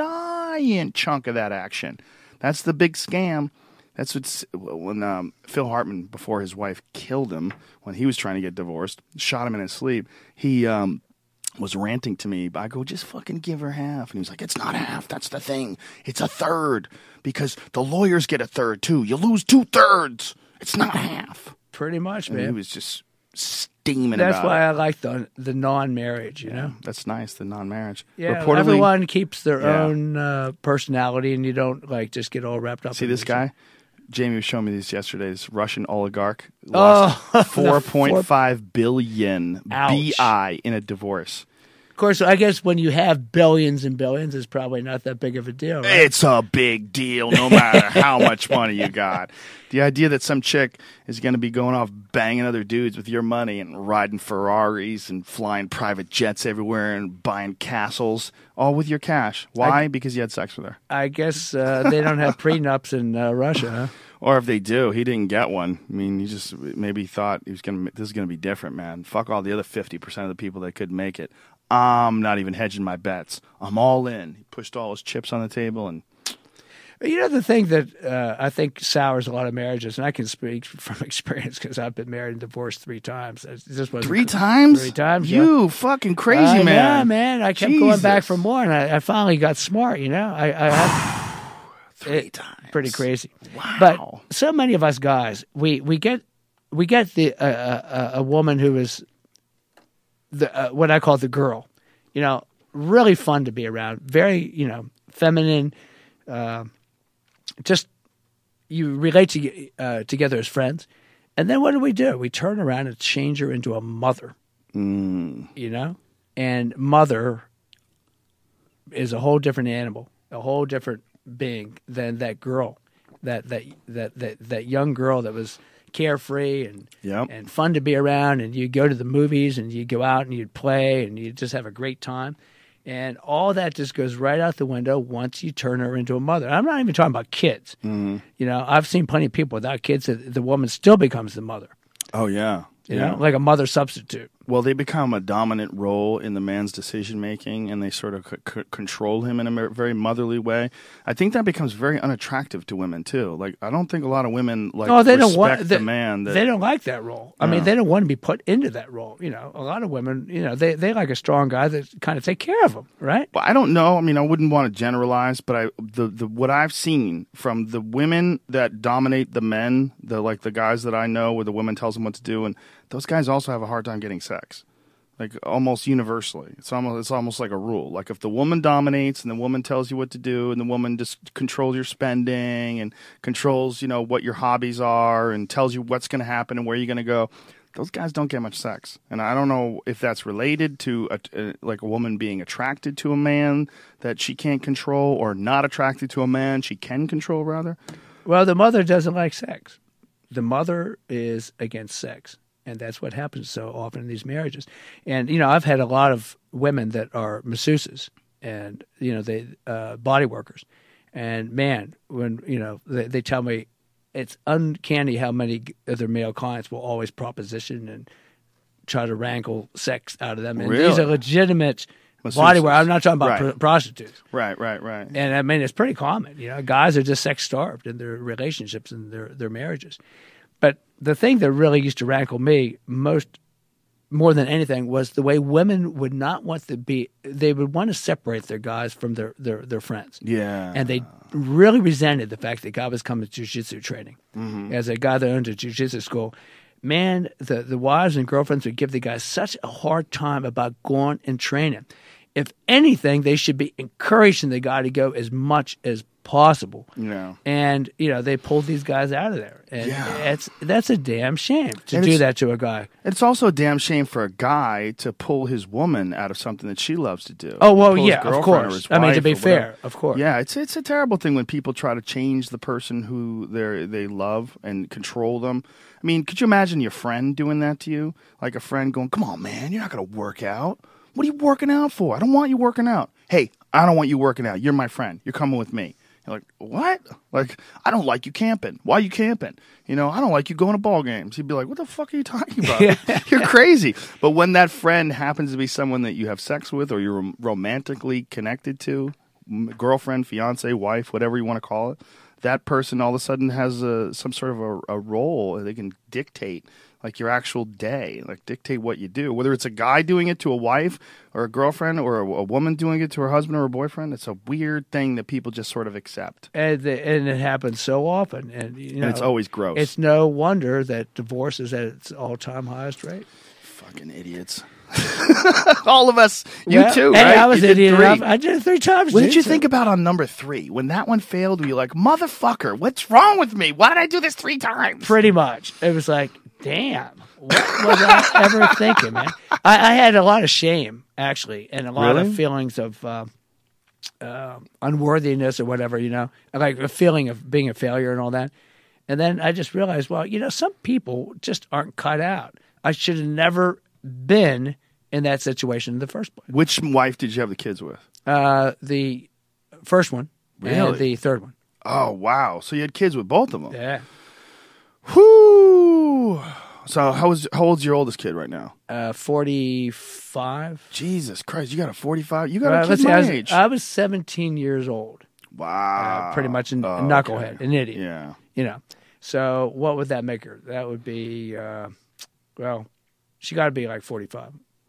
giant chunk of that action. That's the big scam. That's what's when um, Phil Hartman, before his wife killed him, when he was trying to get divorced, shot him in his sleep. He um, was ranting to me. I go, just fucking give her half. And he was like, it's not half. That's the thing. It's a third because the lawyers get a third too. You lose two thirds. It's not half. Pretty much, And man. he was just steaming That's about why it. I like the the non-marriage, you know? That's nice, the non-marriage. Yeah, Reportedly, everyone keeps their Yeah. own uh, personality, and you don't, like, just get all wrapped up see in this it. guy? Jamie was showing me this yesterday. This Russian oligarch lost Oh, four point five billion Ouch. B I in a divorce. Of course, I guess when you have billions and billions, it's probably not that big of a deal, right? It's a big deal no matter how much money you got. The idea that some chick is going to be going off banging other dudes with your money and riding Ferraris and flying private jets everywhere and buying castles, all with your cash. Why? I, because you had sex with her. I guess uh, they don't have prenups in uh, Russia, huh? Or if they do, he didn't get one. I mean, he just maybe thought he was going to. This is going to be different, man. Fuck all the other fifty percent of the people that couldn't make it. I'm not even hedging my bets. I'm all in. He pushed all his chips on the table and. You know, the thing that uh, I think sours a lot of marriages, and I can speak from experience because I've been married and divorced three times. It just wasn't three times? Three times. You yeah. fucking crazy, uh, man. Yeah, man. I kept Jesus. going back for more, and I, I finally got smart, you know. I, I had, Three it, times. Pretty crazy. Wow. But so many of us guys, we, we get we get the uh, uh, a woman who is the uh, what I call the girl. You know, really fun to be around. Very, you know, feminine. Uh, just you relate to, uh, together as friends. And then what do we do? We turn around and change her into a mother. Mm. You know? And mother is a whole different animal, a whole different being than that girl, that that that that, that young girl that was carefree and Yep. and fun to be around, and you go to the movies and you go out and you'd play and you just have a great time. And all that just goes right out the window once you turn her into a mother. I'm not even talking about kids. Mm-hmm. You know, I've seen plenty of people without kids that the woman still becomes the mother. Oh, yeah. You yeah. know, like a mother substitute. Well, they become a dominant role in the man's decision making, and they sort of c- c- control him in a mer- very motherly way. I think that becomes very unattractive to women too. Like, I don't think a lot of women like Oh, they respect don't want the they, man. That, they don't like that role. I No. mean, they don't want to be put into that role. You know, a lot of women, you know, they they like a strong guy that kind of take care of them, right? Well, I don't know. I mean, I wouldn't want to generalize, but I the, the what I've seen from the women that dominate the men, the like the guys that I know, where the women tells them what to do, and those guys also have a hard time getting sex. Like almost universally, it's almost it's almost like a rule. Like if the woman dominates and the woman tells you what to do, and the woman just controls your spending and controls, you know, what your hobbies are and tells you what's going to happen and where you're going to go, those guys don't get much sex. And I don't know if that's related to a, a, like a woman being attracted to a man that she can't control, or not attracted to a man she can control rather. Well, the mother doesn't like sex. The mother is against sex. And that's what happens so often in these marriages. And, you know, I've had a lot of women that are masseuses and, you know, they uh, body workers. And, man, when, you know, they, they tell me it's uncanny how many of their male clients will always proposition and try to wrangle sex out of them. And Really? these are legitimate Masseuses. body work. I'm not talking about Right. pr- prostitutes. Right, right, right. And, I mean, it's pretty common. You know, guys are just sex-starved in their relationships and their, their marriages. But the thing that really used to rankle me most, more than anything, was the way women would not want to be. They would want to separate their guys from their their, their friends. Yeah. And they really resented the fact that God was coming to jiu-jitsu training. Mm-hmm. As a guy that owned a jiu-jitsu school, man, the, the wives and girlfriends would give the guys such a hard time about going and training. If anything, they should be encouraging the guy to go as much as possible. Yeah. And, you know, they pulled these guys out of there. And Yeah. it's, that's a damn shame to And do it's- that to a guy. It's also a damn shame for a guy to pull his woman out of something that she loves to do. Oh, well, Pull his yeah, of girlfriend or course. his I mean, to wife be or whatever. fair, of course. Yeah, it's it's a terrible thing when people try to change the person who they they love and control them. I mean, could you imagine your friend doing that to you? Like a friend going, "Come on, man, you're not going to work out. What are you working out for? I don't want you working out. Hey, I don't want you working out. You're my friend. You're coming with me." You're like, what? Like, I don't like you camping. Why are you camping? You know, I don't like you going to ball games. He'd be like, what the fuck are you talking about? You're crazy. But when that friend happens to be someone that you have sex with or you're rom- romantically connected to, m- girlfriend, fiance, wife, whatever you want to call it, that person all of a sudden has a, some sort of a, a role. They can dictate like your actual day, like dictate what you do. Whether it's a guy doing it to a wife or a girlfriend, or a, a woman doing it to her husband or a boyfriend, it's a weird thing that people just sort of accept. And, the, and it happens so often. And, you know, And it's always gross. It's no wonder that divorce is at its all-time highest rate. Fucking idiots. All of us. You Well, too, hey, right? I was You did idiot three. enough. I did it three times. What did dude, you so- think about on number three? When that one failed, were you like, motherfucker, what's wrong with me? Why did I do this three times? Pretty much. It was like, damn, what was I ever thinking, man? I, I had a lot of shame, actually, and a lot Really? of feelings of uh, uh, unworthiness or whatever, you know, like a feeling of being a failure and all that. And then I just realized, well, you know, some people just aren't cut out. I should have never been in that situation in the first place. Which wife did you have the kids with? Uh, the first one Really? and the third one. Oh, wow. So you had kids with both of them. Yeah. Whoo! So how was how old's your oldest kid right now? Uh, forty-five. Jesus Christ, you got a forty-five? You got Uh, a kid let's see, my I was, age. I was seventeen years old. wow. Uh, pretty much a Oh, knucklehead, okay. an idiot. Yeah. You know. So what would that make her? That would be, uh, well, she got to be like forty-five.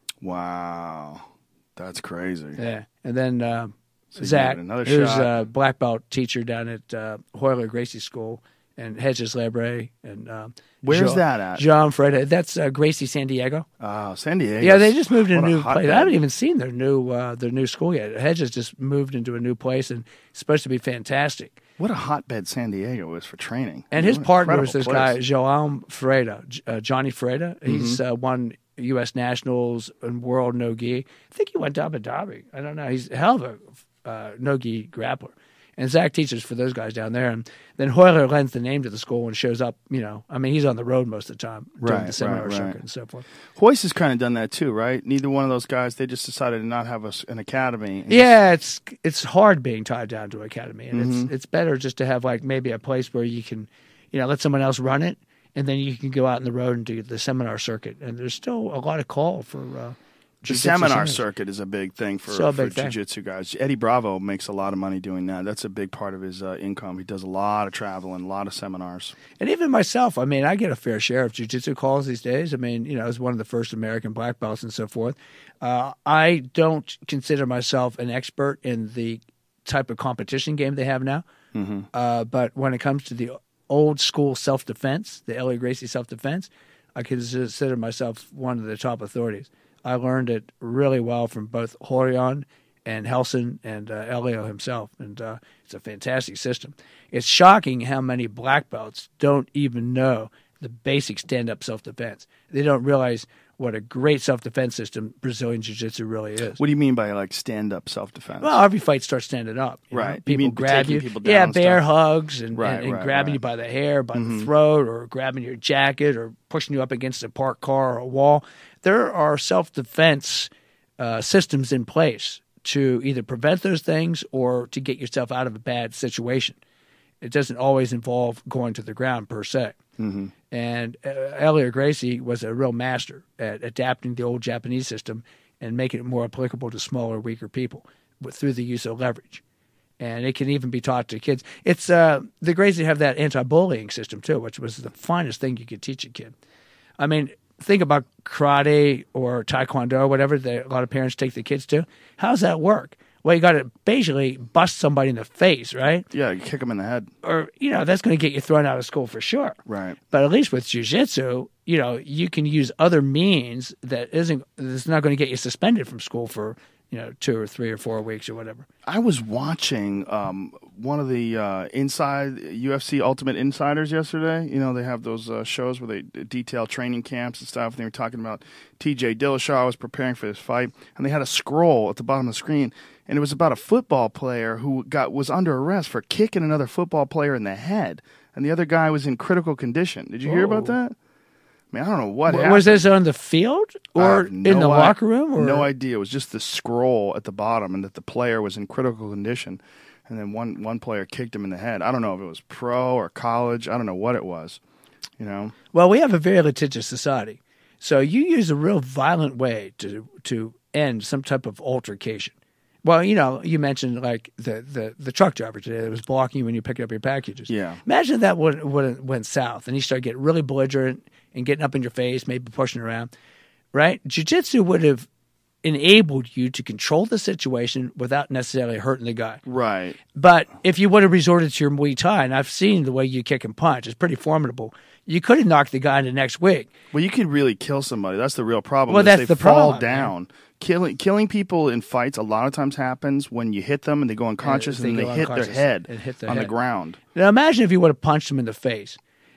Wow. That's crazy. Yeah. And then uh, So you Zach, had another who's shot. a black belt teacher down at uh, Hoyler Gracie School and Hedges Libre. And uh, Where's Jo- that at? John Freda. That's uh, Gracie, San Diego. Oh, San Diego. Yeah, they just moved into What a a new place. hotbed. I haven't even seen their new uh, their new school yet. Hedges just moved into a new place and it's supposed to be fantastic. What a hotbed San Diego is for training. And his What an partner is incredible this guy, place. João Ferreira, J- uh, Johnny Ferreira. He's Mm-hmm. uh, won U S Nationals and World No-Gi. I think he went to Abu Dhabi. I don't know. He's a hell of a uh, No-Gi grappler. And Zach teaches for those guys down there. And then Hoyler lends the name to the school and shows up, you know. I mean, he's on the road most of the time doing Right, the seminar right, right. circuit and so forth. Hoist has kind of done that too, right? Neither one of those guys, they just decided to not have a s an academy. and Yeah, it's it's hard being tied down to academy, and Mm-hmm. it's it's better just to have like maybe a place where you can, you know, let someone else run it, and then you can go out on the road and do the seminar circuit. And there's still a lot of call for uh, The jiu-jitsu seminar seminars. circuit is a big thing for, So a for big thing. jiu-jitsu guys. Eddie Bravo makes a lot of money doing that. That's a big part of his uh, income. He does a lot of travel and a lot of seminars. And even myself, I mean, I get a fair share of jiu-jitsu calls these days. I mean, you know, as one of the first American black belts and so forth. Uh, I don't consider myself an expert in the type of competition game they have now. Mm-hmm. Uh, but when it comes to the old school self-defense, the Elliot Gracie self-defense, I consider myself one of the top authorities. I learned it really well from both Horion and Helson and uh, Elio himself, and uh, it's a fantastic system. It's shocking how many black belts don't even know the basic stand-up self-defense. They don't realize what a great self-defense system Brazilian Jiu-Jitsu really is. What do you mean by like stand-up self-defense? Well, every fight starts standing up. you know? Right. You People mean grab taking you. people down yeah, and bear stuff. hugs and, Right, and, and right, grabbing right. you by the hair, by Mhm. the throat, or grabbing your jacket, or pushing you up against a parked car or a wall. There are self-defense uh, systems in place to either prevent those things or to get yourself out of a bad situation. It doesn't always involve going to the ground per se. Mm-hmm. And uh, Elliot Gracie was a real master at adapting the old Japanese system and making it more applicable to smaller, weaker people with, through the use of leverage. And it can even be taught to kids. It's uh, the Gracie have that anti-bullying system too, which was the finest thing you could teach a kid. I mean, think about karate or taekwondo or whatever that a lot of parents take the kids to. How does that work? Well, you got to basically bust somebody in the face, right? Yeah, you kick them in the head. Or, you know, that's going to get you thrown out of school for sure. Right. But at least with jiu-jitsu, you know, you can use other means that isn't, that's not going to get you suspended from school for, you know, two or three or four weeks or whatever. I was watching um, one of the uh, inside U F C Ultimate Insiders yesterday. You know, they have those uh, shows where they detail training camps and stuff. And they were talking about T J Dillashaw was preparing for this fight, and they had a scroll at the bottom of the screen, and it was about a football player who got was under arrest for kicking another football player in the head, and the other guy was in critical condition. Did you hear about Whoa. that? I mean, I don't know what W- happened. Was this on the field I or have in no the i- locker room? Or? No idea. It was just the scroll at the bottom, and that the player was in critical condition, and then one one player kicked him in the head. I don't know if it was pro or college. I don't know what it was. You know. Well, we have a very litigious society. So you use a real violent way to to end some type of altercation. Well, you know, you mentioned like the, the, the truck driver today that was blocking you when you picked up your packages. Yeah. Imagine that would, would went south and you started getting really belligerent and getting up in your face, maybe pushing around, right? Jiu-jitsu would have enabled you to control the situation without necessarily hurting the guy. Right. But if you would have resorted to your Muay Thai, and I've seen the way you kick and punch, it's pretty formidable. You could have knocked the guy in the next week. Well, you could really kill somebody. That's the real problem. Well, is that's they the fall problem, down. Killing killing people in fights a lot of times happens when you hit them and they go unconscious they and they go hit their unconscious head and hit their on head. the ground. Now imagine if you would have punched him in the face.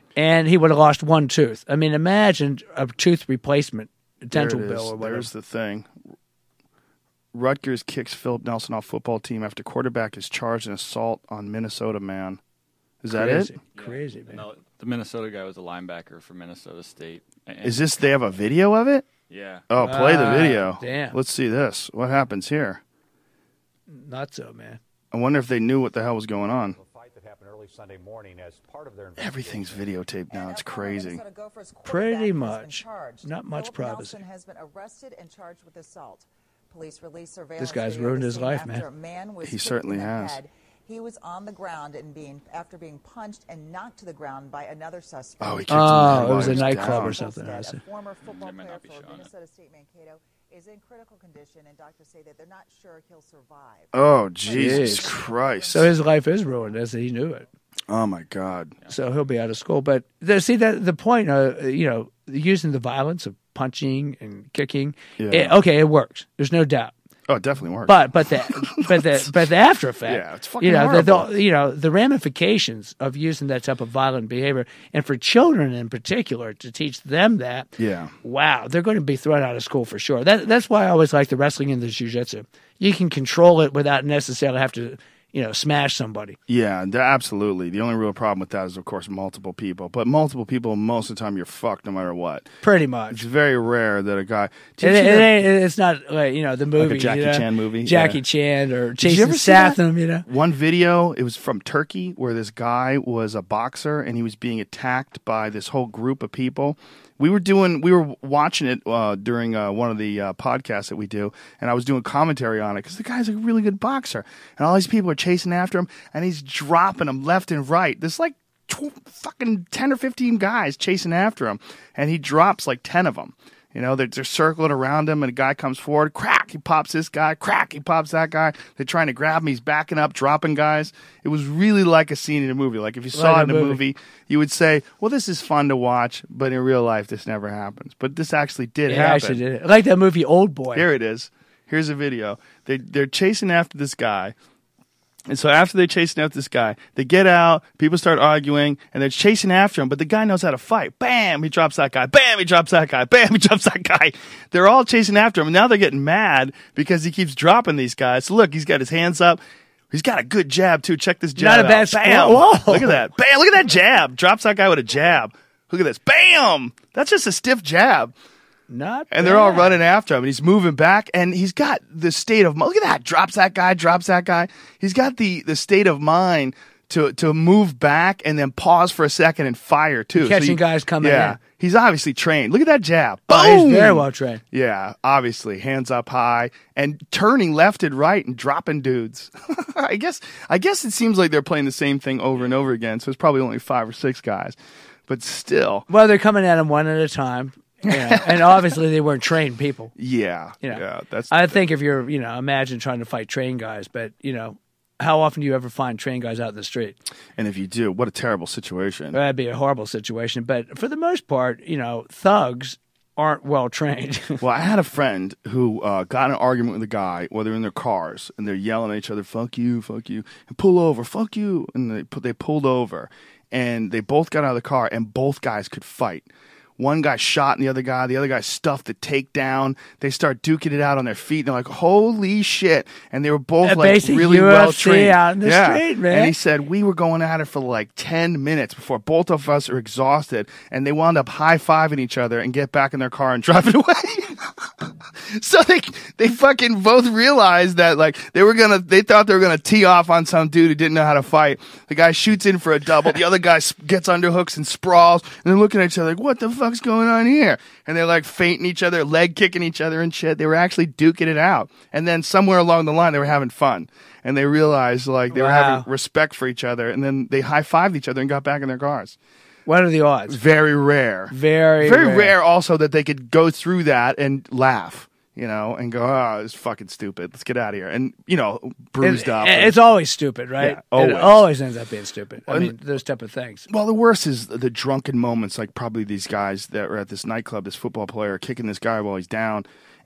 and he would have lost one tooth. I mean, imagine a tooth replacement, a There dental it bill is. or whatever. There's the thing. Rutgers kicks Philip Nelson off football team after quarterback is charged in assault on Minnesota man. Is that Crazy, it? crazy, man. No, the Minnesota guy was a linebacker for Minnesota State. And- Is this? They have a video of it? Yeah. Oh, play the Ah, video. damn. Let's see this. What happens here? Not so, man. I wonder if they knew what the hell was going on. Fight that happened early Sunday morning as part of their Everything's videotaped now. It's crazy. Pretty much. Not much privacy. Nelson has been arrested and charged with assault. Police released surveillance This guy's video of ruined the his scene life, after man. a man was He kicked certainly in the has. head. He was on the ground and being after being punched and knocked to the ground by another suspect. Oh, he kicked him in the Oh, head it while was he a was nightclub down. or something. I see. A former football They might player not be for showing it. Minnesota State Mankato is in critical condition, and doctors say that they're not sure he'll survive. Oh, Jesus Jeez. Christ. So his life is ruined as he knew it. Oh, my God. So he'll be out of school. But the, see that the point, uh, you know, using the violence of punching and kicking. Yeah. It, okay, it works. There's no doubt. Oh, it definitely works. But but the but the but the after effect, Yeah, it's fucking you know, the, horrible. the you know the ramifications of using that type of violent behavior, and for children in particular, to teach them that. Yeah. Wow, they're going to be thrown out of school for sure. That that's why I always like the wrestling and the jiu-jitsu. You can control it without necessarily have to, you know, smash somebody. Yeah, th- absolutely. The only real problem with that is, of course, multiple people. But multiple people, most of the time, you're fucked no matter what. Pretty It's much. very rare that a guy. It, Did it, you know- ain't- it's not like, you know, the movie. Jackie you know, Chan movie? Jackie Yeah. Chan or Did you Jason ever see that? Statham, you know. One video, it was from Turkey, where this guy was a boxer and he was being attacked by this whole group of people. We were doing, we were watching it uh, during uh, one of the uh, podcasts that we do, and I was doing commentary on it because the guy's a really good boxer, and all these people are chasing after him, and he's dropping them left and right. There's like tw- fucking ten or fifteen guys chasing after him, and he drops like ten of them. You know, they're, they're circling around him, and a guy comes forward, crack, he pops this guy, crack, he pops that guy. They're trying to grab him, he's backing up, dropping guys. It was really like a scene in a movie. Like if you saw Like it a in a movie. movie, you would say, well, this is fun to watch, but in real life, this never happens. But this actually did It happen. actually did it. Like that movie Old Boy. Here it is. Here's a video. They, they're chasing after this guy. And so after they're chasing after this guy, they get out, people start arguing, and they're chasing after him, but the guy knows how to fight. Bam! He drops that guy. Bam! He drops that guy. Bam! He drops that guy. They're all chasing after him, and now they're getting mad because he keeps dropping these guys. So look, he's got his hands up. He's got a good jab, too. Check this jab Not a bad out. spot. Bam! Whoa. Look at that. Bam! Look at that jab. Drops that guy with a jab. Look at this. Bam! That's just a stiff jab. Not And they're all bad. running after him, and he's moving back, and he's got the state of mind. Look at that. Drops that guy, drops that guy. He's got the, the state of mind to to move back and then pause for a second and fire, too. Catching you- guys coming yeah, in. He's obviously trained. Look at that jab. Oh, Boom! he's very well trained. Yeah, obviously. Hands up high and turning left and right and dropping dudes. I guess I guess it seems like they're playing the same thing over and over again, so it's probably only five or six guys. But still, Well, they're coming at him one at a time. You know, and obviously they weren't trained people. yeah. You know, yeah, that's I think if you're, you know, imagine trying to fight trained guys, but, you know, how often do you ever find trained guys out in the street? and if you do, what a terrible situation. That'd be a horrible situation. But for the most part, you know, thugs aren't well trained. Well, I had a friend who uh, got in an argument with a guy while they're in their cars, and they're yelling at each other, "Fuck you, fuck you," and pull over, "Fuck you," and they put they pulled over, and they both got out of the car, and both guys could fight. One guy shot the other guy. The other guy stuffed the takedown. They start duking it out on their feet. And they're like, holy shit. And they were both A like basic really U well F C trained. out in the street, man. And he said, we were going at it for like ten minutes before both of us are exhausted. And they wound up high-fiving each other and get back in their car and driving away. So they they fucking both realized that like they were gonna they thought they were gonna tee off on some dude who didn't know how to fight. The guy shoots in for a double. The other guy s- gets underhooks and sprawls, and they're looking at each other like, "What the fuck's going on here?" And they're like feinting each other, leg kicking each other and shit. They were actually duking it out. And then somewhere along the line, they were having fun, and they realized like they were Wow. having respect for each other. And then they high fived each other and got back in their cars. What are the odds? Very rare. Very, Very rare. rare also that they could go through that and laugh, you know, and go, oh, it's fucking stupid. Let's get out of here. And, you know, bruised It- up. it- and- It's always stupid, right? Yeah, always. It always ends up being stupid. I And- mean, those type of things. well, the worst is the drunken moments, like probably these guys that were at this nightclub, this football player kicking this guy while he's down.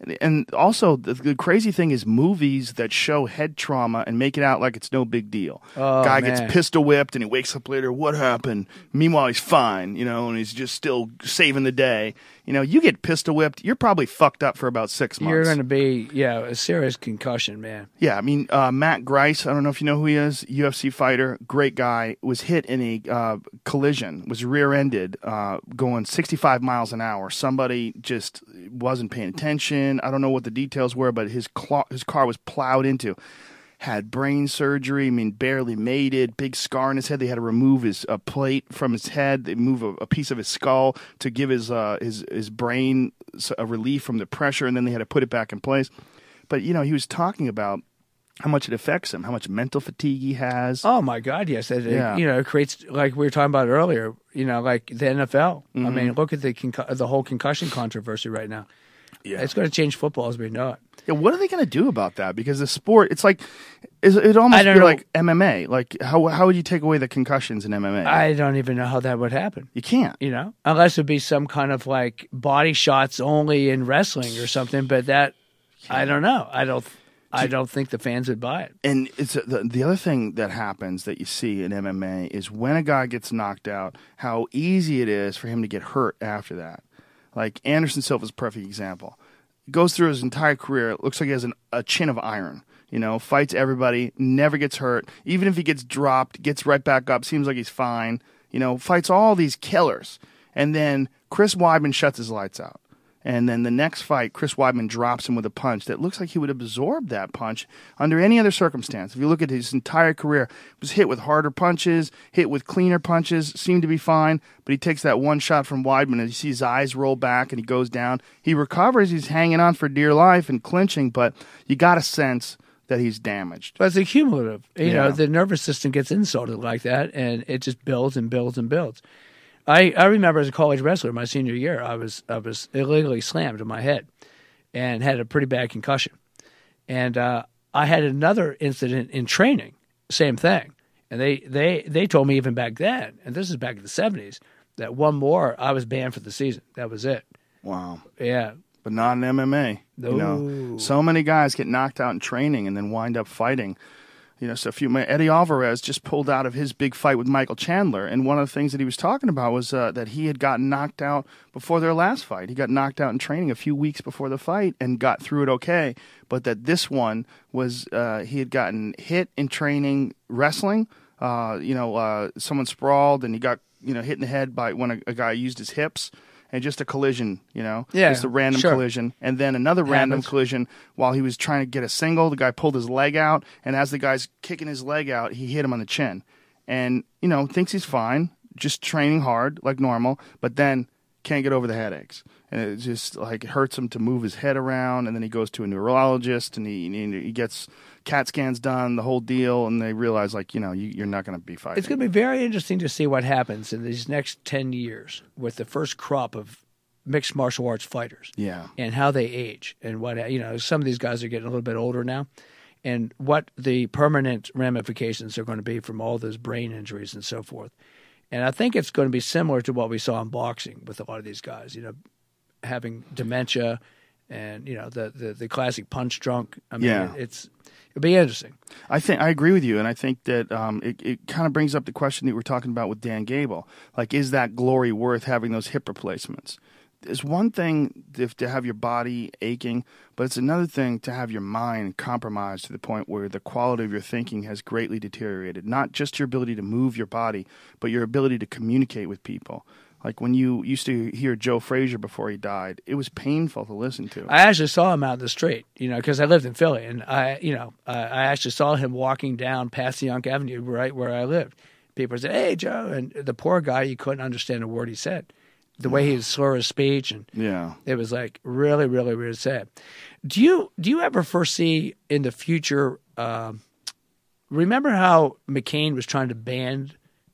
And, and also, the, the crazy thing is movies that show head trauma and make it out like it's no big deal. Oh, Guy man. gets pistol whipped and he wakes up later. What happened? Meanwhile, he's fine, you know, and he's just still saving the day. You know, you get pistol whipped, you're probably fucked up for about six months. You're going to be, yeah, a serious concussion, man. Yeah, I mean, uh, Matt Grice, I don't know if you know who he is, U F C fighter, great guy, was hit in a uh, collision, was rear-ended, uh, going sixty-five miles an hour. Somebody just wasn't paying attention. I don't know what the details were, but his, cl- his car was plowed into. Had brain surgery, I mean, barely made it, big scar on his head. They had to remove his a plate from his head. They move a, a piece of his skull to give his, uh, his, his brain a relief from the pressure, and then they had to put it back in place. But, you know, he was talking about how much it affects him, how much mental fatigue he has. Oh, my God, yes. It, Yeah. it, you know, it creates, like we were talking about earlier, you know, like the N F L. Mm-hmm. I mean, look at the concu- the whole concussion controversy right now. Yeah. It's going to change football as we know it. Yeah, what are they going to do about that? Because the sport, it's like, is it I almost don't be know. like M M A. Like, how how would you take away the concussions in M M A? I don't even know how that would happen. you can't. You know, unless it be some kind of like body shots only in wrestling or something. But that, I don't know. I don't. I don't think the fans would buy it. And it's the, the other thing that happens that you see in M M A is when a guy gets knocked out, how easy it is for him to get hurt after that. Like Anderson Silva's a perfect example. Goes through his entire career, it looks like he has an, a chin of iron. You know, fights everybody, never gets hurt. Even if he gets dropped, gets right back up, seems like he's fine. You know, fights all these killers. And then Chris Weidman shuts his lights out. And then the next fight, Chris Weidman drops him with a punch that looks like he would absorb that punch under any other circumstance. If you look at his entire career, he was hit with harder punches, hit with cleaner punches, seemed to be fine, but he takes that one shot from Weidman and you see his eyes roll back and he goes down. He recovers, he's hanging on for dear life and clinching, but you got a sense that he's damaged. But it's a cumulative. You Yeah. know, the nervous system gets insulted like that, and it just builds and builds and builds. I, I remember as a college wrestler, my senior year, I was I was illegally slammed in my head and had a pretty bad concussion. And uh, I had another incident in training, same thing. And they, they, they told me even back then, and this is back in the seventies, that one more, I was banned for the season. That was it. Wow. Yeah. But not in M M A. You know, No. so many guys get knocked out in training and then wind up fighting. You know, so a few Eddie Alvarez just pulled out of his big fight with Michael Chandler, and one of the things that he was talking about was uh, that he had gotten knocked out before their last fight. He got knocked out in training a few weeks before the fight and got through it okay, but that this one was uh, he had gotten hit in training wrestling. Uh, you know, uh, someone sprawled and he got you know hit in the head by when a, a guy used his hips. And just a collision, you know, Yeah, just a random sure. collision, and then another random Happens. collision while he was trying to get a single. The guy pulled his leg out, and as the guy's kicking his leg out, he hit him on the chin, and you know thinks he's fine, just training hard like normal, but then can't get over the headaches, and it just like it hurts him to move his head around, and then he goes to a neurologist, and he he gets CAT scans done, the whole deal, and they realize like you know you, you're not going to be fighting. It's going to be very interesting to see what happens in these next ten years with the first crop of mixed martial arts fighters. Yeah. And how they age and what, you know, some of these guys are getting a little bit older now, and what the permanent ramifications are going to be from all those brain injuries and so forth. And I think it's going to be similar to what we saw in boxing with a lot of these guys, you know, having dementia and, you know, the, the, the classic punch drunk. I mean, Yeah. it's, it'll be interesting. I think I agree with you, and I think that um, it, it kind of brings up the question that we were talking about with Dan Gable. Like, is that glory worth having those hip replacements? It's one thing if to have your body aching, but it's another thing to have your mind compromised to the point where the quality of your thinking has greatly deteriorated. Not just your ability to move your body, but your ability to communicate with people. Like when you used to hear Joe Frazier before he died, it was painful to listen to. I actually saw him out in the street, you know, because I lived in Philly, and I, you know, I, I actually saw him walking down Passyunk Avenue, right where I lived. People said, "Hey, Joe," and the poor guy, you couldn't understand a word he said. The way he would slur his speech, and Yeah. it was like really, really, really sad. Do you do you ever foresee in the future? Um, remember how McCain was trying to ban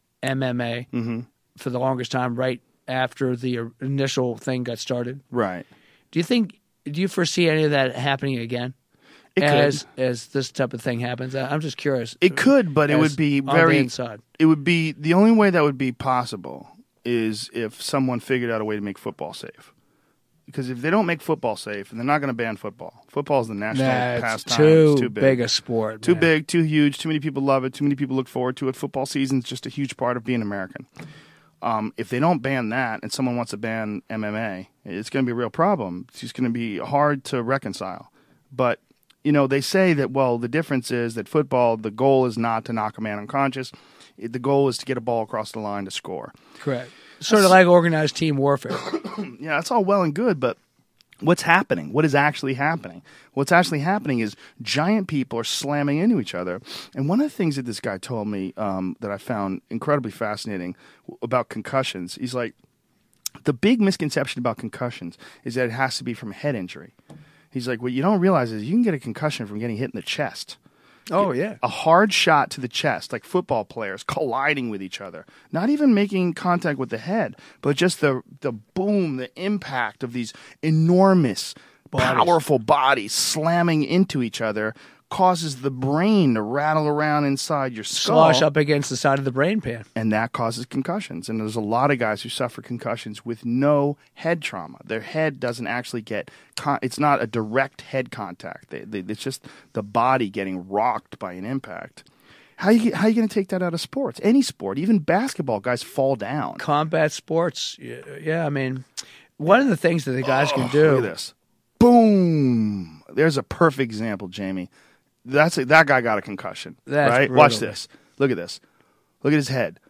M M A Mm-hmm. for the longest time, right after the initial thing got started? Right. Do you think? Do you foresee any of that happening again? It as could. as this type of thing happens, I- I'm just curious. It could, but it As would be on the very. inside. It would be the only way that would be possible is if someone figured out a way to make football safe. because if they don't make football safe, and they're not going to ban football. Football is the national That's pastime. too, It's too big. big a sport. Too man. big, too huge. Too many people love it. Too many people look forward to it. Football season's just a huge part of being American. Um, if they don't ban that, and someone wants to ban M M A, it's going to be a real problem. It's just going to be hard to reconcile. But you know, they say that, well, the difference is that football, the goal is not to knock a man unconscious. It- The goal is to get a ball across the line to score. Correct. Sort of like organized team warfare. Yeah, that's all well and good, but what's happening? What is actually happening? What's actually happening is giant people are slamming into each other. And one of the things that this guy told me um, that I found incredibly fascinating about concussions, he's like, the big misconception about concussions is that it has to be from a head injury. He's like, what you don't realize is you can get a concussion from getting hit in the chest. Oh, yeah. A hard shot to the chest, like football players colliding with each other, not even making contact with the head, but just the the boom, the impact of these enormous, powerful bodies slamming into each other causes the brain to rattle around inside your skull. Slosh up against the side of the brain pan. And that causes concussions. And there's a lot of guys who suffer concussions with no head trauma. Their head doesn't actually get con- – it's not a direct head contact. They, they, it's just the body getting rocked by an impact. How you how you going to take that out of sports? Any sport, even basketball, guys fall down. Combat sports, yeah, yeah, I mean, one of the things that the guys can do. Look at this. Boom. There's a perfect example, Jamie. That's a, that guy got a concussion, That's right? brutal. Watch this. Look at this. Look at his head.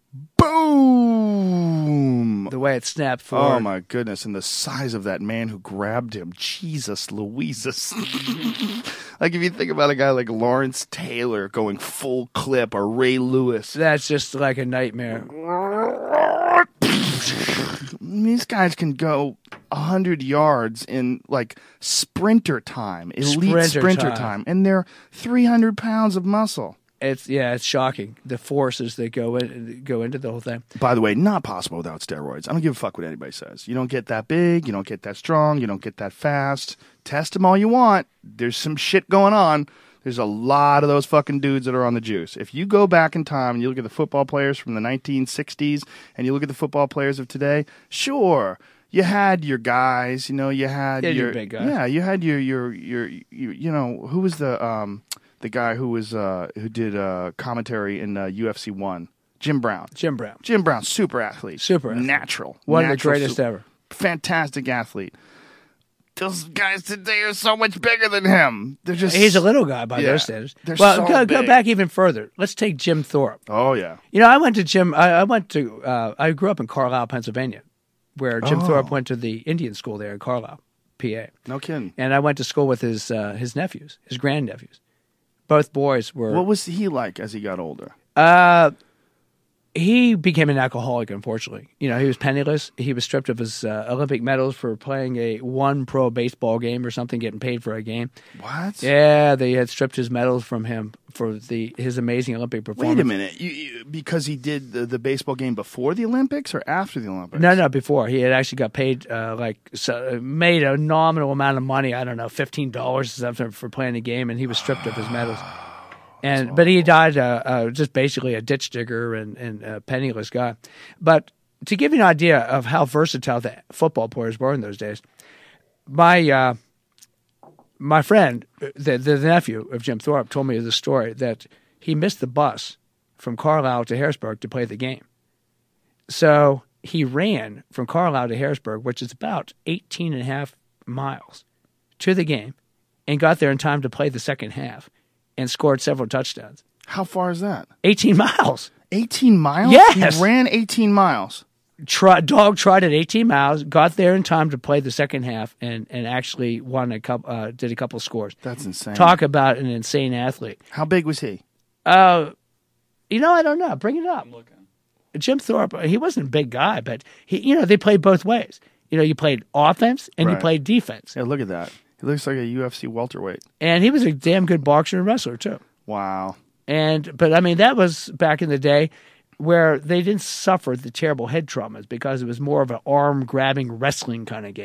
Boom. The way it snapped forward. Oh, my goodness. And the size of that man who grabbed him. Jesus Louises. Like, if you think about a guy like Lawrence Taylor going full clip or Ray Lewis. That's just like a nightmare. These guys can go one hundred yards in, like, sprinter time, elite Sprinter sprinter, time. time. And they're three hundred pounds of muscle. It's yeah, it's shocking. The forces that go in, go into the whole thing. By the way, not possible without steroids. I don't give a fuck what anybody says. You don't get that big. You don't get that strong. You don't get that fast. Test them all you want. There's some shit going on. There's a lot of those fucking dudes that are on the juice. If you go back in time and you look at the football players from the nineteen sixties and you look at the football players of today, sure, you had your guys. You know, you had Yeah, your your big guys. Yeah, you had your your your, your you know, who was the um the guy who was uh who did uh commentary in uh, U F C one? Jim Brown. Jim Brown, Jim Brown, super athlete. Super athlete. Natural. one of the Natural greatest su- ever. Fantastic athlete. Those guys today are so much bigger than him. They're just He's a little guy by Yeah. their standards. They're well, so go, go big. back even further. Let's take Jim Thorpe. Oh yeah. You know, I went to Jim. I, I went to. Uh, I grew up in Carlisle, Pennsylvania, where Jim Oh. Thorpe went to the Indian school there in Carlisle, P A. No kidding. And I went to school with his uh, his nephews, his grandnephews. Both boys were. What was he like as he got older? Uh, he became an alcoholic, unfortunately. You know, he was penniless. He was stripped of his uh, Olympic medals for playing a one pro baseball game or something, getting paid for a game. What? Yeah, they had stripped his medals from him for the his amazing Olympic performance. Wait a minute. You, you, because he did the, the baseball game before the Olympics or after the Olympics? No, no, before. He had actually got paid, uh, like, so, made a nominal amount of money, I don't know, fifteen dollars or something for playing a game, and he was stripped of his medals. And But he died uh, uh, just basically a ditch digger and, and a penniless guy. But to give you an idea of how versatile the football players were in those days, my uh, my friend, the, the nephew of Jim Thorpe, told me the story that he missed the bus from Carlisle to Harrisburg to play the game. So he ran from Carlisle to Harrisburg, which is about eighteen and a half miles, to the game, and got there in time to play the second half and scored several touchdowns. How far is that? eighteen miles. eighteen miles? Yes. He ran eighteen miles. Try, dog trotted eighteen miles, got there in time to play the second half, and, and actually won a couple, uh, did a couple scores. That's insane. Talk about an insane athlete. How big was he? Uh, you know, I don't know. Bring it up. I'm looking. Jim Thorpe, he wasn't a big guy, but he, you know, they played both ways. You know, you played offense and you Right. played defense. Yeah, look at that. He looks like a U F C welterweight. And he was a damn good boxer and wrestler too. Wow. And but I mean, that was back in the day where they didn't suffer the terrible head traumas because it was more of an arm grabbing wrestling kind of game.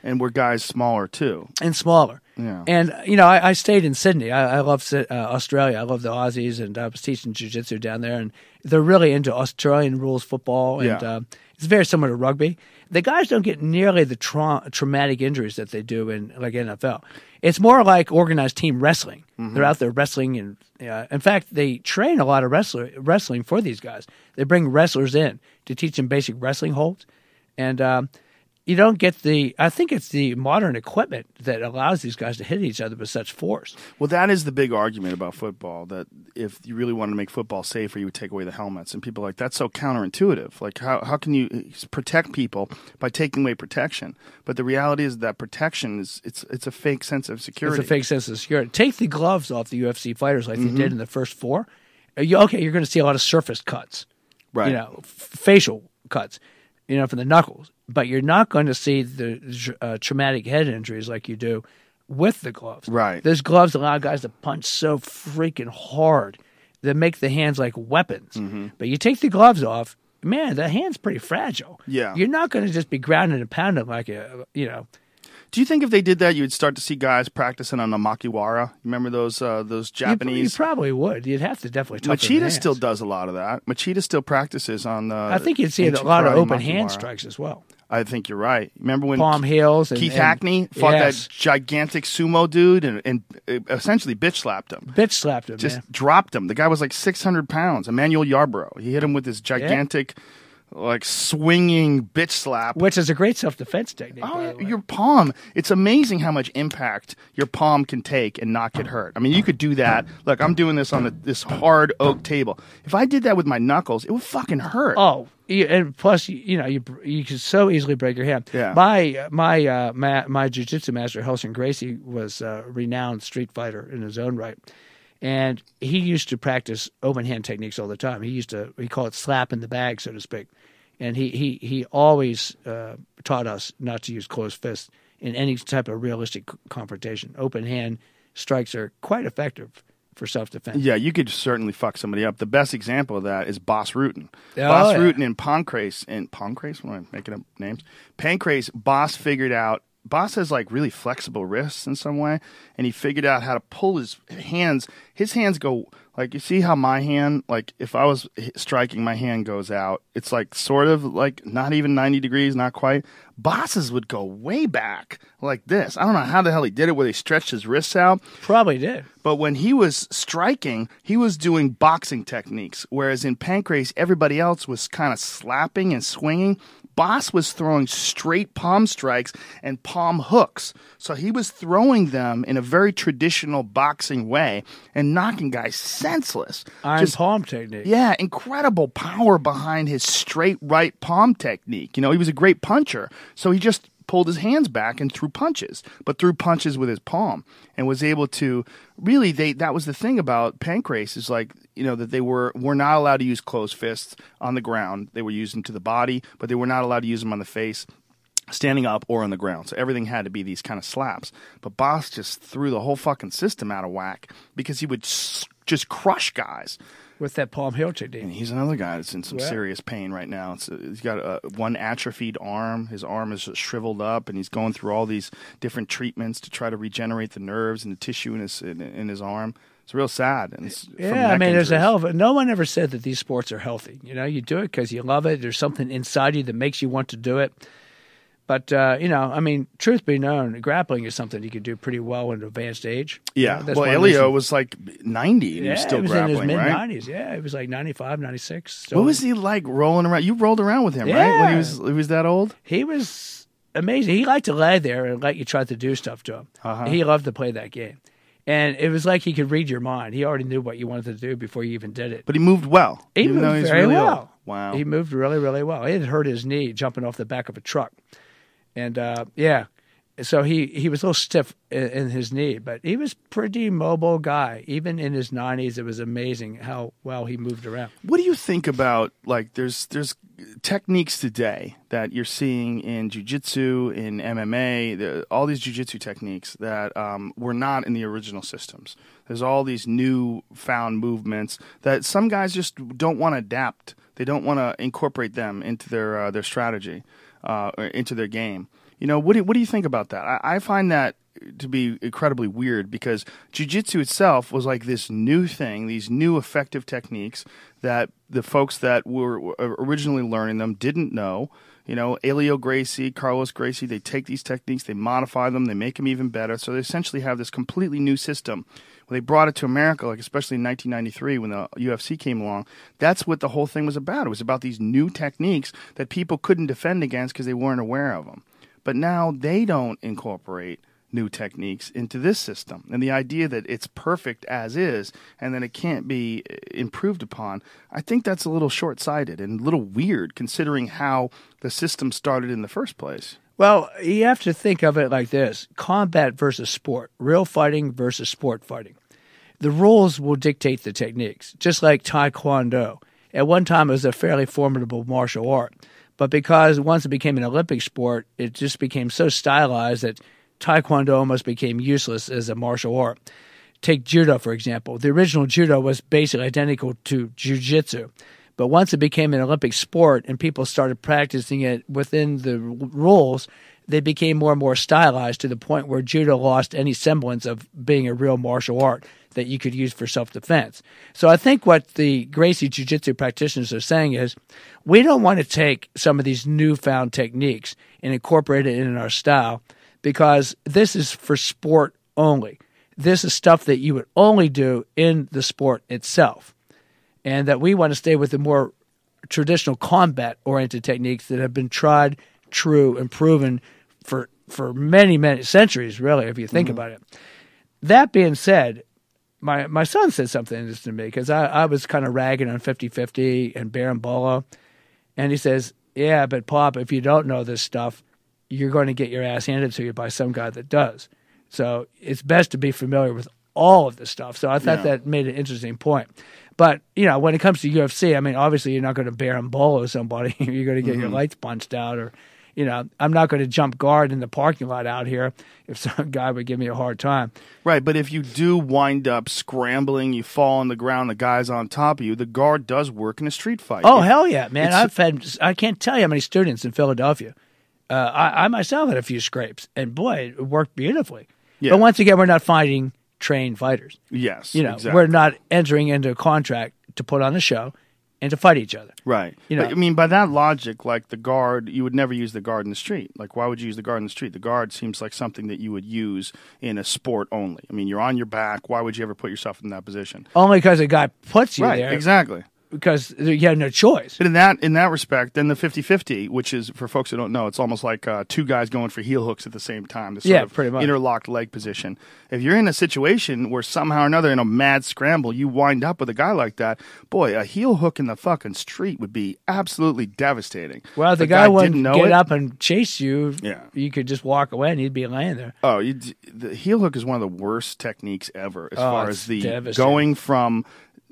And were guys smaller too. And smaller. Yeah. And, you know, I, I stayed in Sydney. I, I love uh, Australia. I love the Aussies, and I was teaching jiu-jitsu down there. And they're really into Australian rules football. And Yeah. uh, it's very similar to rugby. The guys don't get nearly the tra- traumatic injuries that they do in, like, N F L. It's more like organized team wrestling. Mm-hmm. They're out there wrestling. And uh, in fact, they train a lot of wrestler, wrestling for these guys. They bring wrestlers in to teach them basic wrestling holds. And um, you don't get the – I think it's the modern equipment that allows these guys to hit each other with such force. Well, that is the big argument about football, that if you really wanted to make football safer, you would take away the helmets. And people are like, that's so counterintuitive. Like, how, how can you protect people by taking away protection? But the reality is that protection is it's it's a fake sense of security. It's a fake sense of security. Take the gloves off the U F C fighters like mm-hmm. they did in the first four. You, okay, you're going to see a lot of surface cuts, right? You know, f- facial cuts, you know, from the knuckles. But you're not going to see the uh, traumatic head injuries like you do with the gloves. Right. Those gloves allow guys to punch so freaking hard that make the hands like weapons. Mm-hmm. But you take the gloves off, man, the hand's pretty fragile. Yeah. You're not going to just be grounding and pounding like a, you know. Do you think if they did that, you would start to see guys practicing on the makiwara? Remember those uh, those Japanese? You, you probably would. You'd have to definitely toughen Machida hands. still does a lot of that. Machida still practices on the. I think you'd see a lot of open hand strikes as well. I think you're right. Remember when Palm heels and, Keith and, Hackney fought yes. that gigantic sumo dude and, and essentially bitch slapped him. Bitch slapped him, Just man. dropped him. The guy was like six hundred pounds. Emmanuel Yarborough. He hit him with this gigantic, yeah. like swinging bitch slap. Which is a great self-defense technique. Oh, your palm. It's amazing how much impact your palm can take and not get hurt. I mean, you could do that. Look, I'm doing this on the, this hard oak table. If I did that with my knuckles, it would fucking hurt. Oh, and plus, you know, you you could so easily break your hand. Yeah. My my uh, my, my jiu-jitsu master, Helson Gracie, was a renowned street fighter in his own right, and he used to practice open hand techniques all the time. He used to he called it slap in the bag, so to speak, and he he he always uh, taught us not to use closed fists in any type of realistic confrontation. Open hand strikes are quite effective for self-defense. Yeah, you could certainly fuck somebody up. The best example of that is Boss Rutan. Oh, Boss yeah. Rutan and Pancrase, and Pancrase, what am I making up names? Pancrase, Boss figured out, Boss has like really flexible wrists in some way, and he figured out how to pull his hands, his hands go, like you see how my hand, like if I was striking, my hand goes out. It's like sort of like not even ninety degrees, not quite. Boss's would go way back like this. I don't know how the hell he did it, where he stretched his wrists out. Probably did. But when he was striking, he was doing boxing techniques, whereas in Pancrase, everybody else was kind of slapping and swinging. Boss was throwing straight palm strikes and palm hooks. So he was throwing them in a very traditional boxing way and knocking guys senseless. Iron Just, palm technique. Yeah, incredible power behind his straight right palm technique. You know, he was a great puncher. So he just pulled his hands back and threw punches, but threw punches with his palm and was able to really, they, that was the thing about Pancrase is like, you know, that they were, were not allowed to use closed fists on the ground. They were used them to the body, but they were not allowed to use them on the face, standing up or on the ground. So everything had to be these kind of slaps. But Boss just threw the whole fucking system out of whack because he would s- just crush guys. With that palm heel technique. And he's another guy that's in some Yeah. serious pain right now. It's, uh, he's got a, one atrophied arm. His arm is just shriveled up, and he's going through all these different treatments to try to regenerate the nerves and the tissue in his in, in his arm. It's real sad. And it's Yeah, I mean, there's a hell of a. No one ever said that these sports are healthy. You know, you do it because you love it. There's something inside you that makes you want to do it. But, uh, you know, I mean, truth be known, grappling is something you can do pretty well in advanced age. Yeah. You know, well, Elio was like ninety and yeah, he was still he was grappling, in his right? mid-nineties. Yeah, he was like ninety-five, ninety-six. So What was he like rolling around? You rolled around with him, right? Yeah. When he was, he was that old? He was amazing. He liked to lay there and let you try to do stuff to him. Uh-huh. He loved to play that game. And it was like he could read your mind. He already knew what you wanted to do before you even did it. But he moved well. He even moved though he's very really well. Old. Wow. He moved really, really well. He had hurt his knee jumping off the back of a truck. And, uh, yeah, so he, he was a little stiff in, in his knee, but he was pretty mobile guy. Even in his nineties, it was amazing how well he moved around. What do you think about, like, there's there's techniques today that you're seeing in jiu-jitsu, in M M A, the, all these jiu-jitsu techniques that um, were not in the original systems. There's all these new found movements that some guys just don't want to adapt. They don't want to incorporate them into their uh, their strategy, uh, or into their game. You know, what do, what do you think about that? I, I find that to be incredibly weird because jiu-jitsu itself was like this new thing, these new effective techniques that the folks that were originally learning them didn't know. You know, Elio Gracie, Carlos Gracie, they take these techniques, they modify them, they make them even better. So they essentially have this completely new system. When they brought it to America, like especially in nineteen ninety-three when the U F C came along, that's what the whole thing was about. It was about these new techniques that people couldn't defend against because they weren't aware of them. But now they don't incorporate new techniques into this system. And the idea that it's perfect as is and that it can't be improved upon, I think that's a little short-sighted and a little weird considering how the system started in the first place. Well, you have to think of it like this. Combat versus sport. Real fighting versus sport fighting. The rules will dictate the techniques, just like Taekwondo. At one time, it was a fairly formidable martial art. But because once it became an Olympic sport, it just became so stylized that Taekwondo almost became useless as a martial art. Take judo, for example. The original judo was basically identical to jiu-jitsu. But once it became an Olympic sport and people started practicing it within the rules, they became more and more stylized to the point where judo lost any semblance of being a real martial art that you could use for self-defense. So I think what the Gracie Jiu-Jitsu practitioners are saying is we don't want to take some of these newfound techniques and incorporate it in our style, because this is for sport only. This is stuff that you would only do in the sport itself. And that we want to stay with the more traditional combat-oriented techniques that have been tried, true, and proven for for many, many centuries, really, if you think mm-hmm. about it. That being said, my my son said something interesting to me, because I, I was kind of ragging on fifty-fifty and Berimbolo. And he says, yeah, but Pop, if you don't know this stuff, you're going to get your ass handed to you by some guy that does. So it's best to be familiar with all of this stuff. So I thought yeah. that made an interesting point. But, you know, when it comes to U F C, I mean, obviously you're not going to Berimbolo somebody. You're going to get mm-hmm. your lights punched out. Or, you know, I'm not going to jump guard in the parking lot out here if some guy would give me a hard time. Right, but if you do wind up scrambling, you fall on the ground, the guy's on top of you, the guard does work in a street fight. Oh, if, hell yeah, man. I've had, I can't tell you how many students in Philadelphia. Uh, I, I myself had a few scrapes, and boy, it worked beautifully. Yeah. But once again, we're not fighting trained fighters. Yes, you know, exactly. We're not entering into a contract to put on a show and to fight each other. Right. You know, but, I mean, by that logic, like the guard, you would never use the guard in the street. Like, why would you use the guard in the street? The guard seems like something that you would use in a sport only. I mean, you're on your back. Why would you ever put yourself in that position? Only because a guy puts you right, there. Exactly. Because you have no choice. But in that in that respect, then the fifty-fifty, which is, for folks who don't know, it's almost like uh, two guys going for heel hooks at the same time. This sort yeah, of pretty much. interlocked leg position. If you're in a situation where somehow or another in a mad scramble, you wind up with a guy like that, boy, a heel hook in the fucking street would be absolutely devastating. Well, if the, the guy, guy wouldn't get it, up and chase you, yeah. you could just walk away and he'd be laying there. Oh, you, the heel hook is one of the worst techniques ever as oh, far as the devastating. Going from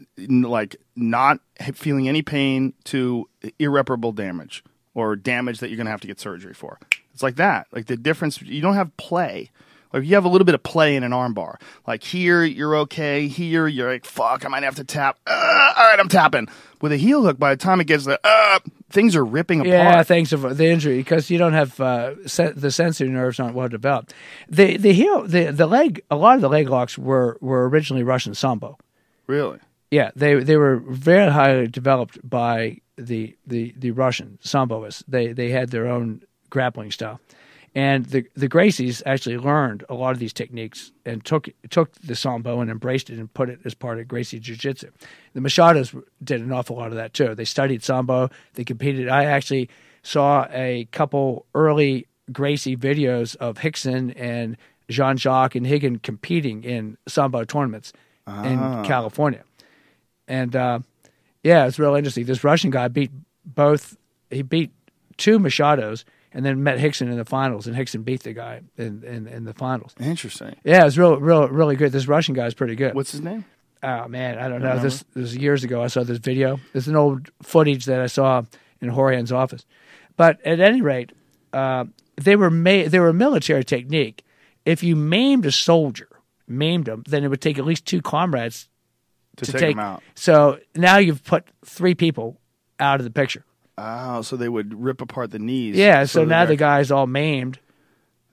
like not feeling any pain to irreparable damage or damage that you're going to have to get surgery for. It's like that. Like the difference, you don't have play. Like you have a little bit of play in an armbar. Like here, you're okay. Here, you're like, fuck, I might have to tap. Uh, all right, I'm tapping. With a heel hook, by the time it gets there, uh, things are ripping apart. Yeah, thanks for the injury, because you don't have uh, se- the sensory nerves aren't well developed. The the heel, the the leg, a lot of the leg locks were were originally Russian sambo. Really? Yeah, they they were very highly developed by the the, the Russian samboists. They they had their own grappling style, and the the Gracies actually learned a lot of these techniques and took took the sambo and embraced it and put it as part of Gracie Jiu-Jitsu. The Machados did an awful lot of that too. They studied sambo. They competed. I actually saw a couple early Gracie videos of Hickson and Jean-Jacques and Higgin competing in sambo tournaments ah. in California. And, uh, yeah, it's real interesting. This Russian guy beat both – he beat two Machados and then met Hickson in the finals, and Hickson beat the guy in, in, in the finals. Interesting. Yeah, it was real, real, really good. This Russian guy is pretty good. What's his name? Oh, man, I don't know. This, this was years ago. I saw this video. It's an old footage that I saw in Horian's office. But at any rate, uh, they were ma- they were a military technique. If you maimed a soldier, maimed him, then it would take at least two comrades To, to take, take them out. So now you've put three people out of the picture. Oh, so they would rip apart the knees. Yeah, so the now guy... the guy's all maimed,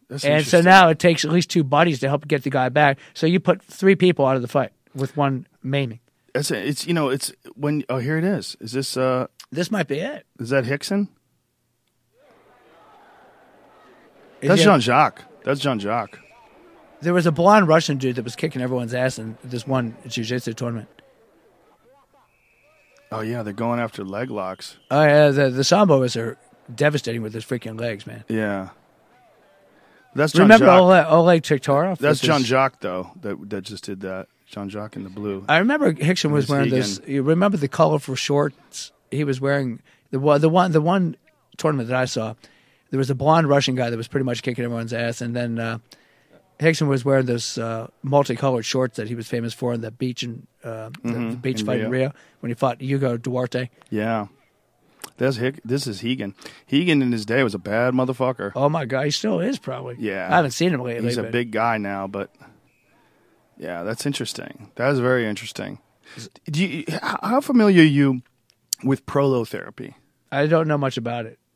That's And so interesting. now it takes at least two buddies to help get the guy back. So you put three people out of the fight with one maiming. That's it. It's you know it's when oh here it is. Is this uh This might be it. is that Hickson? Is That's he- Jean Jacques. That's Jean Jacques. There was a blonde Russian dude that was kicking everyone's ass in this one jiu-jitsu tournament. Oh yeah, they're going after leg locks. Oh yeah, the the Samboas are devastating with his freaking legs, man. Yeah. That's Jean Remember Jacques. Oleg, Oleg Tiktarov? That's with Jean his- Jacques though. That that just did that. Jean Jacques in the blue. I remember Hickson was Miss wearing Egan. this. You remember the colorful shorts he was wearing? The one, the one, the one tournament that I saw, there was a blonde Russian guy that was pretty much kicking everyone's ass, and then uh, Hickson was wearing those uh, multicolored shorts that he was famous for in the beach and uh, the, the beach in fight in Rio. Rio when he fought Hugo Duarte. Yeah. That's Hick. This is Hegan. Hegan in his day was a bad motherfucker. Oh my God, he still is probably. Yeah. I haven't seen him lately. He's a but big guy now, but yeah, that's interesting. That is very interesting. Do you, how how familiar are you with prolotherapy? I don't know much about it,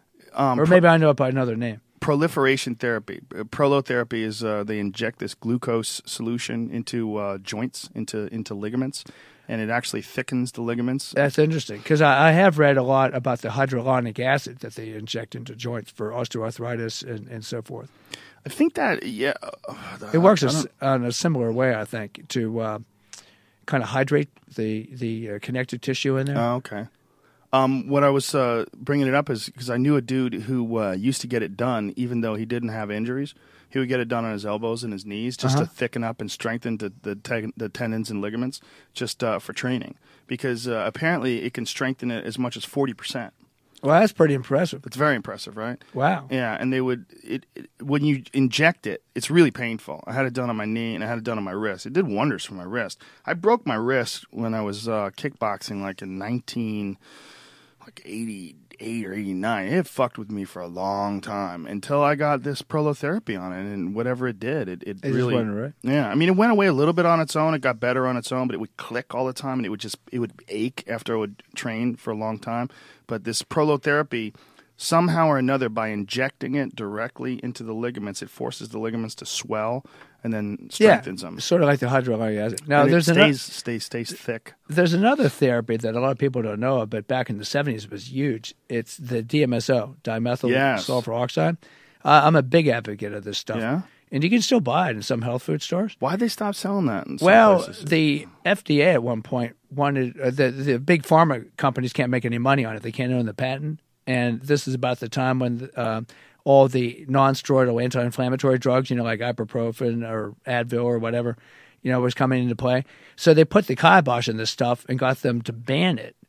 Um, or maybe I know it by another name. proliferation therapy. Uh, Prolotherapy is uh, they inject this glucose solution into uh, joints, into into ligaments, and it actually thickens the ligaments. That's interesting because I, I have read a lot about the hyaluronic acid that they inject into joints for osteoarthritis and, and so forth. I think that yeah, uh, It works I a, don't- on a similar way, I think, to uh, kind of hydrate the the uh, connective tissue in there. Oh, okay. Um, what I was uh, bringing it up is because I knew a dude who uh, used to get it done, even though he didn't have injuries. He would get it done on his elbows and his knees just Uh-huh. to thicken up and strengthen the the, te- the tendons and ligaments, just uh, for training. Because uh, apparently it can strengthen it as much as forty percent. Well, that's pretty impressive. It's very impressive, right? Wow. Yeah, and they would it, it when you inject it, it's really painful. I had it done on my knee and I had it done on my wrist. It did wonders for my wrist. I broke my wrist when I was uh, kickboxing, like in nineteen, like eighty-eight or eighty-nine. It fucked with me for a long time until I got this prolotherapy on it, and whatever it did, it, it It just really went away. Yeah, I mean, it went away a little bit on its own. It got better on its own, but it would click all the time, and it would just it would ache after I would train for a long time. But this prolotherapy, somehow or another, by injecting it directly into the ligaments, it forces the ligaments to swell and then strengthens yeah, them. sort of like the hyaluronic acid. Now, And there's it another stays, stays stays thick. there's another therapy that a lot of people don't know of, but back in the seventies it was huge. It's the D M S O, dimethyl Yes. sulfur oxide. Uh, I'm a big advocate of this stuff. Yeah? And you can still buy it in some health food stores. Why'd they stop selling that? In some Well, places? the F D A at one point wanted uh, the the big pharma companies can't make any money on it. They can't own the patent, and this is about the time when uh, all the non-steroidal anti-inflammatory drugs, you know, like ibuprofen or Advil or whatever, you know, was coming into play. So they put the kibosh in this stuff and got them to ban it.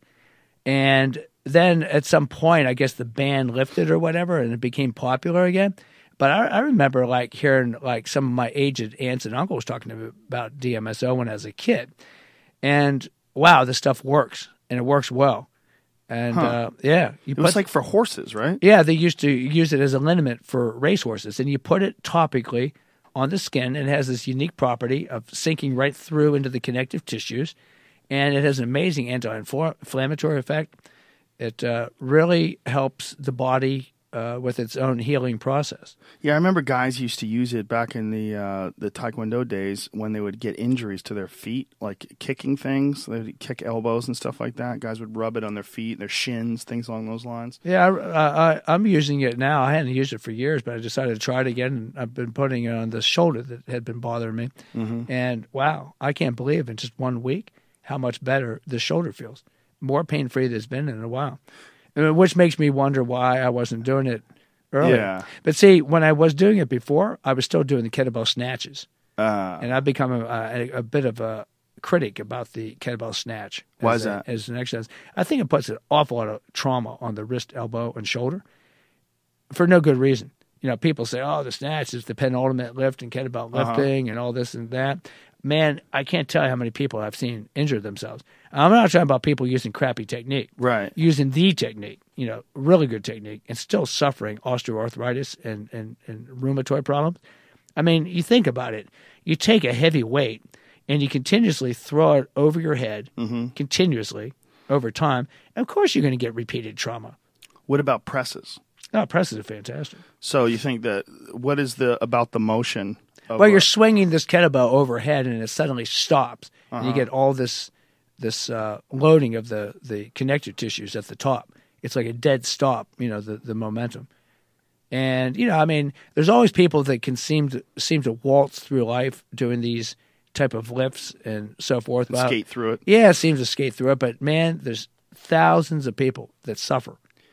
And then at some point, I guess the ban lifted or whatever, and it became popular again. But I, I remember like hearing like some of my aged aunts and uncles talking to me about D M S O when I was a kid, and wow, this stuff works and it works well. And Huh. uh, yeah, you it was like for horses, right? yeah, they used to use it as a liniment for racehorses, and you put it topically on the skin. And it has this unique property of sinking right through into the connective tissues, and it has an amazing anti-inflammatory effect. It uh, really helps the body uh, with its own healing process. Yeah, I remember guys used to use it back in the uh, the Taekwondo days when they would get injuries to their feet, like kicking things. They would kick elbows and stuff like that. Guys would rub it on their feet, their shins, things along those lines. Yeah, I, I, I'm using it now. I hadn't used it for years, but I decided to try it again. And I've been putting it on the shoulder that had been bothering me. Mm-hmm. And wow, I can't believe in just one week how much better the shoulder feels. More pain-free than it's been in a while. Uh, Which makes me wonder why I wasn't doing it earlier. Yeah. But see, when I was doing it before, I was still doing the kettlebell snatches. Uh, And I've become a, a, a bit of a critic about the kettlebell snatch. Why as is a- that? As an exercise. I think it puts an awful lot of trauma on the wrist, elbow, and shoulder for no good reason. You know, people say, oh, the snatch is the penultimate lift in kettlebell Uh-huh. lifting and all this and that. Man, I can't tell you how many people I've seen injure themselves. I'm not talking about people using crappy technique. Right. Using the technique, you know, really good technique, and still suffering osteoarthritis and, and, and rheumatoid problems. I mean, you think about it. You take a heavy weight and you continuously throw it over your head, Mm-hmm. continuously over time. Of course, you're going to get repeated trauma. what about presses? No, presses are fantastic. So you think that what is the about the motion? Of Well, a- you're swinging this kettlebell overhead, and it suddenly stops, and Uh-huh. you get all this this uh, loading of the, the connective tissues at the top. It's like a dead stop, you know, the, the momentum. And you know, I mean, there's always people that can seem to seem to waltz through life doing these type of lifts and so forth. Well, skate through it. Yeah, it seems to skate through it, but man, there's thousands of people that suffer.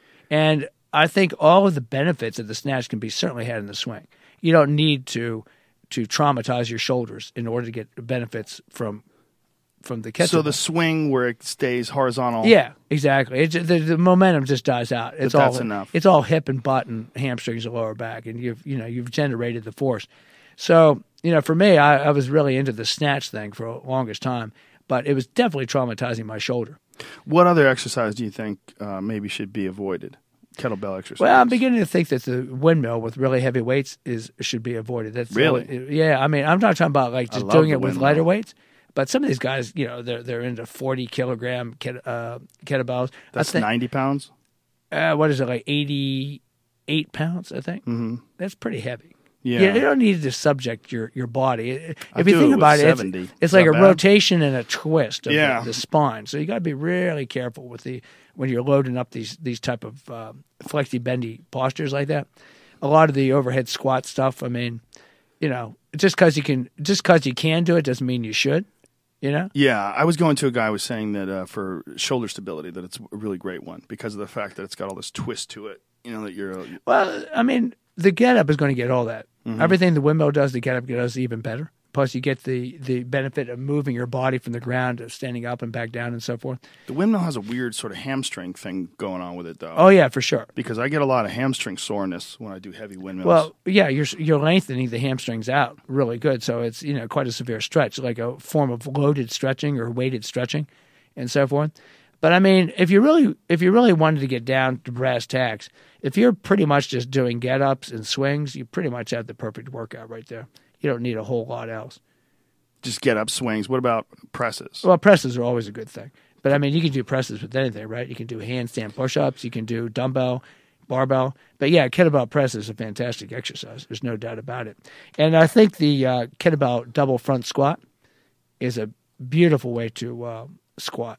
And I think all of the benefits of the snatch can be certainly had in the swing. You don't need to to traumatize your shoulders in order to get benefits from from the kettlebell. So the swing where it stays horizontal. Yeah, exactly. It's, the, the momentum just dies out. It's But that's all enough. It's all hip and butt and hamstrings and lower back, and you've you know you've generated the force. So you know, for me, I, I was really into the snatch thing for the longest time, but it was definitely traumatizing my shoulder. What other exercise do you think uh, maybe should be avoided? Kettlebell exercise. Well, I'm beginning to think that the windmill with really heavy weights is should be avoided. That's Really? yeah. I mean, I'm not talking about like I just love doing the it with windmill. lighter weights, but some of these guys, you know, they're they're into forty kilogram ket, uh, kettlebells. I That's think- ninety pounds. Uh, what is it, like eighty-eight pounds, I think? Mm-hmm. That's pretty heavy. Yeah. You, you don't need to subject your, your body. If I you do think it with about it, seventy. it's, Is it's like that a bad? rotation and a twist of Yeah. the, the spine. So you got to be really careful with the when you're loading up these these type of uh, flexy bendy postures like that. A lot of the overhead squat stuff. I mean, you know, just because you can just because you can do it doesn't mean you should. You know. Yeah, I was going to a guy who was saying that uh, for shoulder stability that it's a really great one because of the fact that it's got all this twist to it. You know that you're. Uh, Well, I mean, the get up is going to get all that. Mm-hmm. Everything the windmill does, the get up does even better. Plus, you get the, the benefit of moving your body from the ground to standing up and back down and so forth. the windmill has a weird sort of hamstring thing going on with it though. Oh yeah, for sure. Because I get a lot of hamstring soreness when I do heavy windmills. Well, yeah, you're you're lengthening the hamstrings out really good, so it's you know quite a severe stretch, like a form of loaded stretching or weighted stretching, and so forth. But I mean, if you really if you really wanted to get down to brass tacks, if you're pretty much just doing get ups and swings, you pretty much have the perfect workout right there. You don't need a whole lot else. just get up swings. What about presses? Well, presses are always a good thing. But I mean, you can do presses with anything, right? You can do handstand push-ups. You can do dumbbell, barbell. But yeah, kettlebell press is a fantastic exercise. There's no doubt about it. And I think the uh, kettlebell double front squat is a beautiful way to uh, squat.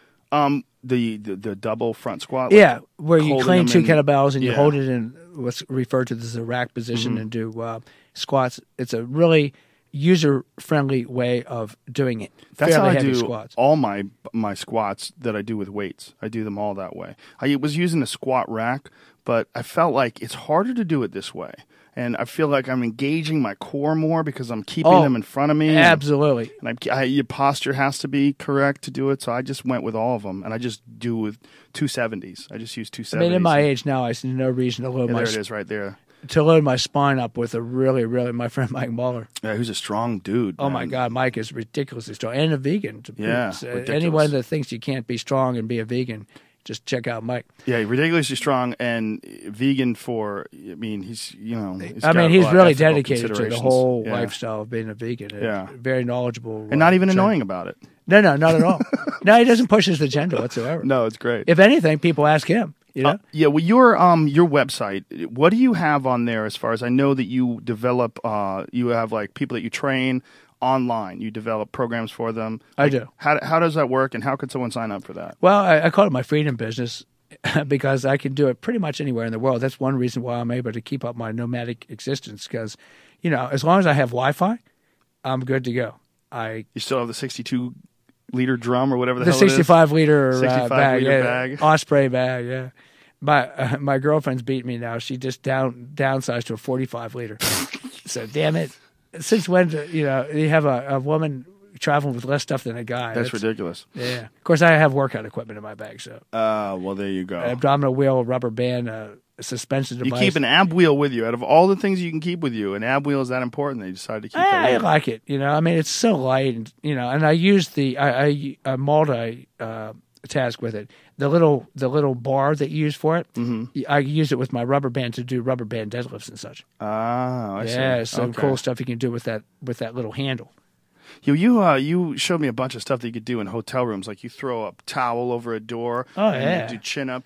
Um, the, the the double front squat. like Yeah, where you holding clean them two in- kettlebells and you yeah. hold it in what's referred to as a rack position Mm-hmm. and do uh, squats. It's a really user-friendly way of doing it. That's fairly how I heavy do squats. all my my squats that I do with weights. I do them all that way. I was using a squat rack, but I felt like it's harder to do it this way. And I feel like I'm engaging my core more because I'm keeping Oh, them in front of me. and- Absolutely. And I, I, your posture has to be correct to do it. So I just went with all of them. And I just do with two seventies. I just use two I seventies. mean, in my age now, I see no reason to load Yeah, my there it is right there. to load my spine up with a really, really my friend Mike Muller. Yeah, who's a strong dude. Oh my man. God, Mike is ridiculously strong and a vegan. To Yeah, boot. Uh, ridiculous. anyone that thinks you can't be strong and be a vegan, just check out Mike. Yeah, ridiculously strong and vegan for, I mean, he's, you know. He's I got mean, a he's lot of really ethical dedicated to the considerations. whole Yeah. lifestyle of being a vegan. and Yeah. very knowledgeable, And not uh, even chef. annoying about it. No, no, not at all. No, he doesn't push his agenda whatsoever. No, it's great. If anything, people ask him. You know, Uh, yeah, well, your um your website, what do you have on there as far as I know that you develop, uh, you have like people that you train online, you develop programs for them. I Like, do. How, how does that work and how could someone sign up for that? Well, I, I call it my freedom business because I can do it pretty much anywhere in the world. That's one reason why I'm able to keep up my nomadic existence because, you know, as long as I have Wi-Fi, I'm good to go. I You still have the sixty-two liter drum or whatever the, the hell it is? sixty-five liter uh, sixty-five bag, liter yeah, bag. Osprey bag, yeah. My uh, my girlfriend's beat me now. She just down downsized to a forty-five liter. So damn it! Since when do, you know you have a, a woman traveling with less stuff than a guy? That's ridiculous. Yeah. Of course, I have workout equipment in my bag, so Uh, well, there you go. abdominal wheel, rubber band, uh, suspension You device. keep an ab wheel with you. Out of all the things you can keep with you, an ab wheel is that important. They decided to keep that I with you. like it. You know, I mean, it's so light, and you know, and I use the I, I, I multi uh, task with it. The little the little bar that you use for it, mm-hmm. I use it with my rubber band to do rubber band deadlifts and such. Ah, I yeah, see. some Okay. cool stuff you can do with that with that little handle. You you uh you showed me a bunch of stuff that you could do in hotel rooms, like you throw a towel over a door. Oh, and yeah. you do chin ups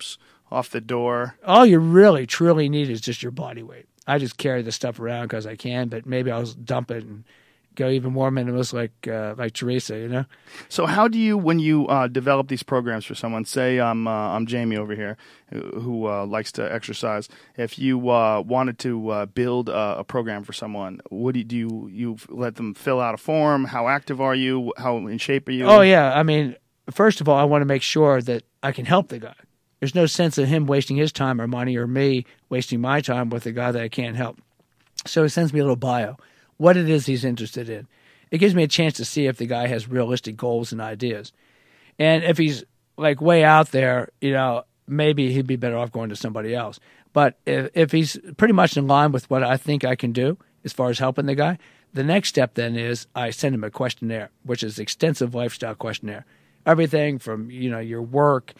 off the door. All you really, truly need is just your body weight. I just carry the stuff around because I can, but maybe I'll dump it and go even more minimalist like uh, like Teresa, you know? So how do you, when you uh, develop these programs for someone, say I'm uh, I'm Jamie over here who, who uh, likes to exercise, if you uh, wanted to uh, build a, a program for someone, what do you, do you, you let them fill out a form? How active are you? How in shape are you? Oh, yeah. I mean, first of all, I want to make sure that I can help the guy. There's no sense of him wasting his time or money or me wasting my time with a guy that I can't help. So he sends me a little bio, what it is he's interested in. It gives me a chance to see if the guy has realistic goals and ideas. And if he's like way out there, you know, maybe he'd be better off going to somebody else. But if, if he's pretty much in line with what I think I can do as far as helping the guy, the next step then is I send him a questionnaire, which is extensive lifestyle questionnaire. Everything from, you know, your work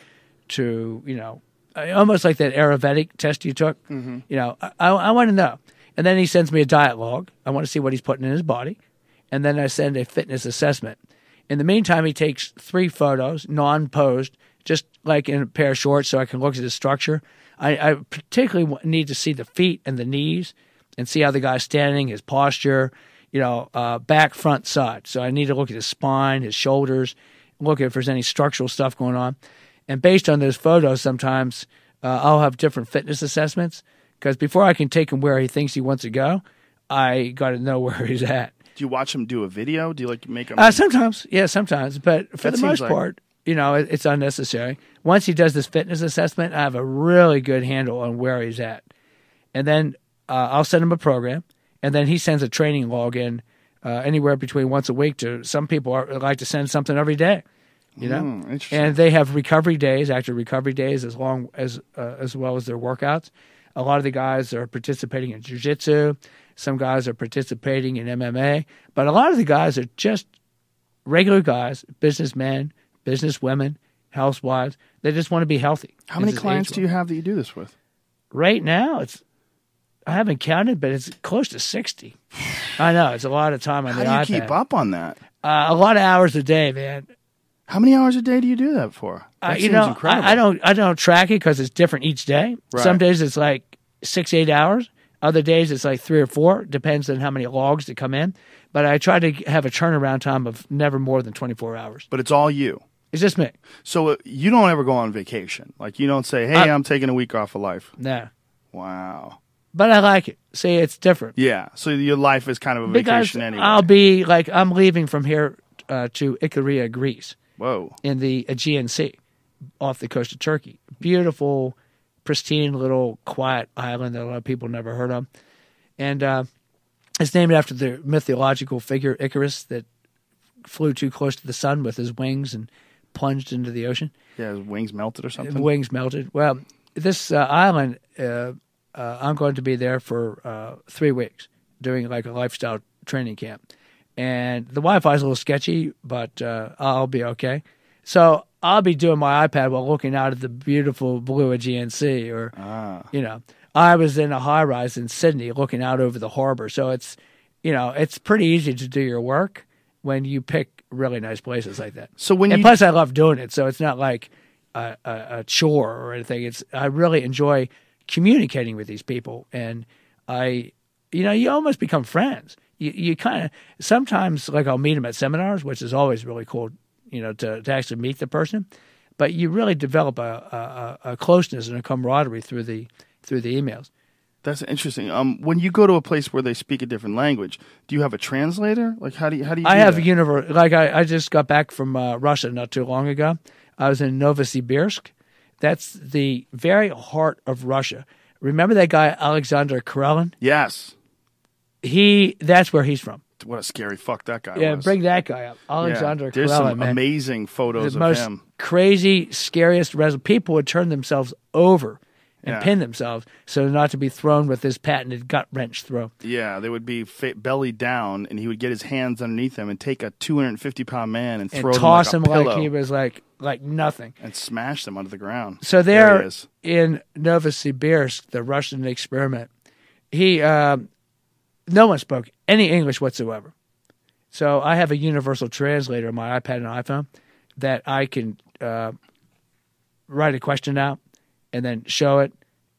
to, you know, almost like that Ayurvedic test you took. Mm-hmm. You know, I, I want to know. And then he sends me a diet log. I want to see what he's putting in his body. And then I send a fitness assessment. In the meantime, he takes three photos, non-posed, just like in a pair of shorts so I can look at his structure. I, I particularly need to see the feet and the knees and see how the guy's standing, his posture, you know, uh, back, front, side. So I need to look at his spine, his shoulders, look at if there's any structural stuff going on. And based on those photos, sometimes uh, I'll have different fitness assessments because before I can take him where he thinks he wants to go, I got to know where he's at. Do you watch him do a video? Do you like make him? Uh, sometimes, yeah, sometimes. But for That the most seems like- part, you know, it, it's unnecessary. Once he does this fitness assessment, I have a really good handle on where he's at. And then uh, I'll send him a program, and then he sends a training log in uh, anywhere between once a week to some people are, like to send something every day. You know, Mm, interesting. and they have recovery days, active recovery days, as long as uh, as well as their workouts. A lot of the guys are participating in jiu-jitsu. Some guys are participating in M M A, but a lot of the guys are just regular guys, businessmen, businesswomen, housewives. They just want to be healthy. How many It's clients age do you have that you do this with? Right now, it's I haven't counted, but it's close to sixty. I know it's a lot of time on How the do you iPad. keep up on that? Uh, a lot of hours a day, man. How many hours a day do you do that for? That Uh, you seems know, incredible. I, I don't I don't track it because it's different each day. Right. Some days it's like six eight hours. Other days it's like three or four. Depends on how many logs that come in. But I try to have a turnaround time of never more than twenty four hours. But it's all you. It's just me. So uh, you don't ever go on vacation. Like you don't say, "Hey, I- I'm taking a week off of life." No, Wow. but I like it. See, it's different. Yeah. So your life is kind of a Because vacation anyway. I'll be like I'm leaving from here uh, to Icaria, Greece, Whoa. in the Aegean Sea, off the coast of Turkey. Beautiful, pristine little quiet island that a lot of people never heard of. And uh, it's named after the mythological figure Icarus that flew too close to the sun with his wings and plunged into the ocean. Yeah, his wings melted or something. The wings melted. Well, this uh, island, uh, uh, I'm going to be there for uh, three weeks doing like a lifestyle training camp. And the Wi-Fi is a little sketchy, but uh, I'll be okay. So I'll be doing my iPad while looking out at the beautiful blue Aegean Sea, or Ah. you know, I was in a high rise in Sydney looking out over the harbor. So it's, you know, it's pretty easy to do your work when you pick really nice places like that. So when and you plus I love doing it, so it's not like a, a, a chore or anything. It's I really enjoy communicating with these people, and I, you know, you almost become friends. You you kind of sometimes like I'll meet them at seminars, which is always really cool, you know, to to actually meet the person. But you really develop a, a, a closeness and a camaraderie through the through the emails. That's interesting. Um, when you go to a place where they speak a different language, do you have a translator? Like, how do you how do you? I do have that? a universe. Like I, I just got back from uh, Russia not too long ago. I was in Novosibirsk. That's the very heart of Russia. Remember that guy Alexander Karelin? Yes. He. That's where he's from. What a scary fuck that guy Yeah, was. bring that guy up, Yeah. Alexander There's Karelin. some Man. amazing photos the of most him. crazy, scariest. Res- people would turn themselves over and Yeah. pin themselves so not to be thrown with this patented gut wrench throw. Yeah, they would be fa- belly down, and he would get his hands underneath him and take a two hundred fifty pound man and And throw toss him him like a like pillow he was like like nothing. and smash them onto the ground. So There there, he is. in Novosibirsk, the Russian experiment, he um, no one spoke any English whatsoever. So I have a universal translator on my iPad and iPhone that I can uh, write a question out, and then show it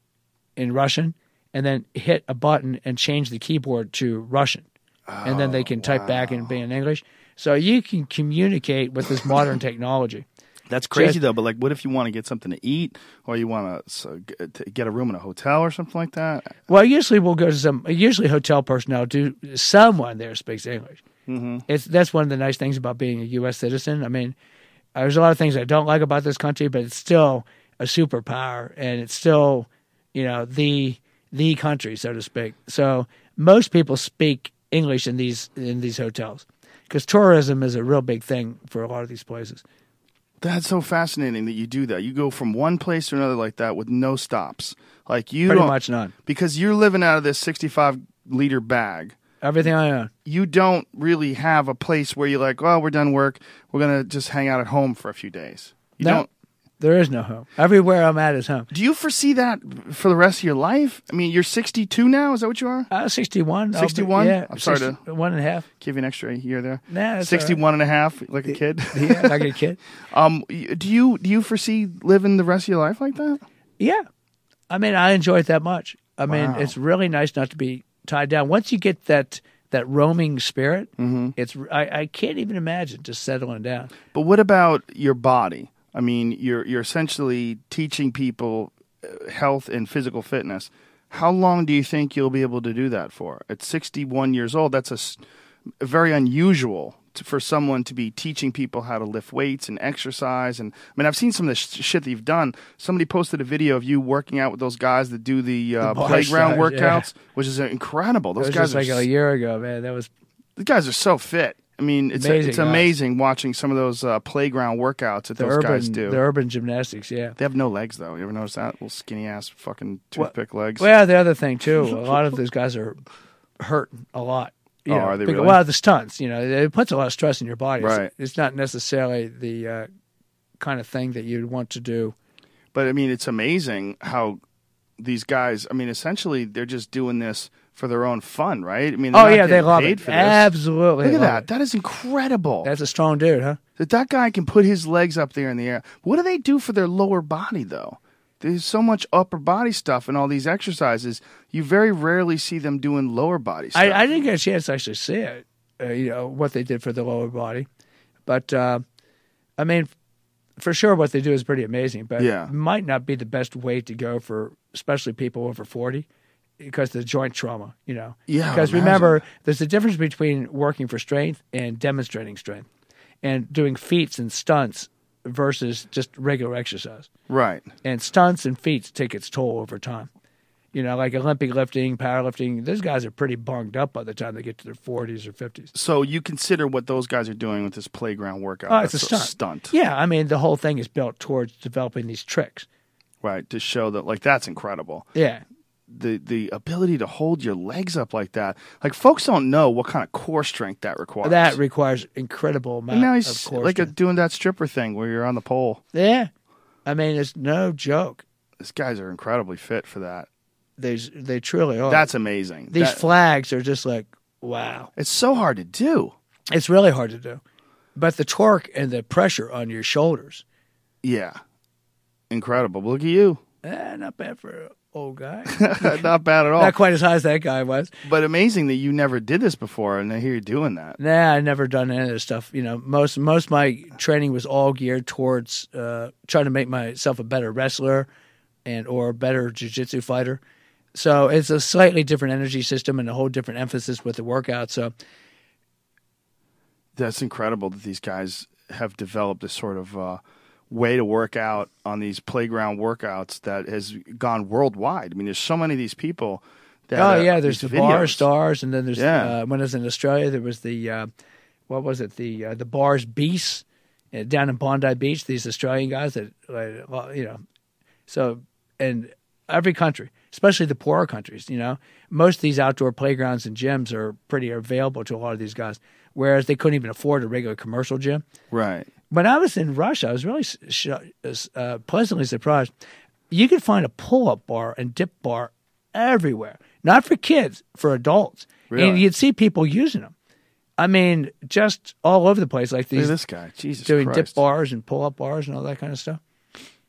in Russian, and then hit a button and change the keyboard to Russian. Oh, and then they can type wow. back and be in English. So you can communicate with this modern technology. That's crazy, Just, though. But like, what if you want to get something to eat, or you want to get a room in a hotel or something like that? Well, usually we'll go to some. Usually, hotel personnel do. Someone there speaks English. Mm-hmm. It's that's one of the nice things about being a U S citizen. I mean, there's a lot of things I don't like about this country, but it's still a superpower, and it's still, you know, the the country, so to speak. So most people speak English in these in these hotels because tourism is a real big thing for a lot of these places. That's so fascinating that you do that. You go from one place to another like that with no stops. Like you Pretty don't, much none. Because you're living out of this sixty-five liter bag. Everything I own. You don't really have a place where you're like, well, we're done work. We're going to just hang out at home for a few days. You no, don't. There is no home. Everywhere I'm at is home. Do you foresee that for the rest of your life? I mean, you're sixty-two now. Is that what you are? Uh, sixty-one. sixty-one? Yeah. I'm sorry to one and a half. give you an extra year there. Nah, that's sixty-one and a half, like a kid. Yeah, like a kid. Um, do you do you foresee living the rest of your life like that? Yeah. I mean, I enjoy it that much. I mean, Wow. it's really nice not to be tied down. Once you get that that roaming spirit, mm-hmm. it's I, I can't even imagine just settling down. But what about your body? I mean, you're you're essentially teaching people health and physical fitness. How long do you think you'll be able to do that for? At sixty-one years old, that's a, a very unusual to, for someone to be teaching people how to lift weights and exercise. And I mean, I've seen some of the sh- shit that you've done. Somebody posted a video of you working out with those guys that do the, uh, the playground stars, workouts, yeah. which is incredible. Those It was guys just are like a year ago, man. That was the guys are so fit. I mean, it's amazing, it's amazing watching some of those uh, playground workouts that the those urban, guys do. the urban gymnastics. Yeah, They have no legs, though. You ever notice that? Little skinny ass fucking toothpick legs. Well, the other thing too, a lot of those guys are hurting a lot. You Oh, know, are they because, really? Well, the stunts, you know, it puts a lot of stress in your body. It's- Right. It's not necessarily the uh, kind of thing that you'd want to do. But I mean, it's amazing how these guys. I mean, essentially, they're just doing this for their own fun, right? I mean, they're Oh not yeah, they getting love paid it. for this. Absolutely. Look at love that. it. That is incredible. That's a strong dude, huh? that that guy can put his legs up there in the air. What do they do for their lower body, though? There's so much upper body stuff in all these exercises. You very rarely see them doing lower body stuff. I, I didn't get a chance to actually see it, uh, you know, what they did for the lower body. But, uh, I mean, for sure what they do is pretty amazing, but Yeah. it might not be the best way to go for especially people over forty because of the joint trauma, you know. Yeah, Because imagine. remember, there's a difference between working for strength and demonstrating strength and doing feats and stunts versus just regular exercise. Right. And stunts and feats take its toll over time. You know, like Olympic lifting, powerlifting, those guys are pretty bunged up by the time they get to their forties or fifties. So you consider what those guys are doing with this playground workout? Oh, it's a That's stunt. stunt. Yeah, I mean, the whole thing is built towards developing these tricks. Right, to show that, like, that's incredible. Yeah. The the ability to hold your legs up like that. Like, folks don't know what kind of core strength that requires. That requires incredible amount and now of he's core like a, strength. doing that stripper thing where you're on the pole. Yeah. I mean, it's no joke. These guys are incredibly fit for that. They, they truly are. That's amazing. These That- flags are just like, wow. it's so hard to do. It's really hard to do. But the torque and the pressure on your shoulders, Yeah. Incredible. Look at you. eh, not bad for an old guy. Not bad at all. Not quite as high as that guy was. But amazing that you never did this before, and I hear you doing that. Nah, I never done any of this stuff. You know, most most of my training was all geared towards uh, trying to make myself a better wrestler and or a better jiu-jitsu fighter. So it's a slightly different energy system and a whole different emphasis with the workout. So That's incredible that these guys have developed this sort of uh, way to work out on these playground workouts that has gone worldwide. I mean, there's so many of these people. That, oh uh, yeah, there's the these bar videos. stars, and then there's Yeah. uh, when I was in Australia, there was the uh, what was it the uh, the bars beasts uh, down in Bondi Beach. These Australian guys that like, well, you know, so and every country, especially the poorer countries, you know, most of these outdoor playgrounds and gyms are pretty available to a lot of these guys, whereas they couldn't even afford a regular commercial gym. Right. When I was in Russia, I was really sh- uh, pleasantly surprised. You could find a pull-up bar and dip bar everywhere. Not for kids, for adults. Really? And you'd see people using them. I mean, just all over the place, like Look at these this guy. Jesus doing Christ. dip bars and pull-up bars and all that kind of stuff.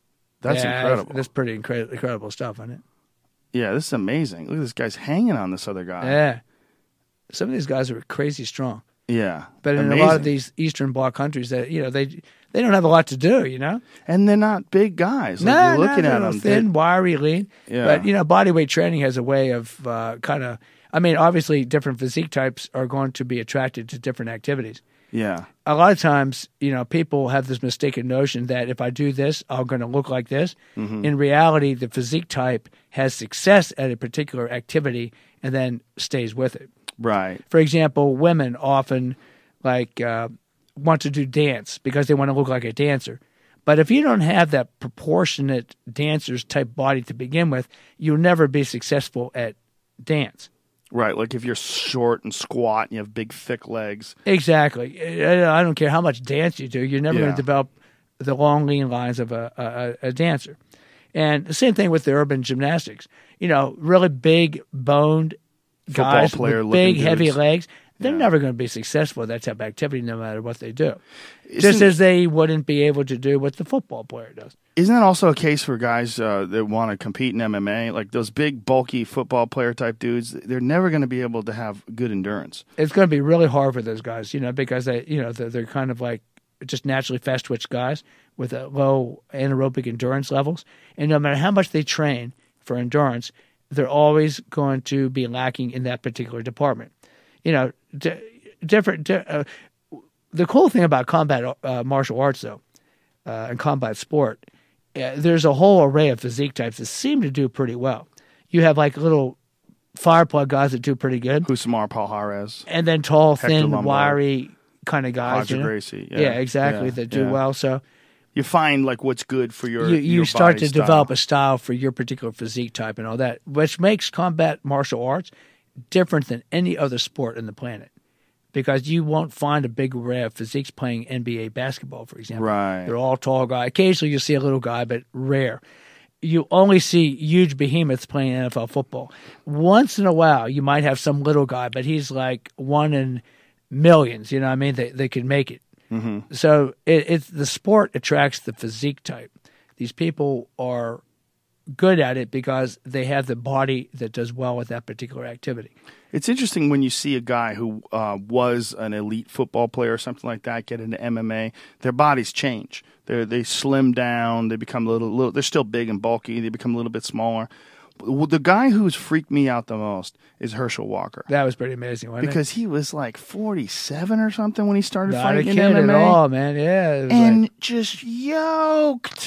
That's Yeah, incredible. That's pretty incredible, incredible stuff, isn't it? Yeah, this is amazing. Look at this guy's hanging on this other guy. Yeah. Some of these guys are crazy strong. Yeah. But in amazing. a lot of these Eastern Bloc countries, that you know, they they don't have a lot to do, you know? And they're not big guys. Like, No, you're looking no, at no, them. thin, they- wiry, lean. Yeah. But, you know, body weight training has a way of uh, kind of, I mean, obviously different physique types are going to be attracted to different activities. Yeah. A lot of times, you know, people have this mistaken notion that if I do this, I'm going to look like this. Mm-hmm. In reality, the physique type has success at a particular activity and then stays with it. Right. For example, women often like uh, want to do dance because they want to look like a dancer. But if you don't have that proportionate dancer's type body to begin with, you'll never be successful at dance. Right. Like if you're short and squat and you have big, thick legs. Exactly. I I don't care how much dance you do, you're never going Yeah. to develop the long, lean lines of a, a, a dancer. And the same thing with the urban gymnastics. You know, really big boned Football guys player with looking big, heavy dudes. legs, they're Yeah. never going to be successful at that type of activity no matter what they do. Just Isn't- as they wouldn't be able to do what the football player does. Isn't that also a case for guys uh, that want to compete in M M A? Like those big, bulky football player type dudes, they're never going to be able to have good endurance. It's going to be really hard for those guys, you know, because they, you know, they're, they're kind of like just naturally fast twitch guys with a low anaerobic endurance levels. And no matter how much they train for endurance, they're always going to be lacking in that particular department. You know, d- different. Di- uh, the cool thing about combat uh, martial arts, though, uh, and combat sport, uh, there's a whole array of physique types that seem to do pretty well. You have like little fire plug guys that do pretty good, Husamar Palhares, and then tall, Hector thin, Lombard, wiry kind of guys. Roger you know? Gracie. Yeah, Yeah, exactly. yeah, that do yeah. well. So You find like what's good for your you, you your start body to style. develop a style for your particular physique type and all that, which makes combat martial arts different than any other sport in the planet. Because you won't find a big array of physiques playing N B A basketball, for example. Right. They're all tall guys. Occasionally you'll see a little guy, but rare. You only see huge behemoths playing N F L football. Once in a while, you might have some little guy, but he's like one in millions. You know what I mean? They they can make it. Mm-hmm. So it, it's the sport attracts the physique type. These people are good at it because they have the body that does well with that particular activity. It's interesting when you see a guy who uh, was an elite football player or something like that get into M M A. Their bodies change. They they slim down. They become a little, little. They're still big and bulky. They become a little bit smaller. The guy who's freaked me out the most is Herschel Walker. That was pretty amazing, wasn't Because he was like forty-seven or something when he started it? Not a fighting in kid M M A. at all, man. Yeah, it was And like- just yoked,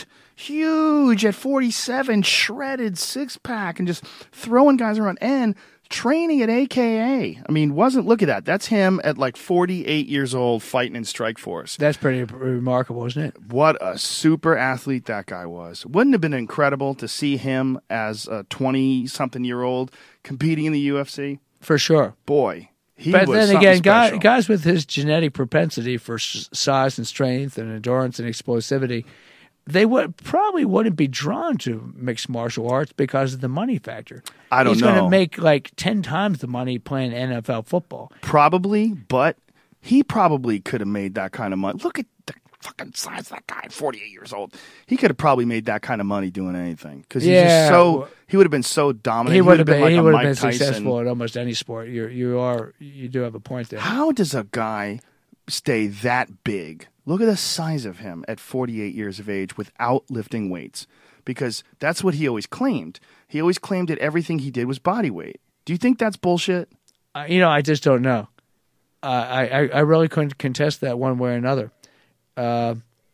huge at forty-seven, shredded six pack, and just throwing guys around and training at A K A. I mean, wasn't look at that. That's him at like forty-eight years old fighting in Strikeforce. that's pretty remarkable, isn't it? What a super athlete that guy was. Wouldn't it have been incredible to see him as a twenty-something year old competing in the U F C? For sure. Boy, he But was then something again, guys, special. guys with his genetic propensity for s- size and strength and endurance and explosivity, they would probably wouldn't be drawn to mixed martial arts because of the money factor. I don't He's going know. to make like ten times the money playing N F L football. Probably, but he probably could have made that kind of money. Look at the fucking size of that guy, forty-eight years old. He could have probably made that kind of money doing anything because he's Yeah. just so. He would have been so dominant. He would have been, like he a would have Mike been Tyson. successful at almost any sport. You you are you do have a point there. How does a guy stay that big? Look at the size of him at forty-eight years of age without lifting weights, because that's what he always claimed. He always claimed that everything he did was body weight. Do you think that's bullshit? Uh, you know, I just don't know. Uh, I, I I really couldn't contest that one way or another. Uh,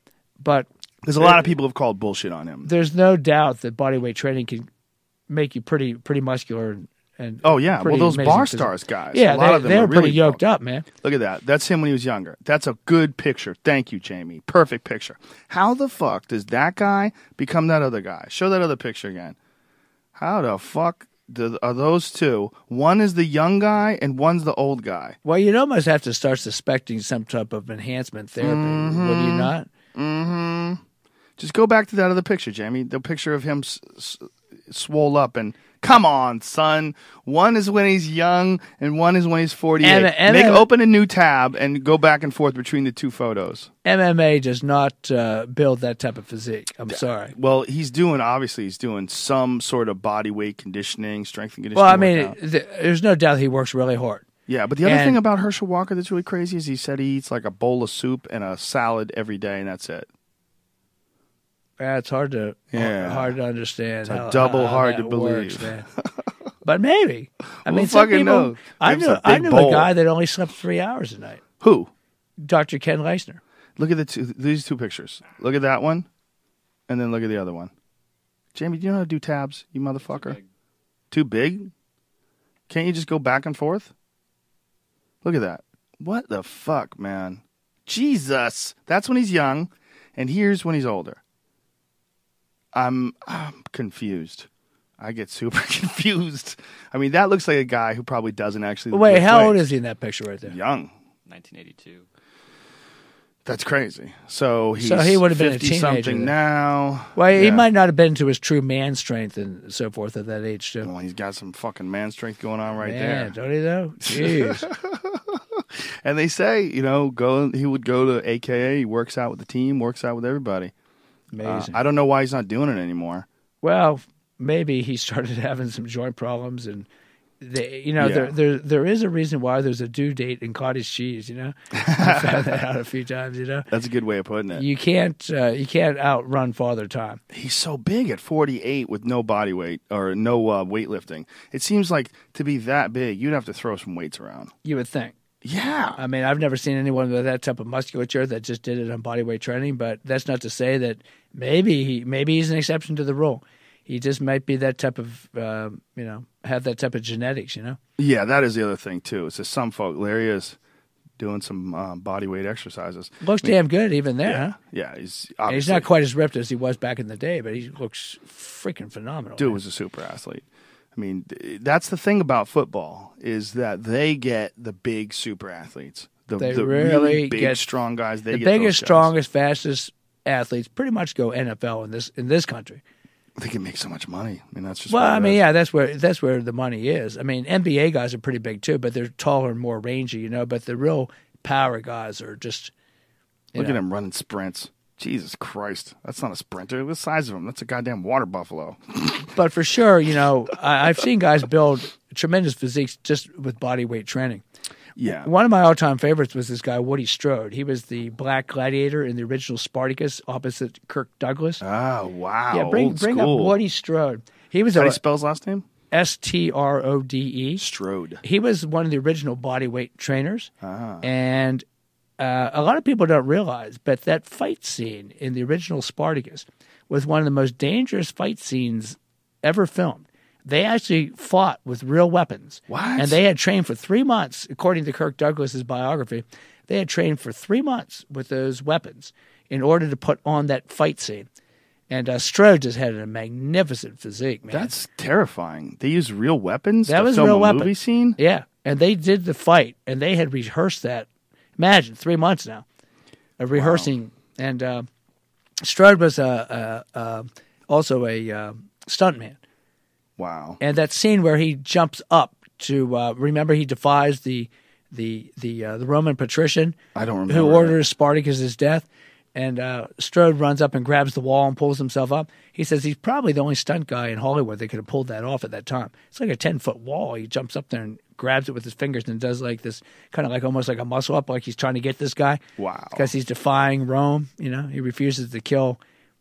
but Because a lot of people have called bullshit on him. there's no doubt that bodyweight training can make you pretty pretty muscular and, and Oh, yeah. Well, pretty those amazing bar physique. stars guys, Yeah, a lot they, of them they're are pretty really yoked bulky. up, man. Look at that. That's him when he was younger. That's a good picture. Thank you, Jamie. Perfect picture. How the fuck does that guy become that other guy? Show that other picture again. How the fuck do, are those two? One is the young guy and one's the old guy. Well, you'd almost have to start suspecting some type of enhancement therapy, would you not? Mm-hmm. Just go back to that other picture, Jamie. The picture of him s- s- swole up and Come on, son. One is when he's young, and one is when he's forty-eight. And- and- Make and- open a new tab and go back and forth between the two photos. M M A does not uh, build that type of physique. I'm sorry. Well, he's doing obviously he's doing some sort of body weight conditioning, strength and conditioning. Well, I mean, workout. th- there's no doubt he works really hard. Yeah, but the other And- thing about Herschel Walker that's really crazy is he said he eats like a bowl of soup and a salad every day, and that's it. Yeah, it's hard to Yeah. hard to understand. It's a how, double how hard that to believe. works, man. But maybe. I Who mean, some fucking people. knows? I Give knew. us a I big knew bowl. a guy that only slept three hours a night. Who? Doctor Ken Leisner. Look at the two, these two pictures. Look at that one, and then look at the other one. Jamie, do you know how to do tabs, you motherfucker? big. Too big? Can't you just go back and forth? Look at that. What the fuck, man? Jesus. That's when he's young, and here's when he's older. I'm, I'm confused. I get super confused. I mean, that looks like a guy who probably doesn't actually. Wait, lift how old weights. is he in that picture right there? Young. nineteen eighty-two. That's crazy. So he's So he would have been a fifty teenager something then. now. Well, he Yeah. might not have been to his true man strength and so forth at that age, too. Well, he's got some fucking man strength going on right Man, there. don't he, though? Jeez. And they say, you know, go. He would go to A K A. He works out with the team, works out with everybody. Uh, Amazing. I don't know why he's not doing it anymore. Well, maybe he started having some joint problems, and they, you know, Yeah. there, there there is a reason why there's a due date in cottage cheese. You know, I found that out a few times. You know, That's a good way of putting it. you can't uh, you can't outrun Father Time. He's so big at forty-eight with no body weight or no uh, weightlifting. It seems like to be that big, you'd have to throw some weights around. You would think. Yeah. I mean, I've never seen anyone with that type of musculature that just did it on body weight training. But that's not to say that maybe he maybe he's an exception to the rule. He just might be that type of uh, you know have that type of genetics. You know. Yeah, that is the other thing, too. It's just some folk, Larry is doing some uh, body weight exercises. Looks damn good even there, Yeah, huh? yeah. He's And obviously, he's not quite as ripped as he was back in the day, but he looks freaking phenomenal. Dude man. was a super athlete. I mean, th- that's the thing about football is that they get the big super athletes. The, They the really big, get strong guys. They the get biggest, those guys. strongest, fastest athletes pretty much go N F L in this in this country. They can make so much money. I mean, that's just Well, what it I mean, is. yeah, that's where that's where the money is. I mean, N B A guys are pretty big too, but they're taller and more rangy, you know. But the real power guys are just you Look know. at him running sprints. Jesus Christ, that's not a sprinter. Look at the size of him. That's a goddamn water buffalo. But for sure, you know, I, I've seen guys build tremendous physiques just with body weight training. Yeah. One of my all-time favorites was this guy, Woody Strode. He was the black gladiator in the original Spartacus opposite Kirk Douglas. Oh wow. yeah, bring Old bring school. up Woody Strode. He was How do a you spell his last name? S T R O D E. Strode. He was one of the original body weight trainers. Ah. And uh, a lot of people don't realize, but that fight scene in the original Spartacus was one of the most dangerous fight scenes ever filmed. They actually fought with real weapons. What? And they had trained for three months, according to Kirk Douglas's biography. They had trained for three months with those weapons in order to put on that fight scene. And uh, Strode just had a magnificent physique, man. That's terrifying. They use real weapons That to was film real a weapon. movie scene? Yeah, and they did the fight, and they had rehearsed that. Imagine three months now of rehearsing, and uh, Strode was uh, uh, uh, also a uh, stuntman. Wow. And that scene where he jumps up to uh, remember he defies the the the uh, the Roman patrician I don't remember who that. orders Spartacus' death, and uh, Strode runs up and grabs the wall and pulls himself up. He says he's probably the only stunt guy in Hollywood that could have pulled that off at that time. It's like a ten foot wall. He jumps up there and grabs it with his fingers and does like this kind of like almost like a muscle up, like he's trying to get this guy. Wow. Because he's defying Rome. You know, he refuses to kill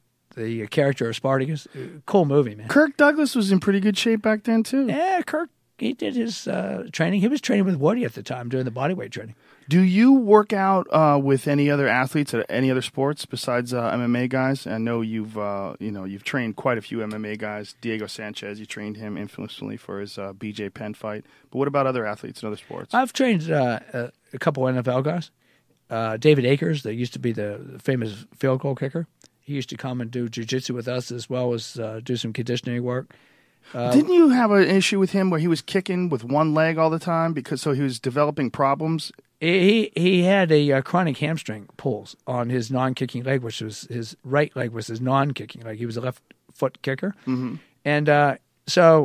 the character of Spartacus. Uh, Cool movie, man. Kirk Douglas was in pretty good shape back then too. Yeah, Kirk, he did his uh, training. He was training with Woody at the time, doing the bodyweight training. Do you work out uh, with any other athletes at any other sports besides uh, M M A guys? I know you've uh, you know you've trained quite a few M M A guys. Diego Sanchez, you trained him infamously for his uh, B J Penn fight. But what about other athletes in other sports? I've trained uh, a, a couple N F L guys. Uh, David Akers, that used to be the famous field goal kicker. He used to come and do jiu-jitsu with us as well as uh, do some conditioning work. Didn't you have an issue with him where he was kicking with one leg all the time because so he was developing problems? He he had a uh, chronic hamstring pulls on his non-kicking leg, which was his right leg was his non-kicking leg. He was a left foot kicker, mm-hmm. and uh, so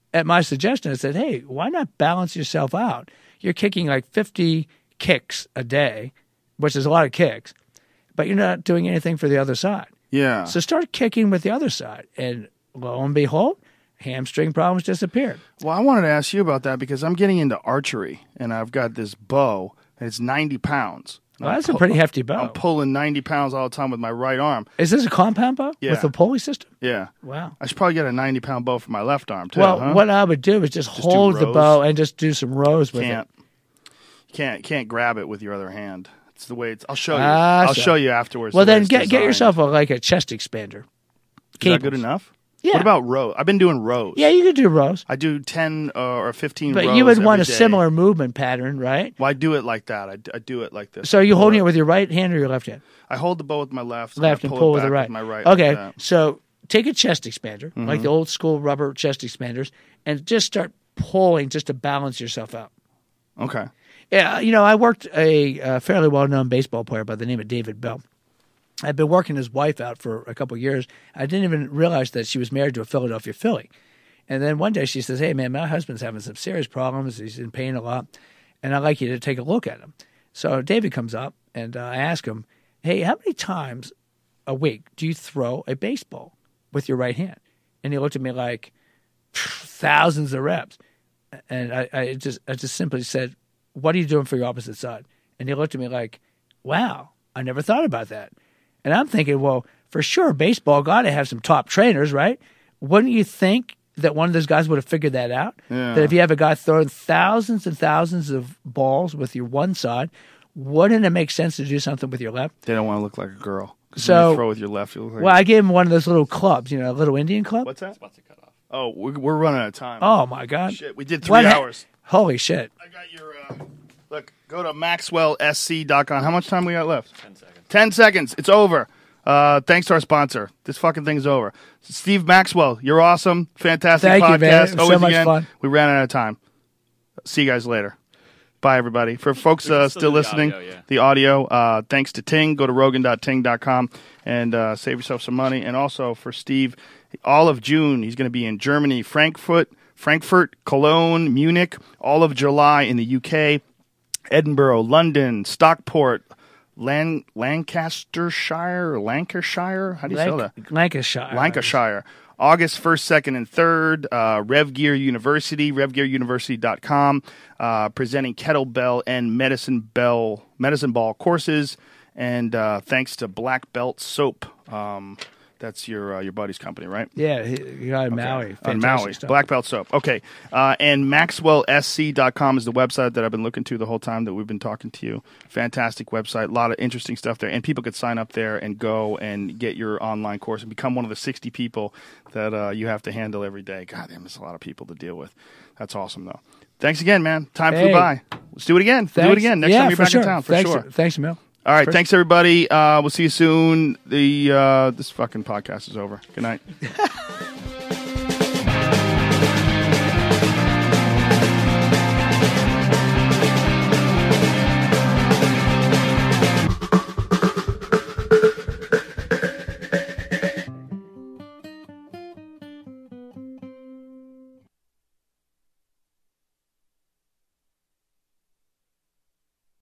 at my suggestion, I said, hey, why not balance yourself out? You're kicking like fifty kicks a day, which is a lot of kicks, but you're not doing anything for the other side. Yeah. So start kicking with the other side. And lo and behold, hamstring problems disappeared. Well, I wanted to ask you about that because I'm getting into archery, and I've got this bow, and it's ninety pounds. Well, that's a pretty hefty bow. I'm pulling ninety pounds all the time with my right arm. Is this a compound bow Yeah. with a pulley system? Yeah. Wow. I should probably get a ninety pound bow for my left arm, too. Well, huh? what I would do is just, Just do hold the rows? bow and just do some rows with Can't. it. You can't, can't grab it with your other hand. It's the way it's. I'll show you. Ah, I'll so- show you afterwards. Well, the way then it's get get designed. yourself a, like a chest expander. Is that Cables. good enough? Yeah. What about rows? I've been doing rows. Yeah, you could do rows. I do ten uh, or fifteen But rows you would want a every day. similar movement pattern, right? Well, I do it like that. I, d- I do it like this. So are you holding it Or- with your right hand or your left hand? I hold the bow with my left. Left and and I pull it with the back right. my right. Okay, like that. so take a chest expander, Mm-hmm. like the old school rubber chest expanders, and just start pulling just to balance yourself out. Okay. Yeah, you know, I worked a, uh fairly well-known baseball player by the name of David Bell. I'd been working his wife out for a couple of years. I didn't even realize that she was married to a Philadelphia Philly. And then one day she says, hey, man, my husband's having some serious problems. He's in pain a lot, and I'd like you to take a look at him. So David comes up, and uh, I ask him, hey, how many times a week do you throw a baseball with your right hand? And he looked at me like, thousands of reps. And I, I just I just simply said, what are you doing for your opposite side? And he looked at me like, wow, I never thought about that. And I'm thinking, well, for sure, baseball got to have some top trainers, right? Wouldn't you think that one of those guys would have figured that out? Yeah. That if you have a guy throwing thousands and thousands of balls with your one side, wouldn't it make sense to do something with your left? They don't want to look like a girl. 'Cause So- when you throw with your left, you look like. Well, I gave him one of those little clubs, you know, a little Indian club. What's that? Spots to cut off. Oh, we're, we're running out of time. Oh, my God. Shit, we did three What ha- hours. Holy shit. I got your. Uh, look, go to maxwell s c dot com. How much time we got left? Ten seconds. Ten seconds. It's over. Uh, thanks to our sponsor. This fucking thing's over. Steve Maxwell, you're awesome. Fantastic Thank you, podcast. man. It was so Always much again. fun. We ran out of time. See you guys later. Bye, everybody. For folks uh, still still do the listening, audio, yeah. the audio, uh, thanks to Ting. Go to rogan dot ting dot com and uh, save yourself some money. And also for Steve, all of June, he's going to be in Germany, Frankfurt, Frankfurt, Cologne, Munich, all of July in the U K, Edinburgh, London, Stockport, Lan- Lancastershire, or Lancashire? How do you spell that? Lanc- Lancashire. Lancashire. August first, second, and third, uh, RevGear University, rev gear university dot com, uh, presenting kettlebell and medicine bell, medicine ball courses, and uh, thanks to Black Belt Soap. Um, that's your uh, your buddy's company, right? Yeah, he, he got in Maui. On Fantastic Maui. stuff. Black Belt Soap. Okay. Uh, and maxwell s c dot com is the website that I've been looking to the whole time that we've been talking to you. Fantastic website. A lot of interesting stuff there. And people could sign up there and go and get your online course and become one of the sixty people that uh, you have to handle every day. God damn, there's a lot of people to deal with. That's awesome, though. Thanks again, man. Time Hey. flew by. Let's do it again. Thanks. Do it again next yeah, time you're for back sure. in town, for thanks, sure. Thanks, Emil. All right. For- Thanks, everybody. Uh, we'll see you soon. The uh, This fucking podcast is over. Good night.